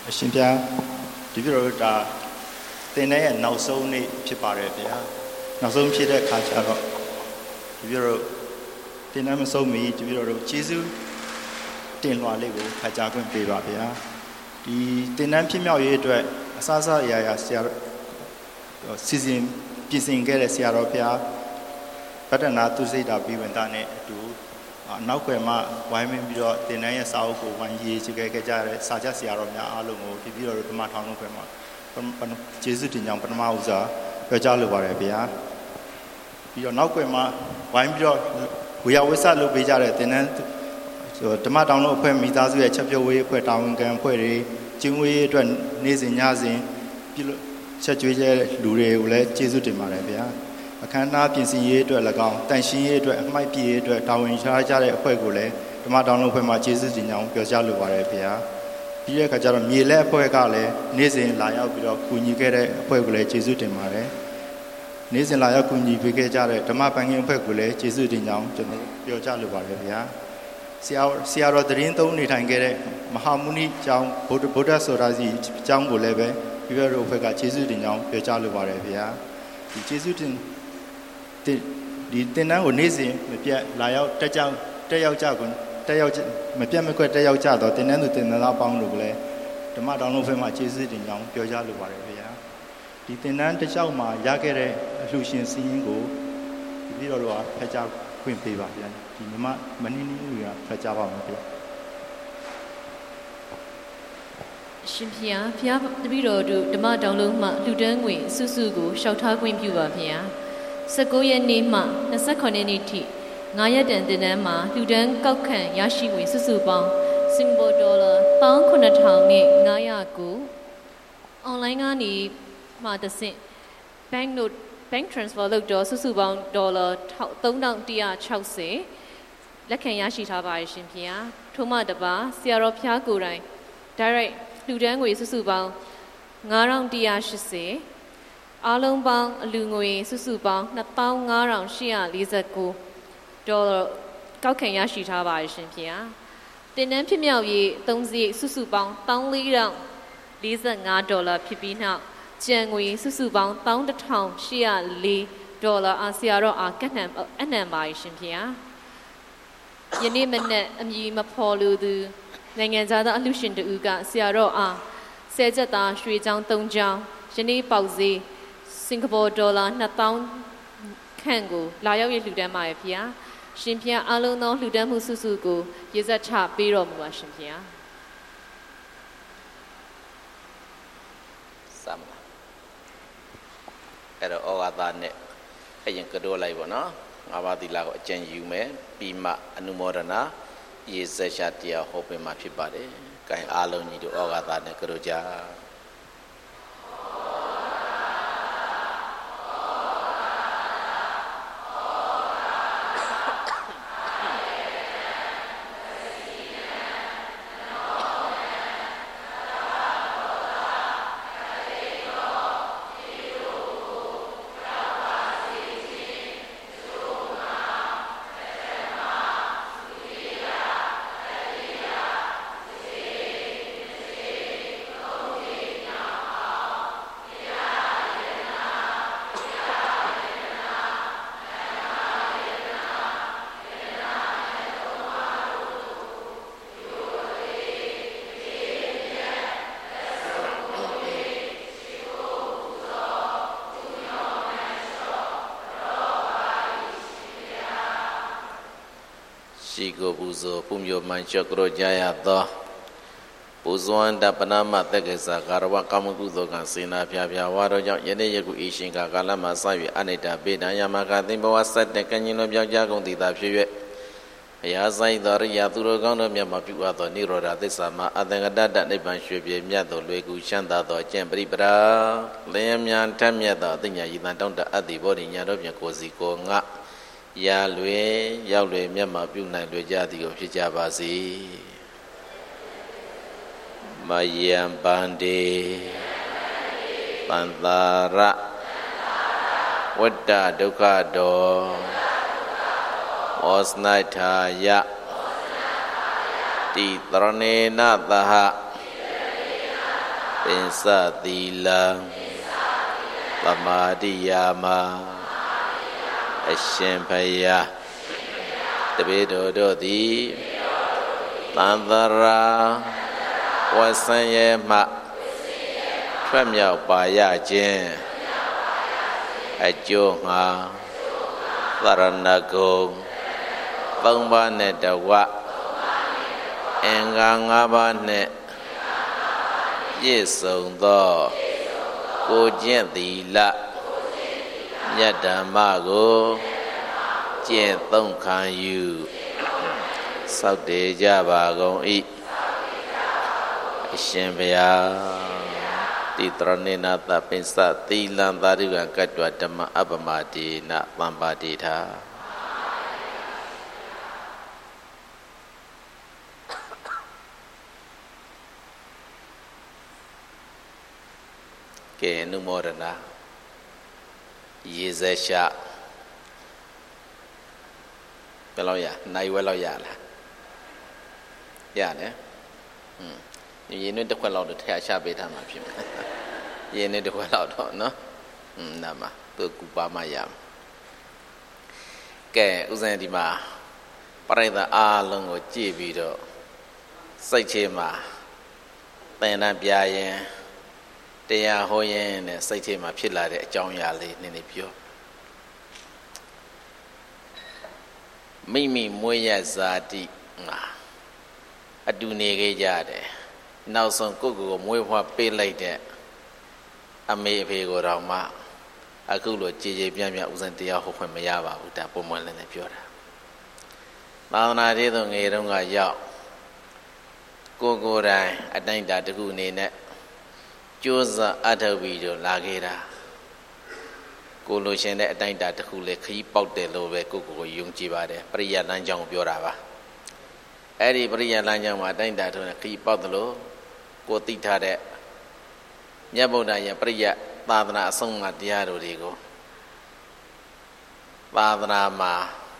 ရှင်ပြဒီပြတော့ဒါတင်တဲ့ရဲ့နောက်ဆုံးနေ့ဖြစ်ပါတယ်ဗျာနောက်ဆုံးဖြစ်တဲ့အခါကျတော့ဒီပြတော့တင်တဲ့မဆုံးမီဒီပြတော့ကျေးဇူးတင်လွှာလေးကိုဖတ်ကြားခွင့်ပေးပါဗျာဒီတင်တဲ့ဖြစ်မြောက်ရေးအတွက်အစအရာရာဆရာစီစဉ်ပြင်ဆင်ခဲ့တဲ့ဆရာတော်ဘုရားဗတ္တနာသူစိတ်တာပြီးဝင်တာနဲ့အတူနောက်ွယ်မှာဝိုင်းမင်းပြီးတော့တင်တန်းရဲ့စာအုပ်ကိုဝိုင်းရေးချခဲ့ကြတဲ့စာချက်ဆရာတော်များအားလုံးကိုဒီပြီးတော့ဓမ္မထောင်လုံးခွဲမှာကျေးဇူးတင်ကြောင်းပထမဦးစွာပြောကြားလိုပါတယ်ဗျာပြီးတော့နောက်ွယ်မှာဝိုင်းပြီးတော့ဝေယဝိဆလုပ်ပေးကြတဲ့တင်တန်းဓမ္မထောင်လုံးအဖွဲ့မိသားစုရဲ့ချက်ပြုတ်ဝေးအဖွဲ့တာဝန်ခံအဖွဲ့တွေကျင်းဝေးအတွက်နေ့စဉ်ညစဉ်ပြုလို့ချက်ကျွေးတဲ့လူတွေကိုလည်းကျေးဇူးတင်ပါတယ်ဗျာအခမ်းအနားပြင်ဆင်ရေးအတွက်၎င်းတန်ရှင်းရေးအတွက်အမှိုက်ပြည့်ရေးအတွက်တာဝန်ယူထားကြတဲ့အဖွဲ့ကိုလည်းဓမ္မတောင်းလုံးအဖွဲ့မှာကျေးဇူးတင်ကြောင်းပြောကြားလိုပါတယ်ဗျာပြီးတဲ့အခါကျတော့မြေလက်အဖွဲ့ကလည်းနေ့စဉ်လာရောက်ပြီးတော့ကူညီခဲ့တဲ့အဖွဲ့ကိုလည်းကျေးဇူးတင်ပါတယ်နေ့စဉ်လာရောက်ကူညီပေးခဲ့ကြတဲ့ဓမ္မပန်းခင်းအဖွဲ့ကိုလည်းကျေးဇူးတင်ကြောင်းကျွန်တော်ပြောကြားလိုပါတယ်ဗျာဆရာတော်တရင်သုံးနေထိုင်ခဲ့တဲ့မဟာမုနိကျောင်းဗုဒ္ဓဆိုတာစီကျောင်းကိုလည်းပဲပြီးတော့အဖွဲ့ကကျေးဇူးတင်ကြောင်းပြောကြားလိုပါတယ်ဗျာဒီကျေးဇူးတင်ဒီတင်တန်းကိုနေ့စဉ်မပြတ်လာရောက်တက်ရောက်ကြကုန်တက်ရောက်မပြတ်မကွက်တက်ရောက်ကြတော့တင်တန်းသူတင်တန်းသားပေါင်းတို့ကလည်းဓမ္မတောင်လုံးဖက်မှာကျေးဇူးတင်ကြောင်းပြောကြားလိုပါတယ်ဗျာဒီတင်တန်းတစ်လျှောက်မှာရခဲ့တဲ့အလှူရှင်စီးရင်ကိုပြီးတော့ဖတ်ကြားခွင့်ပေးပါဗျာဒီမနင်းနည်းကဖတ်ကြားပါမယ်ဗျာရှင်ဖျားတပည့်တော်တို့ဓမ္မတောင်လုံးမှလှူဒန်းငွေစုစုကိုရှောက်ထားခွင့်ပြုပါဗျာ19ရက်နေ့မှ29ရက်နေ့ထိ9ရက်တန်တင်တန်းမှာလှူဒန်းကောက်ခံရရှိငွေစုစုပေါင်းစင်ကာပူဒေါ်လာ1,900ကိုအွန်လိုင်းကနေမှတဆင့် bank transfer လုပ်တော့စုစုပေါင်းဒေါ်လာ3,160လက်ခံရရှိထားပါရှင်ဖေ။ထို့မှတပါဆရာတော်ဖျားကိုယ်တိုင် direct လှူဒန်းငွေစုစုပေါင်း9,180အားလုံးပေါင်းအလူငွေစုစုပေါင်း25,849ဒေါ်လာကောက်ခံရရှိထားပါရှင်ဖေ။တင်တန်းဖြစ်မြောက်ရေးအသုံးစရိတ်စုစုပေါင်း14,045ဒေါ်လာဖြစ်ပြီးနောက်ကျန်ငွေစုစုပေါင်း11,804ဒေါ်လာအားဆရာတော်အားကန့်အနှံပါရှင်ဖေ။ယနေ့မနက်အမည်မဖော်လိုသူနိုင်ငံသားအလှရှင်တူကဆရာတော်အားဆယ်ချက်သားရွှေချောင်း3ချောင်းယနေ့ပေါက်ဈေးစင်ကာပူဒေါ်လာ2,000ခန့်ကိုလာရောက်ရလှူဒန်းပါရဲ့ဖေ။ရှင်ဖေအားလုံးသောလှူဒန်းမှုစုစုကိုရေစက်ချပေးတော်မူပါရှင်ဖေ။အဲ့တော့ဩဝါဒနဲ့အရင်ကတော့လိုက်ပါနော်ငါးပါးသီလကိုအကျဉ်းယူမယ်ပြီးမှအနုမောဒနာရေစက်ရှာတရားဟောပေးမှာဖြစ်ပါတယ်။ကဲအားလုံးညီတို့ဩဝါဒနဲ့ကတော့ကြရှိကိုပူဇော်ပုမျိုးမှန်လျှော့ကြောကြရသောပူဇော်အန္တပနာမသက်ကေစာကာရဝကာမကုသိုလ်ကစေနာဖြာဖြာဝါတော်ကြောင့်ယနေ့ယခုဤရှင်ကာလမှာစ၍အနိတ္တပေတံယမကသိဘဝဆက်တဲ့ကံကြီးလုံးပြောင်းကြကုန်သည်သာဖြစ်၍ဘုရားဆိုင်သောရိယာသူတော်ကောင်းတို့မြတ်မှာပြုအပ်သောနိရောဓသစ္စာမှာအတ္တငတတနိဗ္ဗာန်ရွှေပြေမြတ်သောလွယ်ကူချမ်းသာသောအကျင့်ပရိပရာလျင်မြန်ထက်မြတ်သောအသိဉာဏ်ရည်တန်တောင်းတအပ်သည်ဘောဓိညာတို့ဖြင့်ကိုယ်စီကိုငါရာလွယ်ရောက်လွယ်မြတ်မှာပြုနိုင်လွယ်ကြသည်ကိုဖြစ်ကြပါစေမယံပန္တေပန္တာရဝတ္တဒုက္ခတောဩစနထာယတိတရဏေနသဟပင်စသီလံသမာဓိယာမအရှင်ဘုရားတပည့်တော်တို့သည်သံသရာဝဆံရဲမှထွက်မြောက်ပါရခြင်းအကျိုးငှာသရဏဂုံသုံးပါးနဲ့တဝအင်္ဂါ၅ပါးနဲ့ပြည့်စုံသောကိုကျင့်သီလမြတ်ဓမ္မကိုကျင့်သုံးခံယူစောင့်တည်ကြပါကုန်၏အရှင်ဘုရားတိတရဏေနသပင်စသီလံသာဓုကံကတ္တဝဓမ္မအပမတိနသံပါတိထာကဲအနုမောဒနာရေစက်ရှာဘယ်လောက်ရနိုင်ဝဲလောက်ရလားရတယ်ရေနဲ့တစ်ခွက်လောက်တော့ထည့်ချပေးထားမှာဖြစ်မယ်ရေနဲ့တစ်ခွက်လောက်တော့နော်နာမသူကူပါမရမယ်ကဲဥစဉ်ဒီမှာပရိသတ်အားလုံးကိုကြည့်ပြီးတော့စိတ်ချမှာသင်္นานပြရင်တရားဟောရင်နဲ့စိတ်ထဲမှာဖြစ်လာတဲ့အကြောင်းအရာလေးနည်းနည်းပြောမိမိမွေးရဇာတိအတူနေခဲ့ကြတယ်နောက်ဆုံးကိုယ့်ကိုယ်မွေးဖွားပေးလိုက်တဲ့အမေအဖေကိုတော့မှအခုလိုကြည်ကြည်ပြန့်ပြန့်ဥစဉ်တရားဟောခွင့်မရပါဘူးဒါပုံမှန်လည်းပြောတာသာသနာ့ရေးသူငယ်တုန်းကရောက်ကိုယ်တိုင်အတိုင်းတာတစ်ခုအနေနဲ့ကြိုးစားအထောက်ပြီးတော့လာခဲ့တာကိုလိုရှင်တဲ့အတိုင်းတာတစ်ခုလေခရီးပေါက်တယ်လို့ပဲကိုကိုယုံကြည်ပါတယ်ပရိယတ်လမ်းကြောင်းပြောတာပါအဲ့ဒီပရိယတ်လမ်းကြောင်းမှာအတိုင်းတာထုံးခရီးပေါက်တယ်လို့ကိုသိထားတဲ့မြတ်ဗုဒ္ဓရဲ့ပရိယတ်သာသနာအဆုံးအမတရားတော်တွေကိုသာသနာမှာ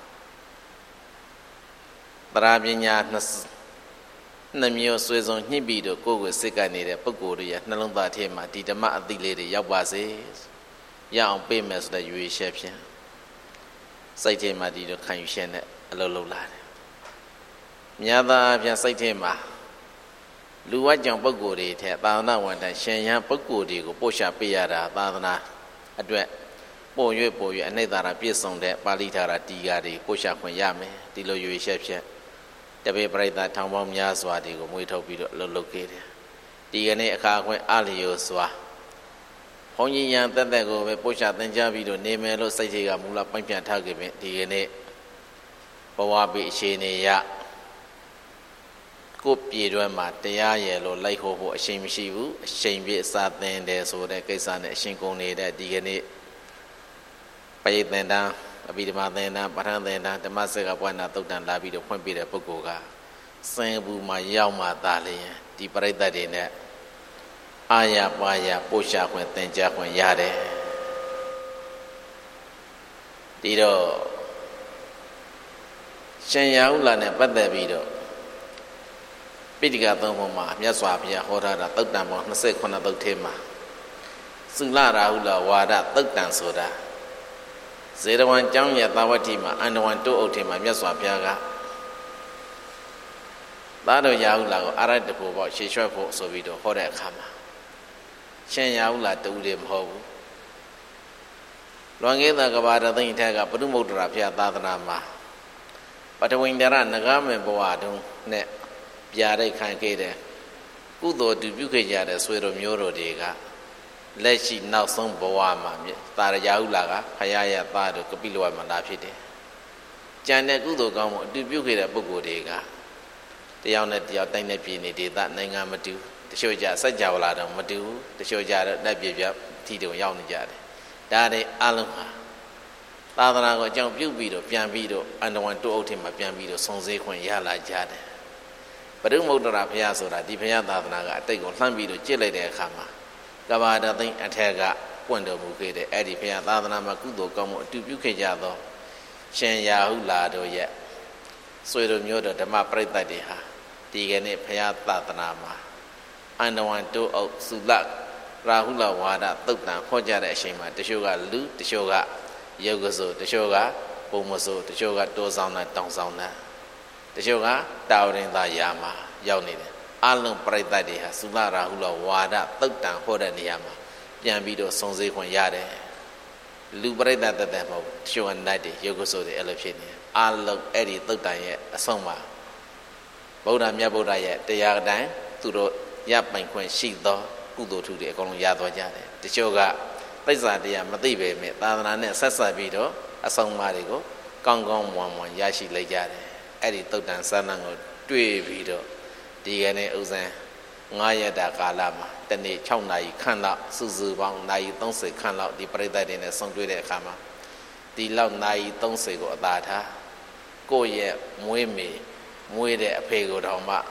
သရပညာနှမျိုးဆွေဆုံးညှိပြီးတော့ကိုယ်ကိုစိတ်ကနေတဲ့ပုဂ္ဂိုလ်တွေရဲ့နှလုံးသားထဲမှာဒီဓမ္မအသိလေးတွေရောက်ပါစေရအောင်ပေးမယ်ဆိုတဲ့ရွေးချက်ဖြင့်စိတ်ထဲမှာဒီတော့ခံယူရှင်းတဲ့အလုပ်လုပ်လာတယ်မြတ်သားအပြင်စိတ်ထဲမှာလူဝတ်ကြောင့်ပုဂ္ဂိုလ်တွေထဲသာသနာဝန်ထမ်းရှင်ရန်ပုဂ္ဂိုလ်တွေကိုပို့ချပေးရတာသာသနာအတွက်ပို့၍အနိစ္စရာပြည့်စုံတဲ့ပါဠိထာရတီဃာတွေပို့ချခွင့်ရမယ်ဒီလိုရွေးချက်ဖြင့်တပည့်ပရိသတ်ထောင်ပေါင်းများစွာတွေကိုမွေးထုတ်ပြီးတော့လှုပ်ခဲ့တယ်ဒီကနေ့အခါခွင့်အလျော်စွာဘုန်းကြီးရန်တက်တက်ကိုပဲပို့ချသင်ကြားပြီးတော့နေမယ်လို့စိတ်ကြီးကမူလပိုင်းပြန်ထားခဲ့ပြီဒီကနေ့ဘဝပိအခြေအနေရကိုပြေတွဲမှာတရားရယ်လို့လိုက်ဟောဖို့အရှိန်မရှိဘူးအရှိန်ပြည့်စာသင်တယ်ဆိုတဲ့ကိစ္စနဲ့အရှင်ကုန်နေတဲ့ဒီကနေ့ပိဋကသင်္ဍာအဘိဓမ္မာသင်္ဍာပဋ္ဌာန်းသင်္ဍာဓမ္မစက္ကပဝနာသုတ်တန်လာပြီးတော့ဖွင့်ပြတဲ့ပုဂ္ဂိုလ်ကစင်ဘူးမှာရောက်မှသာလျင်ဒီပရိသတ်တွေနဲ့အာရပါရပို့ချခွင့်သင်ကြားခွင့်ရတယ်ဒီတော့ရှင်ရာဟုလာနဲ့ပတ်သက်ပြီးတော့ပိဋကသုံးပုံမှာမြတ်စွာဘုရားဟောထားတာသုတ်တန်ပေါင်း28သုတ်ထဲမှာသုလရာဟုလာဝါဒသုတ်တန်ဆိုတာဇေရဝံကျောင်းရသာဝတိမှာအန္တဝံတိုးအုပ်ထဲမှာမြတ်စွာဘုရားကသားတော်ရာဟုလာကိုအာရတဖို့ပေါ့ရှေ့ရွှဲဖို့ဆိုပြီးတော့ဟောတဲ့အခါမှာရှင်ရာဟုလာတူတယ်မဟုတ်ဘူးလွန်ခဲ့တဲ့ကဘာတသိန်းထက်ကပရိမုဒ္ဒရာဘုရားသာသနာမှာပထဝီန္ဒရနဂါမေဘဝတုန်းနဲ့ပြာရိတ်ခံခဲ့တဲ့ကုသိုလ်တူပြုခဲ့ကြတဲ့ဆွေတော်မျိုးတော်တွေကလက်ရှိနောက်ဆုံးဘဝမှာတာရရာဟုလာကဖယားရသားတို့ကပိလဝမှာလာဖြစ်တယ်။ကြံတဲ့ကုသိုလ်ကောင်းမှုအတူပြုခဲ့တဲ့ပုဂ္ဂိုလ်တွေကတယောက်နဲ့တယောက်တိုင်းနဲ့ပြည်နေဒေသနိုင်ငံမတူတချို့ကြစัจ java လာတော့မတူတချို့ကြတော့လက်ပြပြထီတုံရောက်နေကြတယ်။ဒါတွေအလုံးဟာသာသနာကိုအကြောင်းပြုပြီးတော့ပြန်ပြီးတော့အန္တဝံတိုးအုပ်ထင်မှာပြန်ပြီးတော့စုံစည်းခွင့်ရလာကြတယ်။ပရိမုဒ္ဒရာဘုရားဆိုတာဒီဘုရားသာသနာကအတိတ်ကိုလှမ်းပြီးတော့ကြစ်လိုက်တဲ့အခါမှာကဘာတသိန်းအထက်ကပွင့်တော်မူခဲ့တဲ့အဲ့ဒီဘုရားသာသနာမှာကုသိုလ်ကောင်းမှုအတူပြုခဲ့ကြသောရှင်ရာဟုလာတို့ရဲ့ဆွေတို့မျိုးတို့ဓမ္မပရိသတ်တွေဟာဒီကနေ့ဘုရားသာသနာမှာန္တဝန်တိုးအုပ်စုလရာဟုလဝါဒသုတ်တံဟောကြားတဲ့အချိန်မှာတချို့ကလူတချို့ကယောဂဆိုတချို့ကပုံမဆိုတချို့ကတိုးဆောင်တာတောင်းဆောင်တာတချို့ကတာဝရင်သာယာမှာရောက်နေတယ်အလုံးပြိတ္တတွေဟာသုလရာဟုလဝါဒသုတ်တံဟောတဲ့နေရာမှာပြန်ပြီးတော့စုံစည်းခွင့်ရတယ်လူပြိတ္တတသက်မဟုတ်တချို့ကနိုင်တယ်ယောဂဆိုတွေအဲ့လိုဖြစ်နေအလုံးအဲ့ဒီသုတ်တံရဲ့အဆုံးမှာဗုဒ္ဓမြတ်ဗုဒ္ဓရဲ့တရားအတိုင်းသူတို့ရပိုင်ခွင့်ရှိသောကုသိုလ်ထုတွေအကုန်လုံးရသွားကြတယ်တချို့ကသိစ္စာတရားမသိပေမဲ့သာသနာနဲ့ဆက်ဆက်ပြီးတော့အဆုံးအမတွေကိုကောင်းကောင်းမွန်မွန်ရရှိလိုက်ကြတယ်အဲ့ဒီသုတ်တန်စမ်းနှံကိုတွေ့ပြီးတော့ဒီကနေ့ဥစဉ်9ရက်တာကာလမှာတနေ့6နာရီခန့်လောက်စုစုပေါင်းနာရီ30ခန့်လောက်ဒီပရိသတ်တွေနဲ့ဆုံတွေ့တဲ့အခါမှာဒီလောက်နာရီ30ကိုအသာထားကိုယ့်ရဲ့မွေးမေမွေးတဲ့အဖေကိုတောင်မှ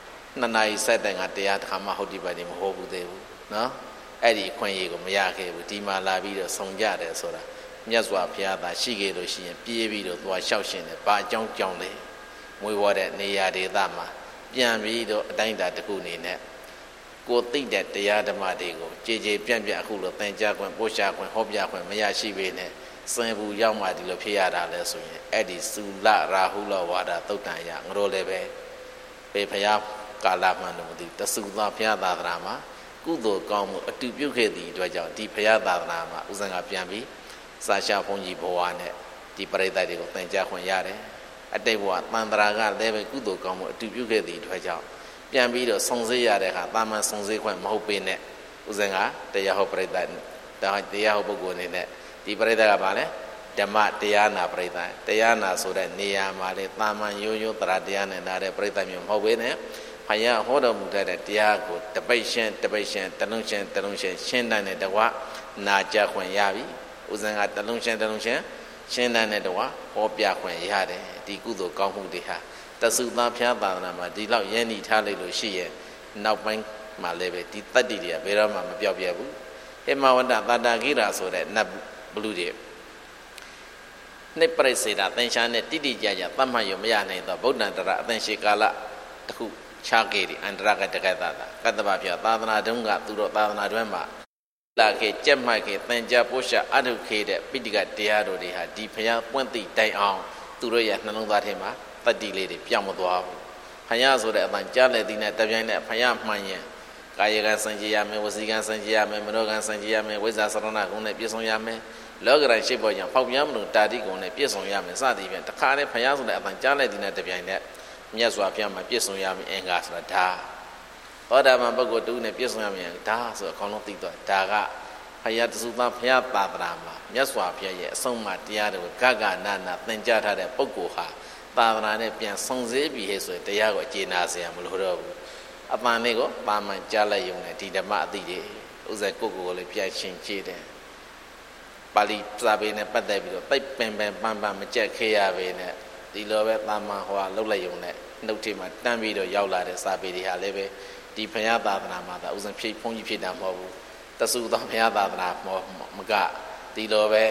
2နာရီဆက်တဲ့ငါတရားတစ်ခါမှဟုတ်ဒီပါနေမဟုတ်ဘူးသေးဘူးနော်အဲ့ဒီအခွင့်အရေးကိုမရခဲ့ဘူးဒီမှာလာပြီးတော့ဆုံကြတယ်ဆိုတာမြတ်စွာဘုရားသာရှိခဲ့လို့ရှိရင်ပြေးပြီးတော့သွားလျှောက်ရှင်တယ်ဘာအကြောင်းကြောင့်လဲမွေးဝါတဲ့နေရာဒေသမှာပြန်ပြီးတော့အတိုင်းအတာတစ်ခုအနေနဲ့ကိုသိတဲ့တရားဓမ္မတွေကိုကြည်ကြည်ပြန့်ပြန့်အခုလိုသင်ကြားခွင့်ပို့ချခွင့်ဟောပြခွင့်မရရှိပေနဲ့စင်ဘူးရောက်မှဒီလိုဖြစ်ရတာလဲဆိုရင်အဲ့ဒီသုလရာဟုလဝါဒသုတ်တန်ရငါတို့လည်းပဲပေဖရားကာလမှန်လို့မသိတသုသာဘုရားသာသနာမှာကုသိုလ်ကောင်းမှုအတူပြုခဲ့သည့်အတွက်ကြောင့်ဒီဘုရားသာသနာမှာဥစဉ်ကပြန်ပြီးစာရှာဘုန်းကြီးဘဝနဲ့ဒီပရိသတ်တွေကိုသင်ကြားခွင့်ရတယ်အတိတ်ဘဝတန်ត្រာကလည်းပဲကုသိုလ်ကောင်းမှုအတူပြုခဲ့သည့်အတွက်ကြောင့်ပြန်ပြီးတော့စုံစည်းရတဲ့အခါတာမန်စုံစည်းခွင့်မဟုတ်ပေနဲ့ဥစဉ်ကတရားဟောပရိသတ်တရားဟောပုဂ္ဂိုလ်အနေနဲ့ဒီပရိသတ်ကဘာလဲဓမ္မတရားနာပရိသတ်တရားနာဆိုတဲ့နေရာမှာလေတာမန်ရိုးရိုးတရားတရားနဲ့နာတဲ့ပရိသတ်မျိုးမဟုတ်ပေနဲ့ဘုရားဟောတော်မူတဲ့တရားကိုတပိတ်ရှင်းတလုံးရှင်းရှင်းတဲ့တကွနာကြခွင့်ရပြီဥစဉ်ကတလုံးရှင်းရှင်းတဲ့တကွဟောပြခွင့်ရတယ်ဒီကုသိုလ်ကောင်းမှုတွေဟာတသုသာဘုရားသာသနာမှာဒီလောက်ရည်နည်ထားလိုက်လို့ရှိရဲ့နောက်ပိုင်းမှာလည်းပဲဒီတတ္တိတွေကဘယ်တော့မှမပြောက်ပြဲဘူးဟေမဝတ္တတာတာကိရာဆိုတဲ့နတ်ဘလူတွေနှစ်ပရိစေတာသင်္ချာနဲ့တိတိကျကျသတ်မှတ်ရမရနိုင်တော့ဗုဒ္ဓံတရအသင်္ရှိကာလတခုခြားခဲ့တယ်အန္တရကတကသတာကတ္တဗဖျာသာသနာတုံးကသူတို့သာသနာတွင်မှာလာခဲ့ကြက်မှတ်ခဲ့သင်္ကြပို့ရှာအထုခေတဲ့ပိဋကတရားတော်တွေဟာဒီဖျားပွင့်သိတိုင်အောင်သူတို့ရဲ့နှလုံးသားထဲမှာတတ္တိလေးတွေပြောင်းမသွားဘူးဖျားဆိုတဲ့အပန်ကြားလက်သည်နဲ့တပြိုင်နဲ့ဖျားမှန်ရင်ကာယကံစံကြည်ရမယ်ဝစီကံစံကြည်ရမယ်မနောကံစံကြည်ရမယ်ဝိဇ္ဇာစရဏဂုဏ်နဲ့ပြည့်စုံရမယ်လောကရန်ရှိပေါ်ကြောင့်ဖောက်ပြန်မှုတာတိဂုဏ်နဲ့ပြည့်စုံရမယ်စသည်ဖြင့်တခါတည်းဖျားဆိုတဲ့အပန်ကြားလက်သည်နဲ့တပြိုင်နဲ့မြတ်စွာဘုရားမှာပြည့်စုံရမယ်အင်္ဂါဆိုတာဒါသောတာပန်ပုဂ္ဂိုလ်တူနဲ့ပြည့်စုံရမယ်ဒါဆိုအကောင်လုံးသိသွားဒါကဖျားတသုသာဘုရားသာသနာမှာမြတ်စွာဘုရားရဲ့အဆုံးအမတရားတွေကိုဂဂနာနာသင်ကြားထားတဲ့ပုဂ္ဂိုလ်ဟာသာသနာနဲ့ပြန်စုံစည်းပြီးဟဲ့ဆိုရင်တရားကိုကျေနာစေရမလို့တော့ဘူးအပန်လေးကိုပါမှန်ကြားလိုက်ရုံနဲ့ဒီဓမ္မအသိတွေဥစ္စာကိုလည်းပြန်ရှင်းကြည့်တယ်ပါဠိစာပေနဲ့ပတ်သက်ပြီးတော့တိတ်ပင်ပန်းမကြက်ခဲရပေနဲ့ဒီလိုပဲတာမန်ဟောလှုပ်လိုက်ရုံနဲ့နှုတ်ထဲမှာတန်းပြီးတော့ရောက်လာတဲ့စာပေတွေဟာလည်းပဲဒီဘုရားသာသနာမှာသာဥစဉ်ဖြစ်ဘုန်းကြီးဖြစ်တာမဟုတ်ဘူးတသုသောဘုရားသာသနာမကဒီလိုပဲ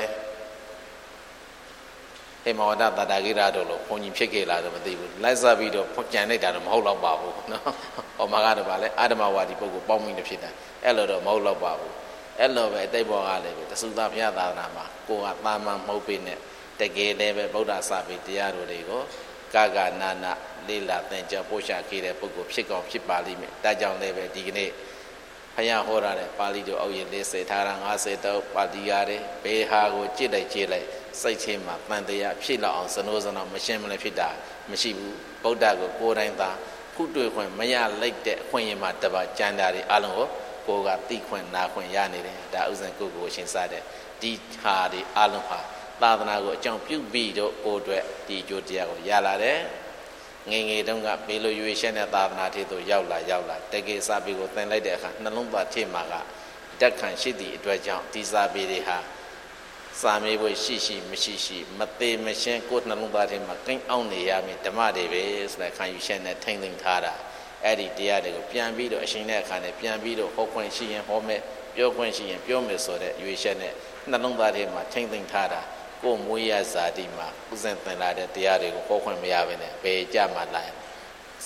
ဟေမဝတ္တတာတာကိရတို့လို့ဘုန်းကြီးဖြစ်ခဲ့လားတော့မသိဘူးလိုက်စားပြီးတော့ကြံလိုက်တာတော့မဟုတ်တော့ပါဘူးနော်ဟောမှာကတော့ဗာလဲအာဓမဝါဒီပုဂ္ဂိုလ်ပေါင်းမိနေဖြစ်တာအဲ့လိုတော့မဟုတ်တော့ပါဘူးအဲ့လိုပဲအတိတ်ဘောကလည်းပဲတသုသောဘုရားသာသနာမှာကိုကတာမန်မဟုတ်ပေနဲ့တကယ်လည်းပဲဗုဒ္ဓစာပေတရားတော်တွေကိုဂဂနာနာလေးလာသင်ကြားပို့ချခဲ့တဲ့ပုဂ္ဂိုလ်ဖြစ်ကောင်းဖြစ်ပါလိမ့်မယ်ဒါကြောင့်လည်းပဲဒီကနေ့ဘုရားဟောရတဲ့ပါဠိတော်အောက်ရင်40ထားတာ50တော့ပါဠိရတယ်ဘယ်ဟာကိုကြည့်လိုက်စိတ်ချင်းမှာတန်တရားဖြစ်လောက်အောင်စနိုးစနောမရှင်းမလဲဖြစ်တာမရှိဘူးဗုဒ္ဓကိုကိုယ်တိုင်သာဖုတွေ့ခွင့်မရလိုက်တဲ့အခွင့်အရေးမှာတပါကြံတာတွေအလုံးကိုကသိခွင့်နာခွင့်ရနေတယ်ဒါဥစဉ်ကိုအရှင်းစားတဲ့ဒီဟာတွေအလုံးဟာသာသနာကိုအကြောင်းပြုပြီးတော့ကိုယ်အတွက်ဒီအကျိုးတရားကိုရလာတယ်ငယ်ငယ်တုန်းကဘေးလိုရွေရှင်းတဲ့သာသနာထေသို့ရောက်လာတကယ်စာပေကိုသင်လိုက်တဲ့အခါနှလုံးသားထဲမှာကဓာတ်ခံရှိသည့်အတွက်ကြောင့်ဒီစာပေတွေဟာစာမေးပွဲရှိမရှိမသေးမရှင်းကိုယ်နှလုံးသားထဲမှာကိန်းအောင်နေရမယ်ဓမ္မတွေပဲဆိုတဲ့ခံယူချက်နဲ့ထိမ့်သိမ့်ထားတာအဲ့ဒီတရားတွေကိုပြန်ပြီးတော့အရှင်တဲ့အခါနဲ့ပြန်ပြီးတော့ဟောခွင့်ရှိရင်ဟောမယ်ပြောခွင့်ရှိရင်ပြောမယ်ဆိုတဲ့ရွေချက်နဲ့နှလုံးသားထဲမှာထိမ့်သိမ့်ထားတာကိုမွေးရဇာတိမှာဥစဉ်သင်လာတဲ့တရားတွေကိုဟောခွင့်မရဘဲနဲ့ဘယ်ကြမှာလာစ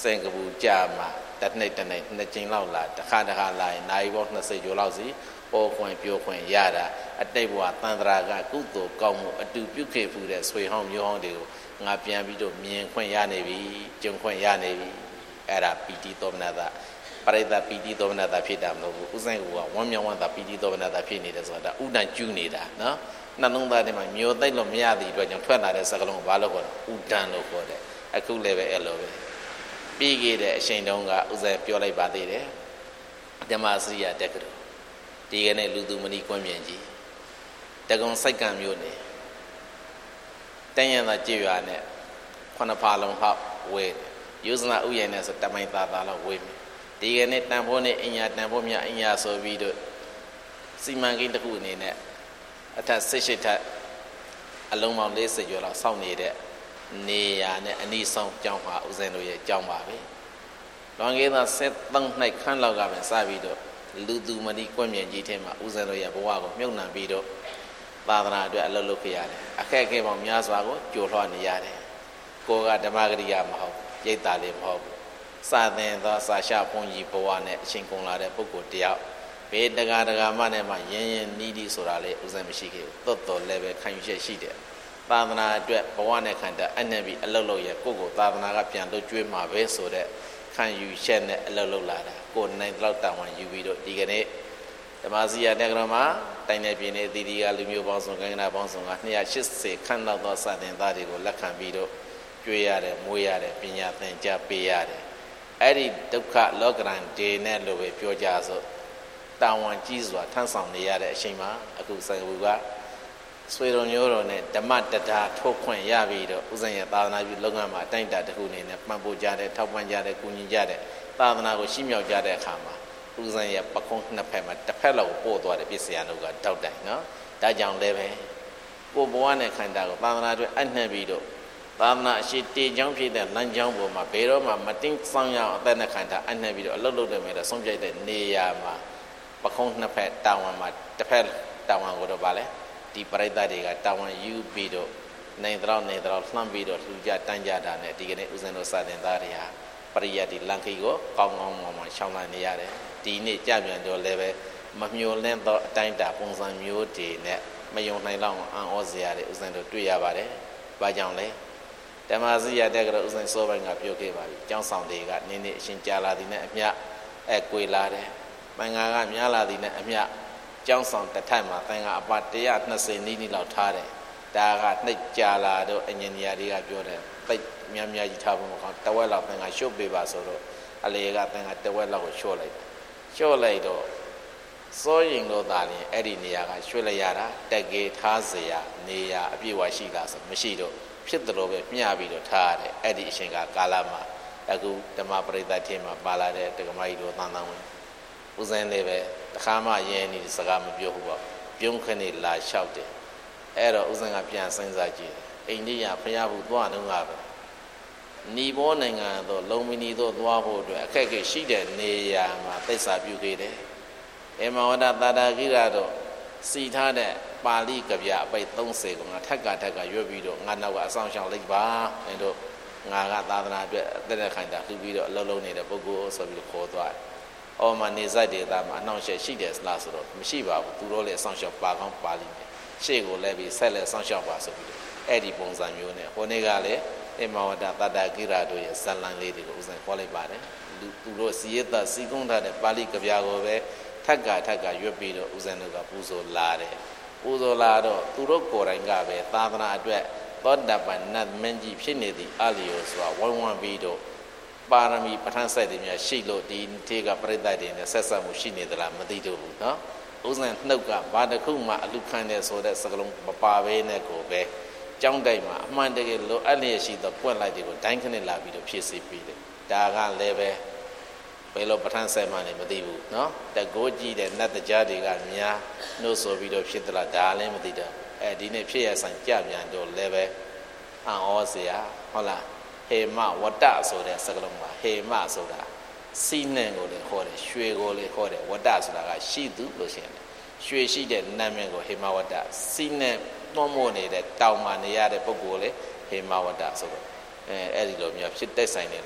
င်ကပူကြမှာတနေ့နှစ်ကျင်းလောက်လာတစ်ခါလာရင်နိုင်ဘော20ကျော်လောက်စီပေါ်ခွင့်ပြောခွင့်ရတာအတိတ်ဘဝတန်ត្រာကကုသိုလ်ကောင်းမှုအတူပြုခဲ့ဖူးတဲ့ဆွေဟောင်းမျိုးဟောင်းတွေကိုငါပြန်ပြီးတော့မြင်ခွင့်ရနေပြီကြုံခွင့်ရနေပြီအဲ့ဒါပီတိသောမနတာပရိသပီတိသောမနတာဖြစ်တာမဟုတ်ဘူးဥစဉ်ကဝမ်းမြောက်ဝမ်းသာပီတိသောမနတာဖြစ်နေတယ်ဆိုတာဥဒံကျူးနေတာနော်နှလုံးသားထဲမှာမျိုးသိပ်လို့မရသည့်အတွက်ကြောင့်ထွက်လာတဲ့စကားလုံးကိုဘာလို့ခေါ်လဲဥဒံလို့ခေါ်တယ်အခုလည်းပဲအဲ့လိုပဲပြီးခဲ့တဲ့အချိန်တုန်းကဥစဉ်ပြောလိုက်ပါသေးတယ်ဓမ္မစရိယတက္ကသိုလ်ဒီကနေ့လူသူမဏိကွန်းမြင့်ကြီးတကုံစိုက်ကံမျိုးနေတန်ရန်သာကြည်ရွာနဲ့ခုနှစ်ဖာလုံးဟောက်ဝေးယူဇနာဥယျာဉ်နဲ့ဆိုတမိုင်သားသားလောက်ဝေးမယ်ဒီကနေ့တန်ဖိုးနဲ့အညာတန်ဖိုးမြအညာဆိုပြီးတော့စီမံကိန်းတစ်ခုအနေနဲ့အထက်18ထပ်အလုံးပေါင်း40ကျော်လောက်စောင့်နေတဲ့နေရာနဲ့အနီးဆုံးကျောင်းမှာဦးဇင်းတို့ရဲ့ကျောင်းပါပဲလွန်ခဲ့တဲ့73နှစ်ခန့်လောက်ကပဲစပြီးတော့လူသူမဏိကွန်းမြင့်ကြီးထဲမှာဦးဇင်းတို့ရဲ့ဘဝကိုမြုပ်နှံပြီးတော့သာသနာအတွက်အလုပ်လုပ်ခဲ့ရတယ်အခက်အခဲပေါင်းများစွာကိုကျော်လွှားနေရတယ်ကိုကဓမ္မဂရိယာမဟုတ်ရိတ်တာလေးမဟုတ်ဘူးစာသင်သောစာရှဘုန်းကြီးဘဝနဲ့အချိန်ကုန်လာတဲ့ပုဂ္ဂိုလ်တယောက်ဘေးတကာမှနဲ့မှရင်းနီးဆိုတာလေဦးဇင်းမရှိခဲ့ဘူးတော်လည်းပဲခံယူချက်ရှိတယ်သာသနာအတွက်ဘဝနဲ့ခန္ဓာအနှံ့ပြီးအလုပ်လုပ်ရကိုယ့်ကိုသာသနာကပြန်လို့ကျွေးမှာပဲဆိုတဲ့ခံယူချက်နဲ့အလုပ်လုပ်လာတာကိုယ်နိုင်တော့တောင်းဝန်ယူပြီးတော့ဒီကနေ့ဓမ္မစရိယတက္ကသိုလ်မှာတိုင်းနယ်ပြည်နယ်အသီးသီးကလူမျိုးပေါင်းစုံကံကနာပေါင်းစုံက280ခန့်လောက်သောစာသင်သားတွေကိုလက်ခံပြီးတော့ကျွေးရတယ်မွေးရတယ်ပညာသင်ကြားပေးရတယ်အဲ့ဒီဒုက္ခလောကရန်ဒေနဲ့လို့ပဲပြောကြဆိုတာဝန်ကြီးစွာထမ်းဆောင်နေရတဲ့အချိန်မှာအခုစံဘူကဆွေတော်မျိုးတော်နဲ့ဓမ္မတရားထုတ်ခွင့်ရပြီးတော့ဥစဉ်ရသာသနာပြုလုပ်ငန်းမှာအတိုင်းအတာတစ်ခုအနေနဲ့ပံ့ပိုးကြတဲ့ထောက်ပံ့ကြတဲ့ကူညီကြတဲ့သာသနာကိုရှင်းမြောက်ကြတဲ့အခါမှာဥစဉ်ရပကုံးနှစ်ဖက်မှာတစ်ဖက်လောက်ပို့သွားတဲ့ပြည့်စရာတို့ကတောက်တိုင်နော်ဒါကြောင့်လည်းပဲကိုဘဝနဲ့ခန္ဓာကိုသာသနာတွေအနှံ့ပြီးတော့သာသနာအရှိတေချောင်းဖြစ်တဲ့လမ်းကြောင်းပေါ်မှာဘယ်တော့မှမတင်းဆောင်ရအောင်အသက်နဲ့ခန္ဓာအနှံ့ပြီးတော့အလုပ်လုပ်တယ်မဲ့တော့ဆုံးဖြတ်တဲ့နေရာမှာပကုံးနှစ်ဖက်တာဝန်မှာတစ်ဖက်တာဝန်ကိုတော့ဗာလဲဒီပရိသတ်တွေကတာဝန်ယူပြီးတော့နိုင်တော့လှမ်းပြီးတော့လှူကြတန်းကြတာနဲ့ဒီကနေ့ဦးဇင်းတို့စာသင်သားတွေဟာပရိယတ်ဒီလန်ခိကိုကောင်းကောင်းမှရှောင်းလာနေရတယ်ဒီနေ့ကြပြန်တော့လည်းပဲမမျောလင့်တော့အတိုင်းတာပုံစံမျိုးတွေနဲ့မယုံနိုင်တော့အံ့ဩစရာတွေဦးဇင်းတို့တွေ့ရပါတယ်။ဘာကြောင့်လဲဓမ္မစရိယတက္ကသိုလ်ဦးဇင်းစောပိုင်းကပြောခဲ့ပါပြီ။ကျောင်းဆောင်တွေကနင်းနေအရှင်ကြာလာသည်နဲ့အမျှကွေလာတယ်။မင်္ဂလာကများလာသည်နဲ့အမျှကျောင်းဆောင်တစ်ထပ်မှာသင်္ဃာအပတ်120နီးနီးလောက်ထားတယ်။ဒါကနှိပ်ကြာလာတော့အင်ဂျင်နီယာတွေကပြောတယ်တိတ်များကြီးထားဖို့မကောင်းတဝက်လောက်သင်္ဃာရှုပ်ပေးပါဆိုတော့အလေကသင်္ဃာတဝက်လောက်ကိုလျှော့လိုက်တော့စိုးရင်လို့သာရင်အဲ့ဒီနေရာကရွှေ့လိုက်ရတာတက်ကေထားเสียနေရာအပြည့်အဝရှိလားဆိုမရှိတော့ဖြစ်တယ်လို့ပဲမျှပြီးတော့ထားရတယ်အဲ့ဒီအချိန်ကကာလမှာအခုဓမ္မပရိသတ်ထင်းမှာပါလာတဲ့တက္ကမကြီးတို့သံသံဝင်ဦးဇင်းလေးပဲတခါမှရင်းနေစကားမပြောဘူးပေါ့ပြုံးခနေလာလျှောက်တယ်အဲ့တော့ဦးဇင်းကပြန်စဉ်းစားကြည့်အိန္ဒိယဖျားဘူးသွားတော့ငါပဲနီဘောနိုင်ငံသို့လုံမီနီသို့သွားဖို့အတွက်အခက်အခဲရှိတဲ့နေရာမှာသစ္စာပြုခဲ့တယ်အေမဝဒတာတာကိရတော့စီထားတဲ့ပါဠိကဗျအပိတ်30ကိုငါထက်ကရွတ်ပြီးတော့ငါနောက်ကအဆောင်ရှောင်လိုက်ပါအဲတို့ငါကသာသနာအတွက်အသက်ခိုင်တာလှူပြီးတော့အလုံးလုံးနေတဲ့ပုဂ္ဂိုလ်ဆိုပြီးခေါ်သွားတယ်။အော်မနေစိုက်ဒေသမှာအနှောင့်အယှက်ရှိတယ်လားဆိုတော့မရှိပါဘူးသူတို့လည်းအဆောင်ရှောင်ပါကောင်းပါလိမ့်မယ်။ရှေ့ကိုလည်းပြီးဆက်လက်အဆောင်ရှောင်ပါဆိုပြီးတော့အဲ့ဒီပုံစံမျိုးနဲ့ဟိုနေ့ကလည်းအေမဝဒတာတာကိရတို့ရဲ့ဇလံလေးတွေကိုဦးဇင်းခေါ်လိုက်ပါတယ်။သူတို့စီရတစီကုန်းထားတဲ့ပါဠိကဗျကိုပဲထက်ကရွတ်ပြီးတော့ဦးဇင်းတို့ကပူဇော်လာတယ်ပူဇော်လာတော့သူတို့ကိုယ်တိုင်ကပဲသာသနာအတွက်သောတပန်နတ်မင်းကြီးဖြစ်နေသည့်အလျော်စွာဝိုင်းပြီးတော့ပါရမီပဋ္ဌာန်းဆက်တွေများရှိလို့ဒီထေကပရိသတ်တွေနဲ့ဆက်ဆက်မှုရှိနေသလားမသိတော့ဘူးနော်ဦးဇင်းနှုတ်ကဘာတစ်ခုမှအလူခံတယ်ဆိုတဲ့စကားလုံးမပါဘဲနဲ့ကိုပဲကျောင်းတိုက်မှာအမှန်တကယ်လိုအပ်လျက်ရှိသောပွက်လိုက်တွေကိုတိုင်းခနဲ့လာပြီးတော့ဖြည့်ဆည်းပြီးတယ်ဒါကလည်းပဲဘယ်လိုပဋ္ဌာန်းဆက်မှလည်းမသိဘူးเนาะတကိုးကြည့်တဲ့နတ်တရားတွေကများနှုတ်ဆိုပြီးတော့ဖြစ်သလားဒါလည်းမသိတော့ဒီနေ့ဖြစ်ရဆိုင်ကြပြန်တော့လည်းပဲအံ့ဩစရာဟုတ်လားဟေမဝတ္တဆိုတဲ့စကားလုံးပါဟေမဆိုတာစီးနှံကိုလည်းခေါ်တယ်ရွှေကိုလည်းခေါ်တယ်ဝတ္တဆိုတာကရှိသူလို့ရှိရင်ရွှေရှိတဲ့နာမည်ကိုဟေမဝတ္တစီးနှံတွန်းမို့နေတဲ့တောင်မှာနေရတဲ့ပုဂ္ဂိုလ်လေဟေမဝတ္တဆိုတော့အဲ့ဒီလိုမျိုးဖြစ်တဲ့ဆိုင်နေလားကို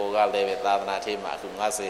ကိုကလည်းပဲသာသနာထေးမှာအခု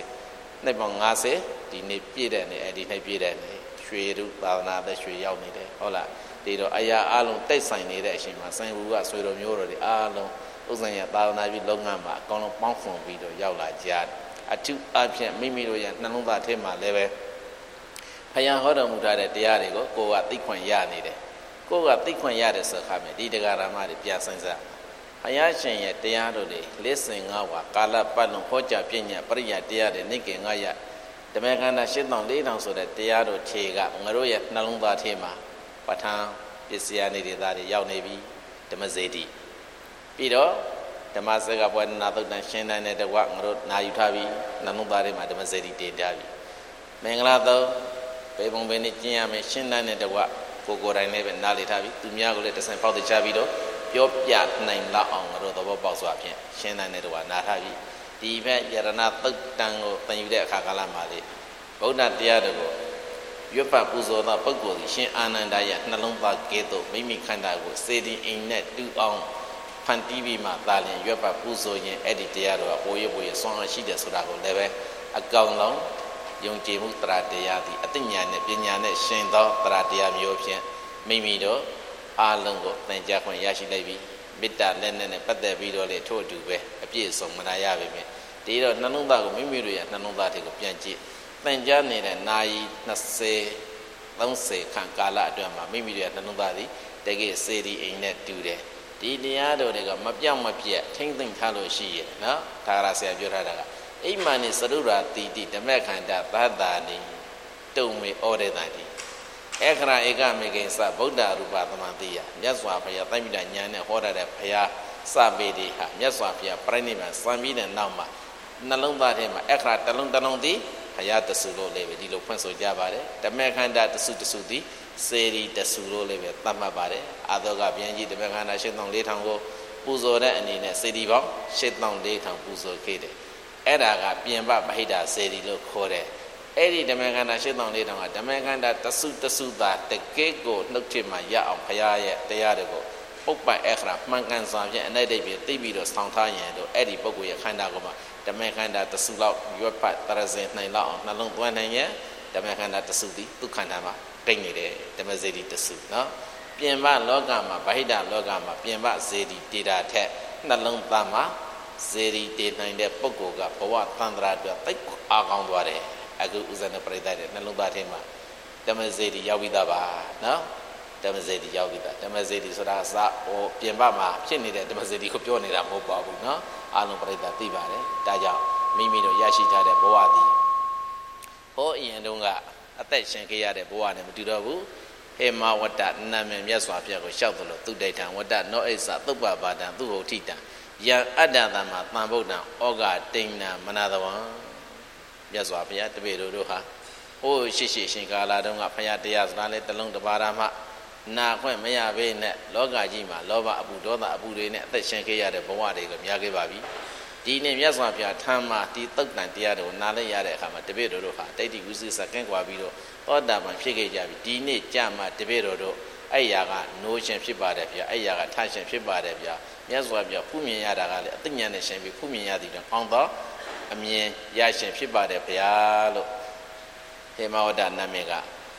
50နှစ်ပေါင်း50ဒီနေ့ပြည့်တဲ့နေ့အဲ့ဒီနေ့ပြည့်တဲ့နေ့ရွှေရုသာသနာသက်ရွှေရောက်နေတယ်ဟုတ်လားဒီတော့အရာအလုံးတိတ်ဆိုင်နေတဲ့အချိန်မှာဆိုင်ဘူးကဆွေတော်မျိုးတော်တွေအားလုံးဥစ္စာရသာသနာပြုလုပ်ငန်းမှာအကောင်လုံးပေါင်းဖွန်ပြီးတော့ရောက်လာကြတယ်အထူးအဖြင့်မိမိတို့ရဲ့နှလုံးသားထဲမှာလည်းပဲဖယားဟောတော်မူထားတဲ့တရားတွေကိုကိုယ်ကသိခွင့်ရနေတယ်ကိုယ်ကသိခွင့်ရတဲ့ဆိုခါမြဲဒီတရားဓမ္မတွေပြန်စဉ်းစားဘုရားရှင်ရဲ့တရားတော်တွေလက်စင်ငါးဝါကာလပတ်လုံးဟောကြားပြညာပရိယတရားတွေနိကေငါရဓမ္မခန္ဓာ8400ဆိုတဲ့တရားတော်ခြေကငါတို့ရဲ့နှလုံးသားထဲမှာပဋ္ဌာန်းပစ္စယနေတဲ့သားတွေရောက်နေပြီဓမ္မစေတီပြီးတော့ဓမ္မစကားပွဲနာသုတ်တန်ရှင်းတဲ့တကွငါတို့နာယူထားပြီနှလုံးသားထဲမှာဓမ္မစေတီတင်ထားပြီမင်္ဂလာတော့ဘေဘုံဘေနဲ့ကျင့်ရမယ်ရှင်းတဲ့တကွကိုယ်တိုင်လည်းပဲနားလေထားပြီသူများကိုလည်းတဆင်ပေါက်တချပြီးတော့ပြောပြနိုင်လောက်အောင်ငါတို့သဘောပေါက်စွာဖြင့်ရှင်းတဲ့တကွနားထားပြီဒီဘက်ယရဏသုတ်တန်ကိုသင်ယူတဲ့အခါကာလမှာလေဗုဒ္ဓတရားတော်ကိုရွတ်ပတ်ပူဇော်သောပုဂ္ဂိုလ်ရှင်အာနန္ဒာရဲ့နှလုံးသားကဲ့သို့မိမိခန္ဓာကိုစေတီအိမ်နဲ့တူအောင်ဖန်တီးပြီးမှသာလျှင်ရွတ်ပတ်ပူဇော်ရင်အဲ့ဒီတရားတော်ကပိုရပိုရဆွမ်းအားရှိတယ်ဆိုတာကိုလည်းပဲအကောင်လုံးယုံကြည်မှုတရားတရားသည်အသိဉာဏ်နဲ့ပညာနဲ့ရှင်သောတရားတရားမျိုးဖြင့်မိမိတို့အားလုံးကိုသင်ကြားခွင့်ရရှိလိုက်ပြီမေတ္တာလက်နဲ့ပတ်သက်ပြီးတော့လေထို့အတူပဲအပြည့်အစုံမနာရပါပဲဒီတော့နှလုံးသားကိုမိမိတို့ရဲ့နှလုံးသားတွေကိုပြန်ကြည့်သင်ကြားနေတဲ့နာယီ20-30ခန့်ကာလအတွင်းမှာမိမိတို့ရဲ့နှလုံးသားသည်တကယ်စေတီအိမ်နဲ့တူတယ်ဒီတရားတော်တွေကမပြောင်းမပြတ်ထိမ့်သိမ့်ထားလို့ရှိရဲ့နော်ဒါကရာဆရာပြောထားတာကအိမ်မာနိသရုရာတိတိဓမ္မခန္ဓာသတ္တာနိတုံမေဩဒေတံတိအခရာဧကမေကိစ္စဗုဒ္ဓရူပသမန္တိယမြတ်စွာဘုရားသိမ့်မိတာဉာဏ်နဲ့ဟောထားတဲ့ဘုရားစပေတိဟာမြတ်စွာဘုရားပြိဋိနိဗ္ဗာန်စံပြီးတဲ့နောက်မှာနှလုံးသားထဲမှာအခရာတစ်လုံးတစ်လုံးသည်ဘုရားတဆူလို့လည်းပဲဒီလိုဖွင့်ဆိုကြပါတယ်ဓမ္မခန္ဓာတဆူတဆူသည်စေရီတဆူလို့လည်းပဲသတ်မှတ်ပါတယ်အာသောကပြန်ကြည့်ဓမ္မခန္ဓာ8400ကိုပူဇော်တဲ့အနေနဲ့စေတီပေါင်း8400ပူဇော်ခဲ့တယ်အဲ့ဒါကပြင်ပဗဟိတစေတီလို့ခေါ်တယ်အဲ့ဒီဓမ္မခန္ဓာ8400ကဓမ္မခန္ဓာတဆူတဆူသာတကယ်ကိုနှုတ်ထစ်မှရအောင်ဘုရားရဲ့တရားတွေကိုပုပ္ပအခရာမှန်ကန်စွာဖြင့်အ내တိတ်ပြီးသိပြီးတော့ဆောင်းထားရင်တို့အဲ့ဒီပုဂ္ဂိုလ်ရဲ့ခန္ဓာကိုမှဓမ္မခန္ဓာတဆူလောက်ရွတ်ဖတ်တရဇင်နိုင်လောက်အောင်နှလုံးသွင်းနိုင်ရင်ဓမ္မခန္ဓာတဆူသည်သူခန္ဓာမှာတိတ်နေတယ်ဓမ္မစေတီတဆူနော်ပြင်ပလောကမှာဗဟိတလောကမှာပြင်ပစေတီတည်တာထက်နှလုံးသားမှာစေတီတည်နိုင်တဲ့ပုဂ္ဂိုလ်ကဘဝသန္တရာအတွက်သိအားကောင်းသွားတယ်အခုဥဇဏပရိသတ်တဲ့နှလုံးသားထဲမှာဓမ္မစေတီရောက်ပြီးသားပါနော်ဓမ္မစေတီရောက်ပြီးသားဓမ္မစေတီဆိုတာစပြင်ပမှာဖြစ်နေတဲ့ဓမ္မစေတီကိုပြောနေတာမဟုတ်ပါဘူးနော်အားလုံးပရိသတ်သိပါတယ်ဒါကြောင့်မိမိတို့ရရှိထားတဲ့ဘဝသည်ဟောအရင်တုန်းကအသက်ရှင်ခဲ့ရတဲ့ဘဝနဲ့မတူတော့ဘူးဟေမဝတ္တနာမည်မြတ်စွာဘုရားကိုလျှောက်သလိုသူဒိဋ္ဌံဝတ္တနောအိစ္ဆသုပ္ပပါဒံသူဟောထိတံယံအတ္တသမ္မာသံဗုဒ္ဓံဩဃတိဏ္ဏမနတဝံမြတ်စွာဘုရားတပည့်တို့ဟာဟိုရှိရှင်ကာလတုန်းကဘုရားတရားစကားလေးတစ်လုံးတစ်ပါးမှနာခွင့်မရဘဲနဲ့လောကကြီးမှာလောဘအပူဒေါသအပူတွေနဲ့အသက်ရှင်ခဲ့ရတဲ့ဘဝတွေကိုများခဲ့ပါပြီဒီနေ့မြတ်စွာဘုရားထမ်းမှာဒီသုတ်တန်တရားတွေကိုနားလဲရတဲ့အခါမှာတပည့်တို့ဟာတိဋ္ဌိဝိသုစကင်းကွာပြီးတော့သောတာပန်ဖြစ်ခဲ့ကြပြီဒီနေ့ကြမှာတပည့်တို့အဲ့ရာကနိုးရှင်ဖြစ်ပါတယ်ဗျာအဲ့ရာကထရှင်ဖြစ်ပါတယ်ဗျာမြတ်စွာဘုရားဖူးမြင်ရတာကလည်းအသိဉာဏ်နဲ့ရှင်ပြီးဖူးမြင်ရသည်တော့ကောင်းသောအမြင်ရရှင်ဖြစ်ပါတယ်ဗျာလို့ဟေမဝတ္တနာမည်က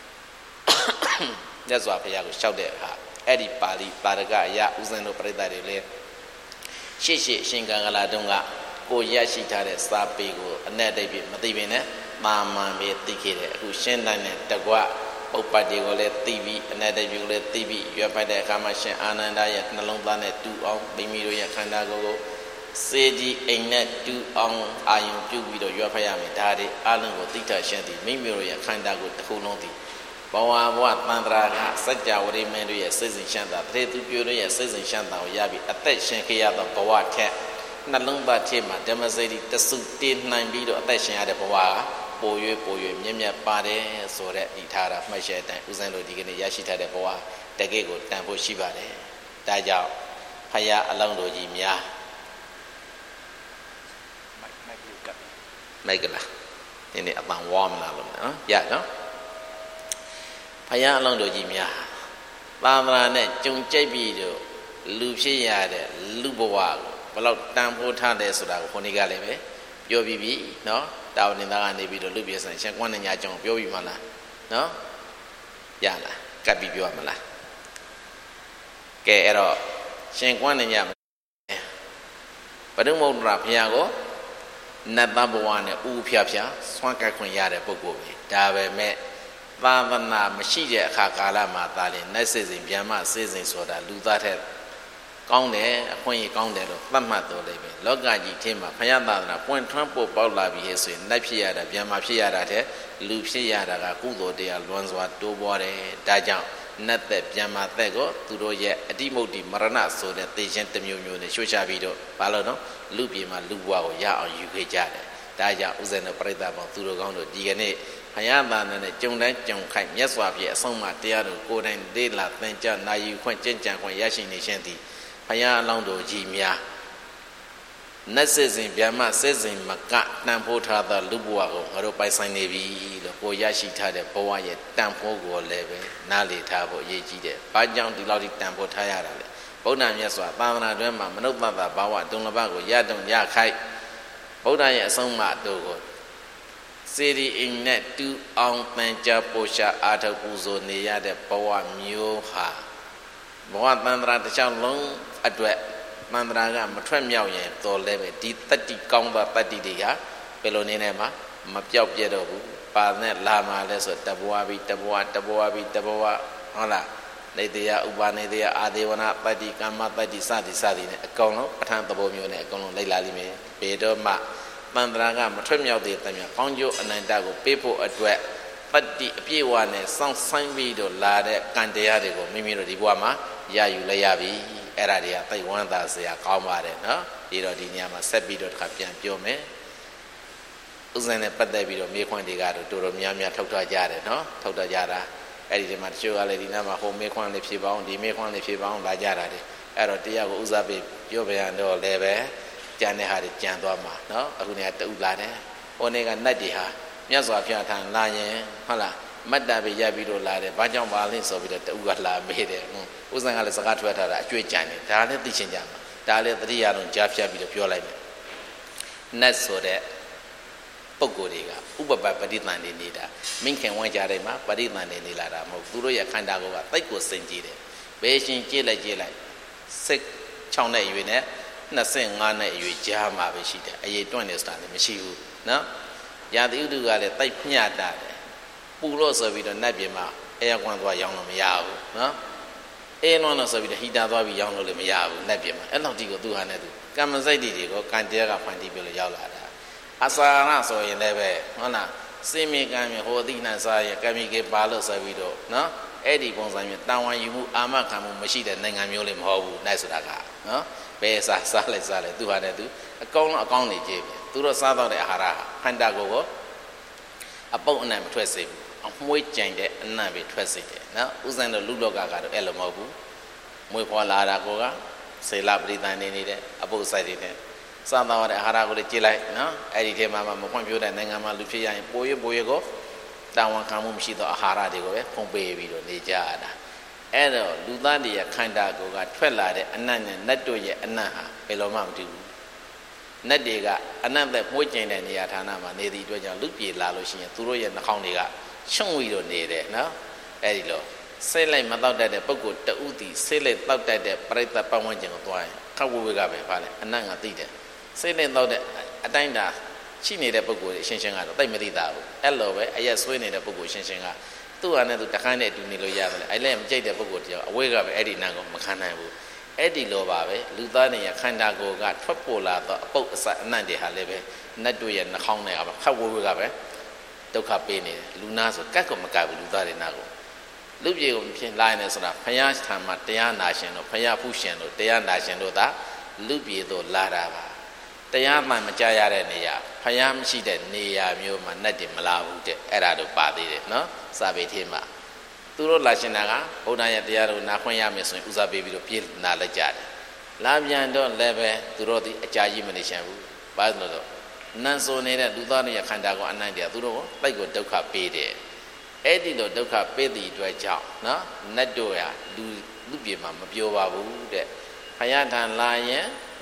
မြတ်စွာဘုရားကိုလျှောက်တဲ့အခါအဲ့ဒီပါဠိပါရကအရာဥစဉ်တို့ပြိဿတွေလည်းရှေ့အရှင်ကံကလာတုန်းကကိုရရှိထားတဲ့စာပေကိုအ내တိတ်ပြမသိပင်နဲ့မာမန်ပဲသိခဲ့တယ်အခုရှင်းတိုင်းနဲ့တကွပုပ္ပတ္တိကိုလည်းသိပြီးအ내တိတ်ပြကိုလည်းသိပြီးရွတ်ပတ်တဲ့အခါမှာရှင်အာနန္ဒာရဲ့နှလုံးသားနဲ့တူအောင်မိမိတို့ရဲ့ခန္ဓာကိုယ်စေတီအိမ်နဲ့တူအောင်အာယုံပြုပြီးတော့ရွတ်ဖတ်ရမယ်ဒါတွေအလုံးကိုသိထရှင်းသည်မိမိတို့ရဲ့ခန္ဓာကိုယ်တစ်ခုလုံးသည်ဘဝသန္တရာကစัจ java ဝိမင်းတို့ရဲ့စိတ်စဉ်ရှမ်းသာတရေသူပြိုတို့ရဲ့စိတ်စဉ်ရှမ်းသာကိုရပြီးအသက်ရှင်ခဲ့ရသောဘဝထက်နှလုံးသားထဲမှာဓမ္မစေတီတစုတည်နိုင်ပြီးတော့အသက်ရှင်ရတဲ့ဘဝကပို၍မြင့်မြတ်ပါတယ်ဆိုတဲ့ဒီထားတာမှတ်ရှက်တိုင်းဦးဇင်းတို့ဒီကနေ့ရရှိထားတဲ့ဘဝတကယ့်ကိုတန်ဖို့ရှိပါတယ်ဒါကြောင့်ဖယားအလောင်းတော်ကြီးများမိုက်ကလားဒီနေ့အပန်ဝါမလားလို့နော်ရနော်ဖယားအလောင်းတော်ကြီးများသာသနာနဲ့ကြုံကြိတ်ပြီးတော့လူဖြစ်ရတဲ့လူဘဝကိုဘလောက်တန်ဖိုးထားတယ်ဆိုတာကိုခေါင်းကြီးကလည်းပဲပြောပြီးပြီနော်တာဝန်နေတာကနေပြီးတော့လူပြေဆိုင်ရှင်ကွန်းနေညာကြောင့်ပြောပြီးမှလားနော်ရလားကပ်ပြီးပြောမလားကဲအဲ့တော့ရှင်ကွန်းနေညာပဒုမုဒ္ဒရာဘုရားကိုနတ်ဘဝနဲ့ဥဖြာဖြာဆွမ်းကပ်ခွင့်ရတဲ့ပုဂ္ဂိုလ်ပဲဒါပဲမဲ့သာသနာမရှိတဲ့အခါကာလမှာသာလေနတ်စစ်စဉ်ဗျမစစ်စဉ်ဆိုတာလူသားတဲ့ကောင်းတယ်အခွင့်အရေးကောင်းတယ်လို့သတ်မှတ်တော်လေပဲလောကကြီးထဲမှာဘုရားသာသနာပွင့်ထွန်းပို့ပေါက်လာပြီဆိုရင်နတ်ဖြစ်ရတာဗျမဖြစ်ရတာတဲ့လူဖြစ်ရတာကကုသိုလ်တရားလွန်စွာတိုးပွားတယ်ဒါကြောင့်နတ်သက်ဗျမသက်ကိုသူတို့ရဲ့အတိမုတ်တိမရဏဆိုတဲ့သေခြင်းတစ်မျိုးမျိုးနဲ့ရွှေ့ချပြီးတော့ဘာလို့နော်လူပြေမှာလူဘဝကိုရအောင်ယူခဲ့ကြတယ်ဒါကြောင့်ဥစဉ်တဲ့ပြိဿပေါင်းသူတို့ကောင်းတို့ဒီကနေ့ဘုရားသာသနာနဲ့ကြုံတိုင်းကြုံခိုက်မြတ်စွာဘုရားအဆုံးအမတရားတို့ကိုယ်တိုင်လေ့လာသင်ကြားနာယူခွင့်ကျင့်ကြံခွင့်ရရှိနေခြင်းသည်ဘုရားအလောင်းတော်ကြီးများနတ်စစ်စဉ်ဗျမစစ်စဉ်မကတန်ဖိုးထားသောလူဘဝကိုငါတို့ပိုင်ဆိုင်နေပြီလို့ကိုရရှိထားတဲ့ဘဝရဲ့တန်ဖိုးကိုလည်းပဲနားလေထားဖို့အရေးကြီးတယ်။ဘာကြောင့်ဒီလောက်ထိတန်ဖိုးထားရတာလဲ။ဗုဒ္ဓမြတ်စွာသာသနာတွင်မှာမနုဿတဘာဝဒုံလဘကိုရတုံရခိုက်ဗုဒ္ဓရဲ့အဆုံးအမတို့ကိုစေရီအိမ်နဲ့တူအောင်ပန်ကြပို့ရှာအာထုပ်ပူဇော်နေရတဲ့ဘဝမျိုးဟာဘဝတန်ត្រာတစ်ချောင်းလုံးအတွက်မန္တရာကမထွက်မြောက်ရင်တော်လဲပဲဒီတတ္တိကောင်းသောတတ္တိတွေကဘယ်လိုနေနေမှာမပြောက်ပြဲတော့ဘူးပါနဲ့လာမှာလဲဆိုတဘဝပြီးတဘဝတဘဝပြီးတဘဝဟုတ်လားနေတရားဥပါနေတရားအာဒေဝနာတတ္တိကမ္မတတ္တိစသည်နဲ့အကုန်လုံးပဋ္ဌာန်းသဘောမျိုးနဲ့အကုန်လုံးလိုက်လာလိမ့်မယ်ဘယ်တော့မှမန္တရာကမထွက်မြောက်သေးတဲ့မြတ်ကောင်းကျိုးအနန္တကိုပေးဖို့အတွက်တတ္တိအပြည့်အဝနဲ့စောင့်ဆိုင်ပြီးတော့လာတဲ့ကံတရားတွေကိုမိမိတို့ဒီဘဝမှာရယူလိုက်ရပြီအဲ့ဒါတွေကသိဝမ်းသာစရာကောင်းပါတယ်နော်ဒီတော့ဒီနေရာမှာဆက်ပြီးတော့တစ်ခါပြန်ပြောမယ်ဥစဉ်နဲ့ပတ်သက်ပြီးတော့မေးခွန်းတွေကတော့တော်တော်များများထုတ်ထားကြတယ်နော်ထုတ်ထားကြတာအဲ့ဒီထဲမှာတချို့ကလည်းဒီနားမှာဟိုမေးခွန်းလေးဖြေပါအောင်ဒီမေးခွန်းလေးဖြေပါအောင်လာကြတာတယ်အဲ့တော့တရားကိုဥစားပြီးပြောပြရတော့လည်းပဲကြံတဲ့ဟာတွေကြံသွားမှာနော်အခုနေကတူလာတယ်ဟိုနေ့ကနတ်တွေဟာမြတ်စွာဘုရားထံလာရင်ဟုတ်လားမတ်တာပဲရပြီးတော့လာတယ်ဘာကြောင့်ပါလဲဆိုပြီးတော့တူကလာမေးတယ်ဥစဉ်ကလည်းစကားထွက်ထားတာအကျွေးကြံတယ်ဒါလည်းသိချင်ကြမှာဒါလည်းတတိယလုံးကြားဖြတ်ပြီးတော့ပြောလိုက်မယ်နတ်ဆိုတဲ့ပုဂ္ဂိုလ်တွေကဥပပပฏิသန္တိနေတာမင်းခင်ဝမ်းကြတဲ့မှာပฏิသန္တိနေလာတာမဟုတ်သူတို့ရဲ့ခန္ဓာကိုယ်ကတိတ်ကိုစင်ကြည့်တယ်ဘယ်ရှင်ကြည့်လိုက်စိတ်6နဲ့ရွေနဲ့25နဲ့ရွေကြားမှာပဲရှိတယ်အရေးတွန့်နေစတာလည်းမရှိဘူးနော်ရာသီဥတုကလည်းတိတ်ညှတာတယ်ပူလို့ဆိုပြီးတော့နတ်ပြည်မှာအဲကွမ်းသွားရောင်းလို့မရဘူးနော်အေးလွန်းလို့ဆိုပြီးတော့ဟီတာသွားပြီးရောင်းလို့လည်းမရဘူးနတ်ပြည်မှာအဲ့လောက်ဒီကိုသူဟာနဲ့သူကမ္မစိတ်တွေကိုကံတရားကဖန်တီးပြီးလို့ရောက်လာတာအစာရဆိုရင်လည်းပဲဟုတ်လားစေမီကံမြေဟိုအတိနှံစားရကံမီကေပါလို့ဆိုပြီးတော့နော်အဲ့ဒီပုံစံမျိုးတာဝန်ယူမှုအာမခံမှုမရှိတဲ့နိုင်ငံမျိုးလေးမဟုတ်ဘူးနိုင်ဆိုတာကနော်ဘယ်စားလိုက်သူဟာနဲ့သူအကောင်းလုံးအကောင်းနေကြည့်ပြီသူတို့စားတော့တဲ့အာဟာရခန္ဓာကိုယ်အပုပ်အနံ့မထွက်စေဘူးအမွှေးကြိုင်တဲ့အနံ့ပဲထွက်စေတယ်နော်ဥစဉ်တော့လူလောကကတော့အဲ့လိုမဟုတ်ဘူးမွေးဖွားလာတာကိုကစေလပရိသန်နေနေတဲ့အပုပ်ဆိုင်တွေနဲ့စားတော့တဲ့အာဟာရကိုလည်းကြည့်လိုက်နော်အဲ့ဒီထဲမှာမဖွံ့ဖြိုးတဲ့နိုင်ငံမှာလူဖြစ်ရရင်ပိုရကိုတာဝန်ခံမှုမရှိသောအာဟာရတွေကိုပဲဖုံးပေးပြီးတော့နေကြရတာအဲ့တော့လူသားတွေရဲ့ခန္ဓာကိုယ်ကထွက်လာတဲ့အနံ့နဲ့နတ်တို့ရဲ့အနံ့ဟာဘယ်လိုမှမတူဘူးနတ်တွေကအနံ့သက်မှုကျင်တဲ့နေရာဌာနမှာနေသည့်အတွက်ကြောင့်လူပြေလာလို့ရှိရင်သူတို့ရဲ့နှာခေါင်းတွေကရှုံပြီးတော့နေတယ်နော်အဲ့ဒီလိုဆိတ်လိုက်မတောက်တတ်တဲ့ပုဂ္ဂိုလ်တဦးတည်ဆိတ်လိုက်တောက်တတ်တဲ့ပရိသတ်ပတ်ဝန်းကျင်ကိုသွားရင်ခက်ဝဝကပဲပါလေအနံ့ကသိတယ်ဆိတ်လိုက်တောက်တဲ့အတိုင်းတာရှိနေတဲ့ပုဂ္ဂိုလ်ရှင်းကတော့သိမသိတာဘူးအဲ့လိုပဲအရက်ဆွေးနေတဲ့ပုဂ္ဂိုလ်ရှင်းကသူ့ဟာနဲ့သူတခန်းနဲ့အတူနေလို့ရတယ်အဲ့လည်းမကြိုက်တဲ့ပုဂ္ဂိုလ်တယောက်အဝေးကပဲအဲ့ဒီနံကိုမခံနိုင်ဘူးအဲ့ဒီလိုပါပဲလူသားတွေရဲ့ခန္ဓာကိုယ်ကထွက်ပေါ်လာတော့အပုပ်အစအနံ့တွေဟာလည်းပဲနတ်တို့ရဲ့နှာခေါင်းတွေကပဲခက်ဝဝကပဲဒုက္ခပေးနေတယ်လူနာဆိုကတ်ကိုမကတ်ဘူးလူသားတွေနာကိုလူပြေကိုဖြစ်လာနေဆိုတာဘုရားထံမှာတရားနာရှင်တို့ဘုရားဖူးရှင်တို့တရားနာရှင်တို့သာလူပြေတို့လာတာပါတရားမှန်မကြရတဲ့နေရာဘုရားမရှိတဲ့နေရာမျိုးမှာနတ်တွေမလာဘူးတဲ့အဲ့ဒါတို့ပါသေးတယ်နော်စာပေထဲမှာသူတို့လာရှင်တာကဘုရားရဲ့တရားတို့နာခွင့်ရမယ်ဆိုရင်ဦးစားပေးပြီးတော့ပြေးနာလိုက်ကြတယ်လာပြန်တော့လည်းပဲသူတို့ဒီအကြာကြီးမနေချင်ဘူးဘာလို့လဲနန်းစုံနေတဲ့လူသားတွေရဲ့ခန္ဓာကိုအနံ့တရားသူတို့ကိုတိုက်ကိုဒုက္ခပေးတယ်အဲ့ဒီလိုဒုက္ခပေးတဲ့အတွက်ကြောင့်နော်နတ်တို့ရလူပြေမှာမပြောပါဘူးတဲ့ဘုရားထံလာရင်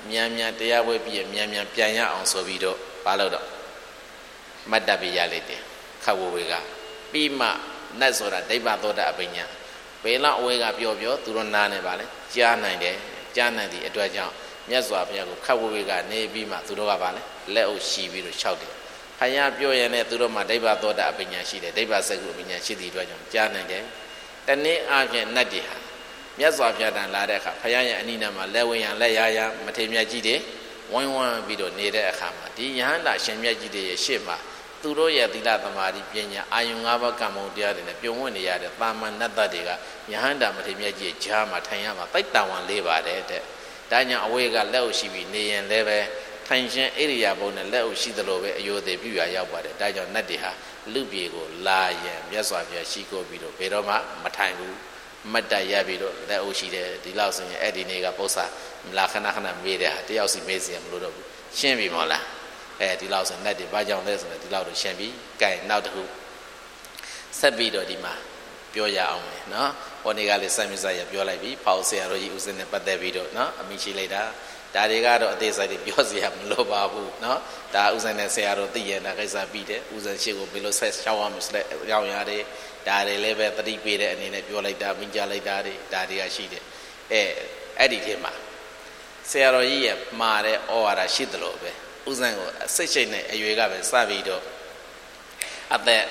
မြန်တရားပွဲပြီးမြန်ပြန်ရအောင်ဆိုပြီးတော့ပါလို့တော့မတ်တပ်ပြရလိုက်တယ်ခတ်ဝဝေကပြီးမှနတ်ဆိုတာဒိဗ္ဗသောတာအပညာဘယ်လောက်အဝေးကပြောသူတို့နားနေပါလေကြားနိုင်တယ်ကြားနိုင်သည့်အတွက်ကြောင့်မြတ်စွာဘုရားကိုခတ်ဝဝေကနေပြီးမှသူတို့ကပါလေလက်အုပ်ရှိပြီးတော့ခြောက်တယ်ဖယားပြောရင်လည်းသူတို့မှာဒိဗ္ဗသောတာအပညာရှိတယ်ဒိဗ္ဗစကုအပညာရှိသည့်အတွက်ကြောင့်ကြားနိုင်တယ်တနေ့အားဖြင့်နတ်တွေဟာမြတ်စွာဘုရားတန်လာတဲ့အခါဖယားရဲ့အနိနာမှာလက်ဝင်ရလက်ရမထေမြတ်ကြီးတွေဝိုင်းဝန်းပြီးတော့နေတဲ့အခါမှာဒီယဟန္တာရှင်မြတ်ကြီးတွေရဲ့ရှေ့မှာသူတို့ရဲ့သီလသမာဓိပညာအာယုံ၅ပါးကံမုံတရားတွေနဲ့ပြုံးဝင်နေရတဲ့တာမန်နတ်သားတွေကယဟန္တာမထေမြတ်ကြီးရဲ့ဂျားမှာထိုင်ရမှာတိုက်တာဝန်လေးပါတယ်တဲ့ဒါကြောင့်အဝေးကလက်အုပ်ရှိပြီးနေရင်လည်းပဲထိုင်ရှင်ဣရိယာပုနဲ့လက်အုပ်ရှိသလိုပဲအယိုသေးပြုရရောက်ပါတယ်ဒါကြောင့်နတ်တွေဟာလူပြေကိုလာရင်မြတ်စွာဘုရားရှိခိုးပြီးတော့ဘယ်တော့မှမထိုင်ဘူးမတ်တရပြီးတော့လက်အုပ်ရှိတယ်ဒီလောက်ဆိုရင်အဲ့ဒီနေ့ကပု္ပ္ပာလာခဏမေးတဲ့ဟာတယောက်စီမေးစီမလို့တော့ဘူးရှင်းပြီမဟုတ်လားဒီလောက်ဆိုနတ်တွေဘာကြောင့်လဲဆိုတော့ဒီလောက်တော့ရှင်းပြီကဲနောက်တစ်ခုဆက်ပြီးတော့ဒီမှာပြောရအောင်မယ်နော်ဟောနေကလေးစိုက်မစိုက်ရပြောလိုက်ပြီဖောက်ဆရာတော်ကြီးဦးစင်းနဲ့ပတ်သက်ပြီးတော့နော်အမိရှိလိုက်တာဒါတွေကတော့အသေးစိတ်တွေပြောစရာမလိုပါဘူးနော်ဒါဦးစင်းနဲ့ဆရာတော်သိရတဲ့ကိစ္စပြီးတယ်ဦးစင်းရှိကိုဘယ်လိုဆက်ရှောက်ရမလဲကြောင်းရတယ်ဒါတွေလည်းပဲသတိပေးတဲ့အနေနဲ့ပြောလိုက်တာမိကြလိုက်တာတွေဒါတွေကရှိတယ်အဲ့ဒီထဲမှာဆရာတော်ကြီးရဲ့မှာတဲ့ဩဝါဒရှိသလိုပဲဦးစင်းကိုစိတ်ရှိတ်နဲ့အရွယ်ကပဲစပြီးတော့အသက်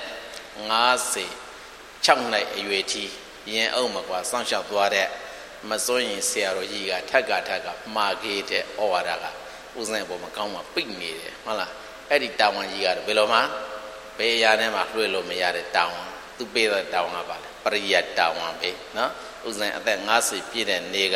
56နှစ်အရွယ်ထိရင်အုပ်မကွာစောင့်ရှောက်သွားတဲ့မစိုးရင်ဆရာတော်ကြီးကထက်ကမှာခဲ့တဲ့ဩဝါဒကဦးစင်းအပေါ်မှာကောင်းမှပိတ်နေတယ်ဟုတ်လားအဲ့ဒီတာဝန်ကြီးကတော့ဘယ်လိုမှဘယ်အရာနဲ့မှလွှဲလို့မရတဲ့တာဝန်သူပေးတဲ့တာဝန်ကပါလေပရိယတ်တာဝန်ပဲနော်ဦးစင်းအသက်50ပြည့်တဲ့နေ့က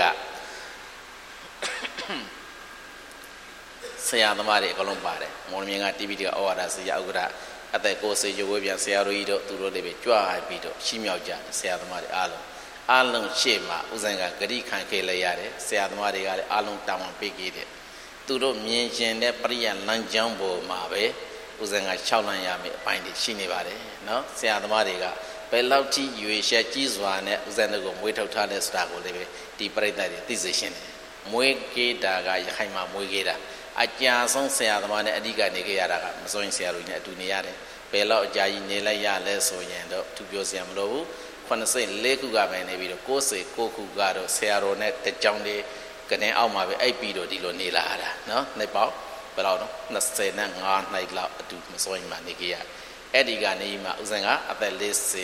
ဆရာသမားတွေအကုန်လုံးပါတယ်မော်လမြိုင်က TV တွေကဩဝါဒဆရာဥက္ကဋ္ဌအသက်60ကျော်ဝေးပြန်ဆရာတော်ကြီးတို့သူတို့တွေပဲကြွပြီးတော့ရှင်းမြောက်ကြတယ်ဆရာသမားတွေအားလုံးရှေ့မှာဦးဇင်းကဂရိခံခဲ့လိုက်ရတယ်ဆရာသမားတွေကလည်းအားလုံးတာဝန်ပေးခဲ့တယ်သူတို့မြင်ရှင်တဲ့ပရိယလမ်းကြောင်းပေါ်မှာပဲဦးဇင်းက6လမ်းရမယ်အပိုင်းတွေရှိနေပါတယ်နော်ဆရာသမားတွေကဘယ်လောက်ထိရွေချက်ကြီးစွာနဲ့ဦးဇင်းတို့ကိုမွေးထုတ်ထားတဲ့ဆိုတာကိုလည်းပဲဒီပရိသတ်တွေသိစေရှင်တယ်မွေးကေးတာကရခိုင်မှာမွေးကေးတာအကြာဆုံးဆရာသမားနဲ့အဓိကနေခဲ့ရတာကမစိုးရင်ဆရာတို့နဲ့အတူနေရတယ်ဘယ်လောက်အကြာကြီးနေလိုက်ရလဲဆိုရင်တော့သူပြောစရာမလိုဘူး84ခုကပဲနေပြီးတော့69ခုကတော့ဆရာတော်နဲ့တကြောင်လေးကနေအောက်မှာပဲအိပ်ပြီးတော့ဒီလိုနေလာတာနော်နှစ်ပေါက်ဘယ်လောက်တော့25နှစ်လောက်အတူမစိုးရင်မှနေခဲ့ရအဲ့ဒီကနေမှဦးဇင်းကအသက်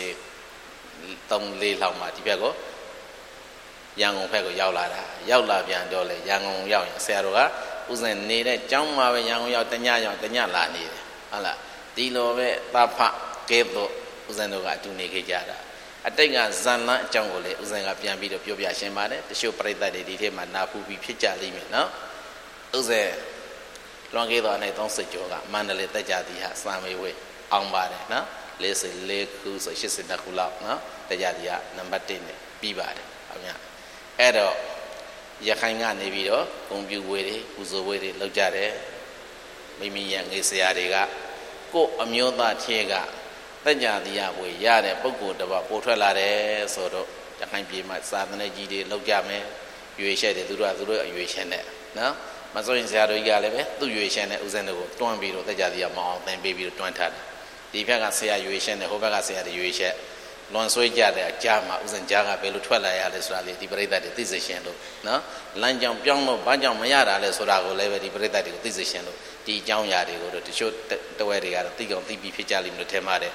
43လောက်မှဒီဘက်ကိုရန်ကုန်ဘက်ကိုရောက်လာပြန်တော့လေရန်ကုန်ရောက်ရင်ဆရာတော်ကဦးဇင်းနေတဲ့ကျောင်းမှာပဲရန်ကုန်ရောက်တညလာနေတယ်ဟုတ်လားဒီလိုပဲသဖကဲတော့ဦးဇင်းတို့ကအတူနေခဲ့ကြတာအတိတ်ကဇန်လန်းအကြောင်းကိုလေဦးဇင်းကပြန်ပြီးတော့ပြောပြရှင်းပါတယ်တချို့ပရိသတ်တွေဒီထဲမှာနာဖူးပြီးဖြစ်ကြလိမ့်မယ်နော်ဦးဇင်းလွန်ခဲ့သောနှစ်30ကျော်ကမန္တလေးတက်ကြသည်ဟာစာမေဝေအောင်ပါတယ်နော်44ခုဆို82ခုလောက်နော်တက်ကြသည်ကနံပါတ်1နဲ့ပြီးပါတယ်ဟုတ်များအဲ့တော့ရခိုင်ကနေပြီးတော့ဂုံပြူဝေးတွေပူဇော်ဝေးတွေလောက်ကြတယ်မိမိရဲ့ငေဆရာတွေကကို့အမျိုးသားထဲကတက်ကြသည်ရဝေးရတဲ့ပုဂ္ဂိုလ်တစ်ပါးပို့ထွက်လာတယ်ဆိုတော့ရခိုင်ပြည်မှာစာသနေကြီးတွေလောက်ကြမယ်ရွေချက်တွေသူတို့အရွေချက်နဲ့နော်မစိုးရင်ဆရာတော်ကြီးကလည်းပဲသူ့ရွေချက်နဲ့ဦးဇင်းတို့ကိုတွန်းပြီးတော့တက်ကြသည်ရမအောင်သင်ပေးပြီးတော့တွန်းထားတယ်ဒီဘက်ကဆရာရွေချက်နဲ့ဟိုဘက်ကဆရာတွေရွေချက်လွန်ဆွေးကြတဲ့အကြားမှာဦးဇင်းကြားကဘယ်လိုထွက်လာရလဲဆိုတာလေဒီပရိသတ်တွေသိစေရှင်လို့နော်လမ်းကြောင်ပြောင်းလို့ဘာကြောင့်မရတာလဲဆိုတာကိုလည်းပဲဒီပရိသတ်တွေကိုသိစေရှင်လို့ဒီအကြောင်းအရာတွေကိုတော့တချို့တဝဲတွေကတော့သိကောင်သိပြီးဖြစ်ကြလိမ့်မယ်လို့ထင်ပါတယ်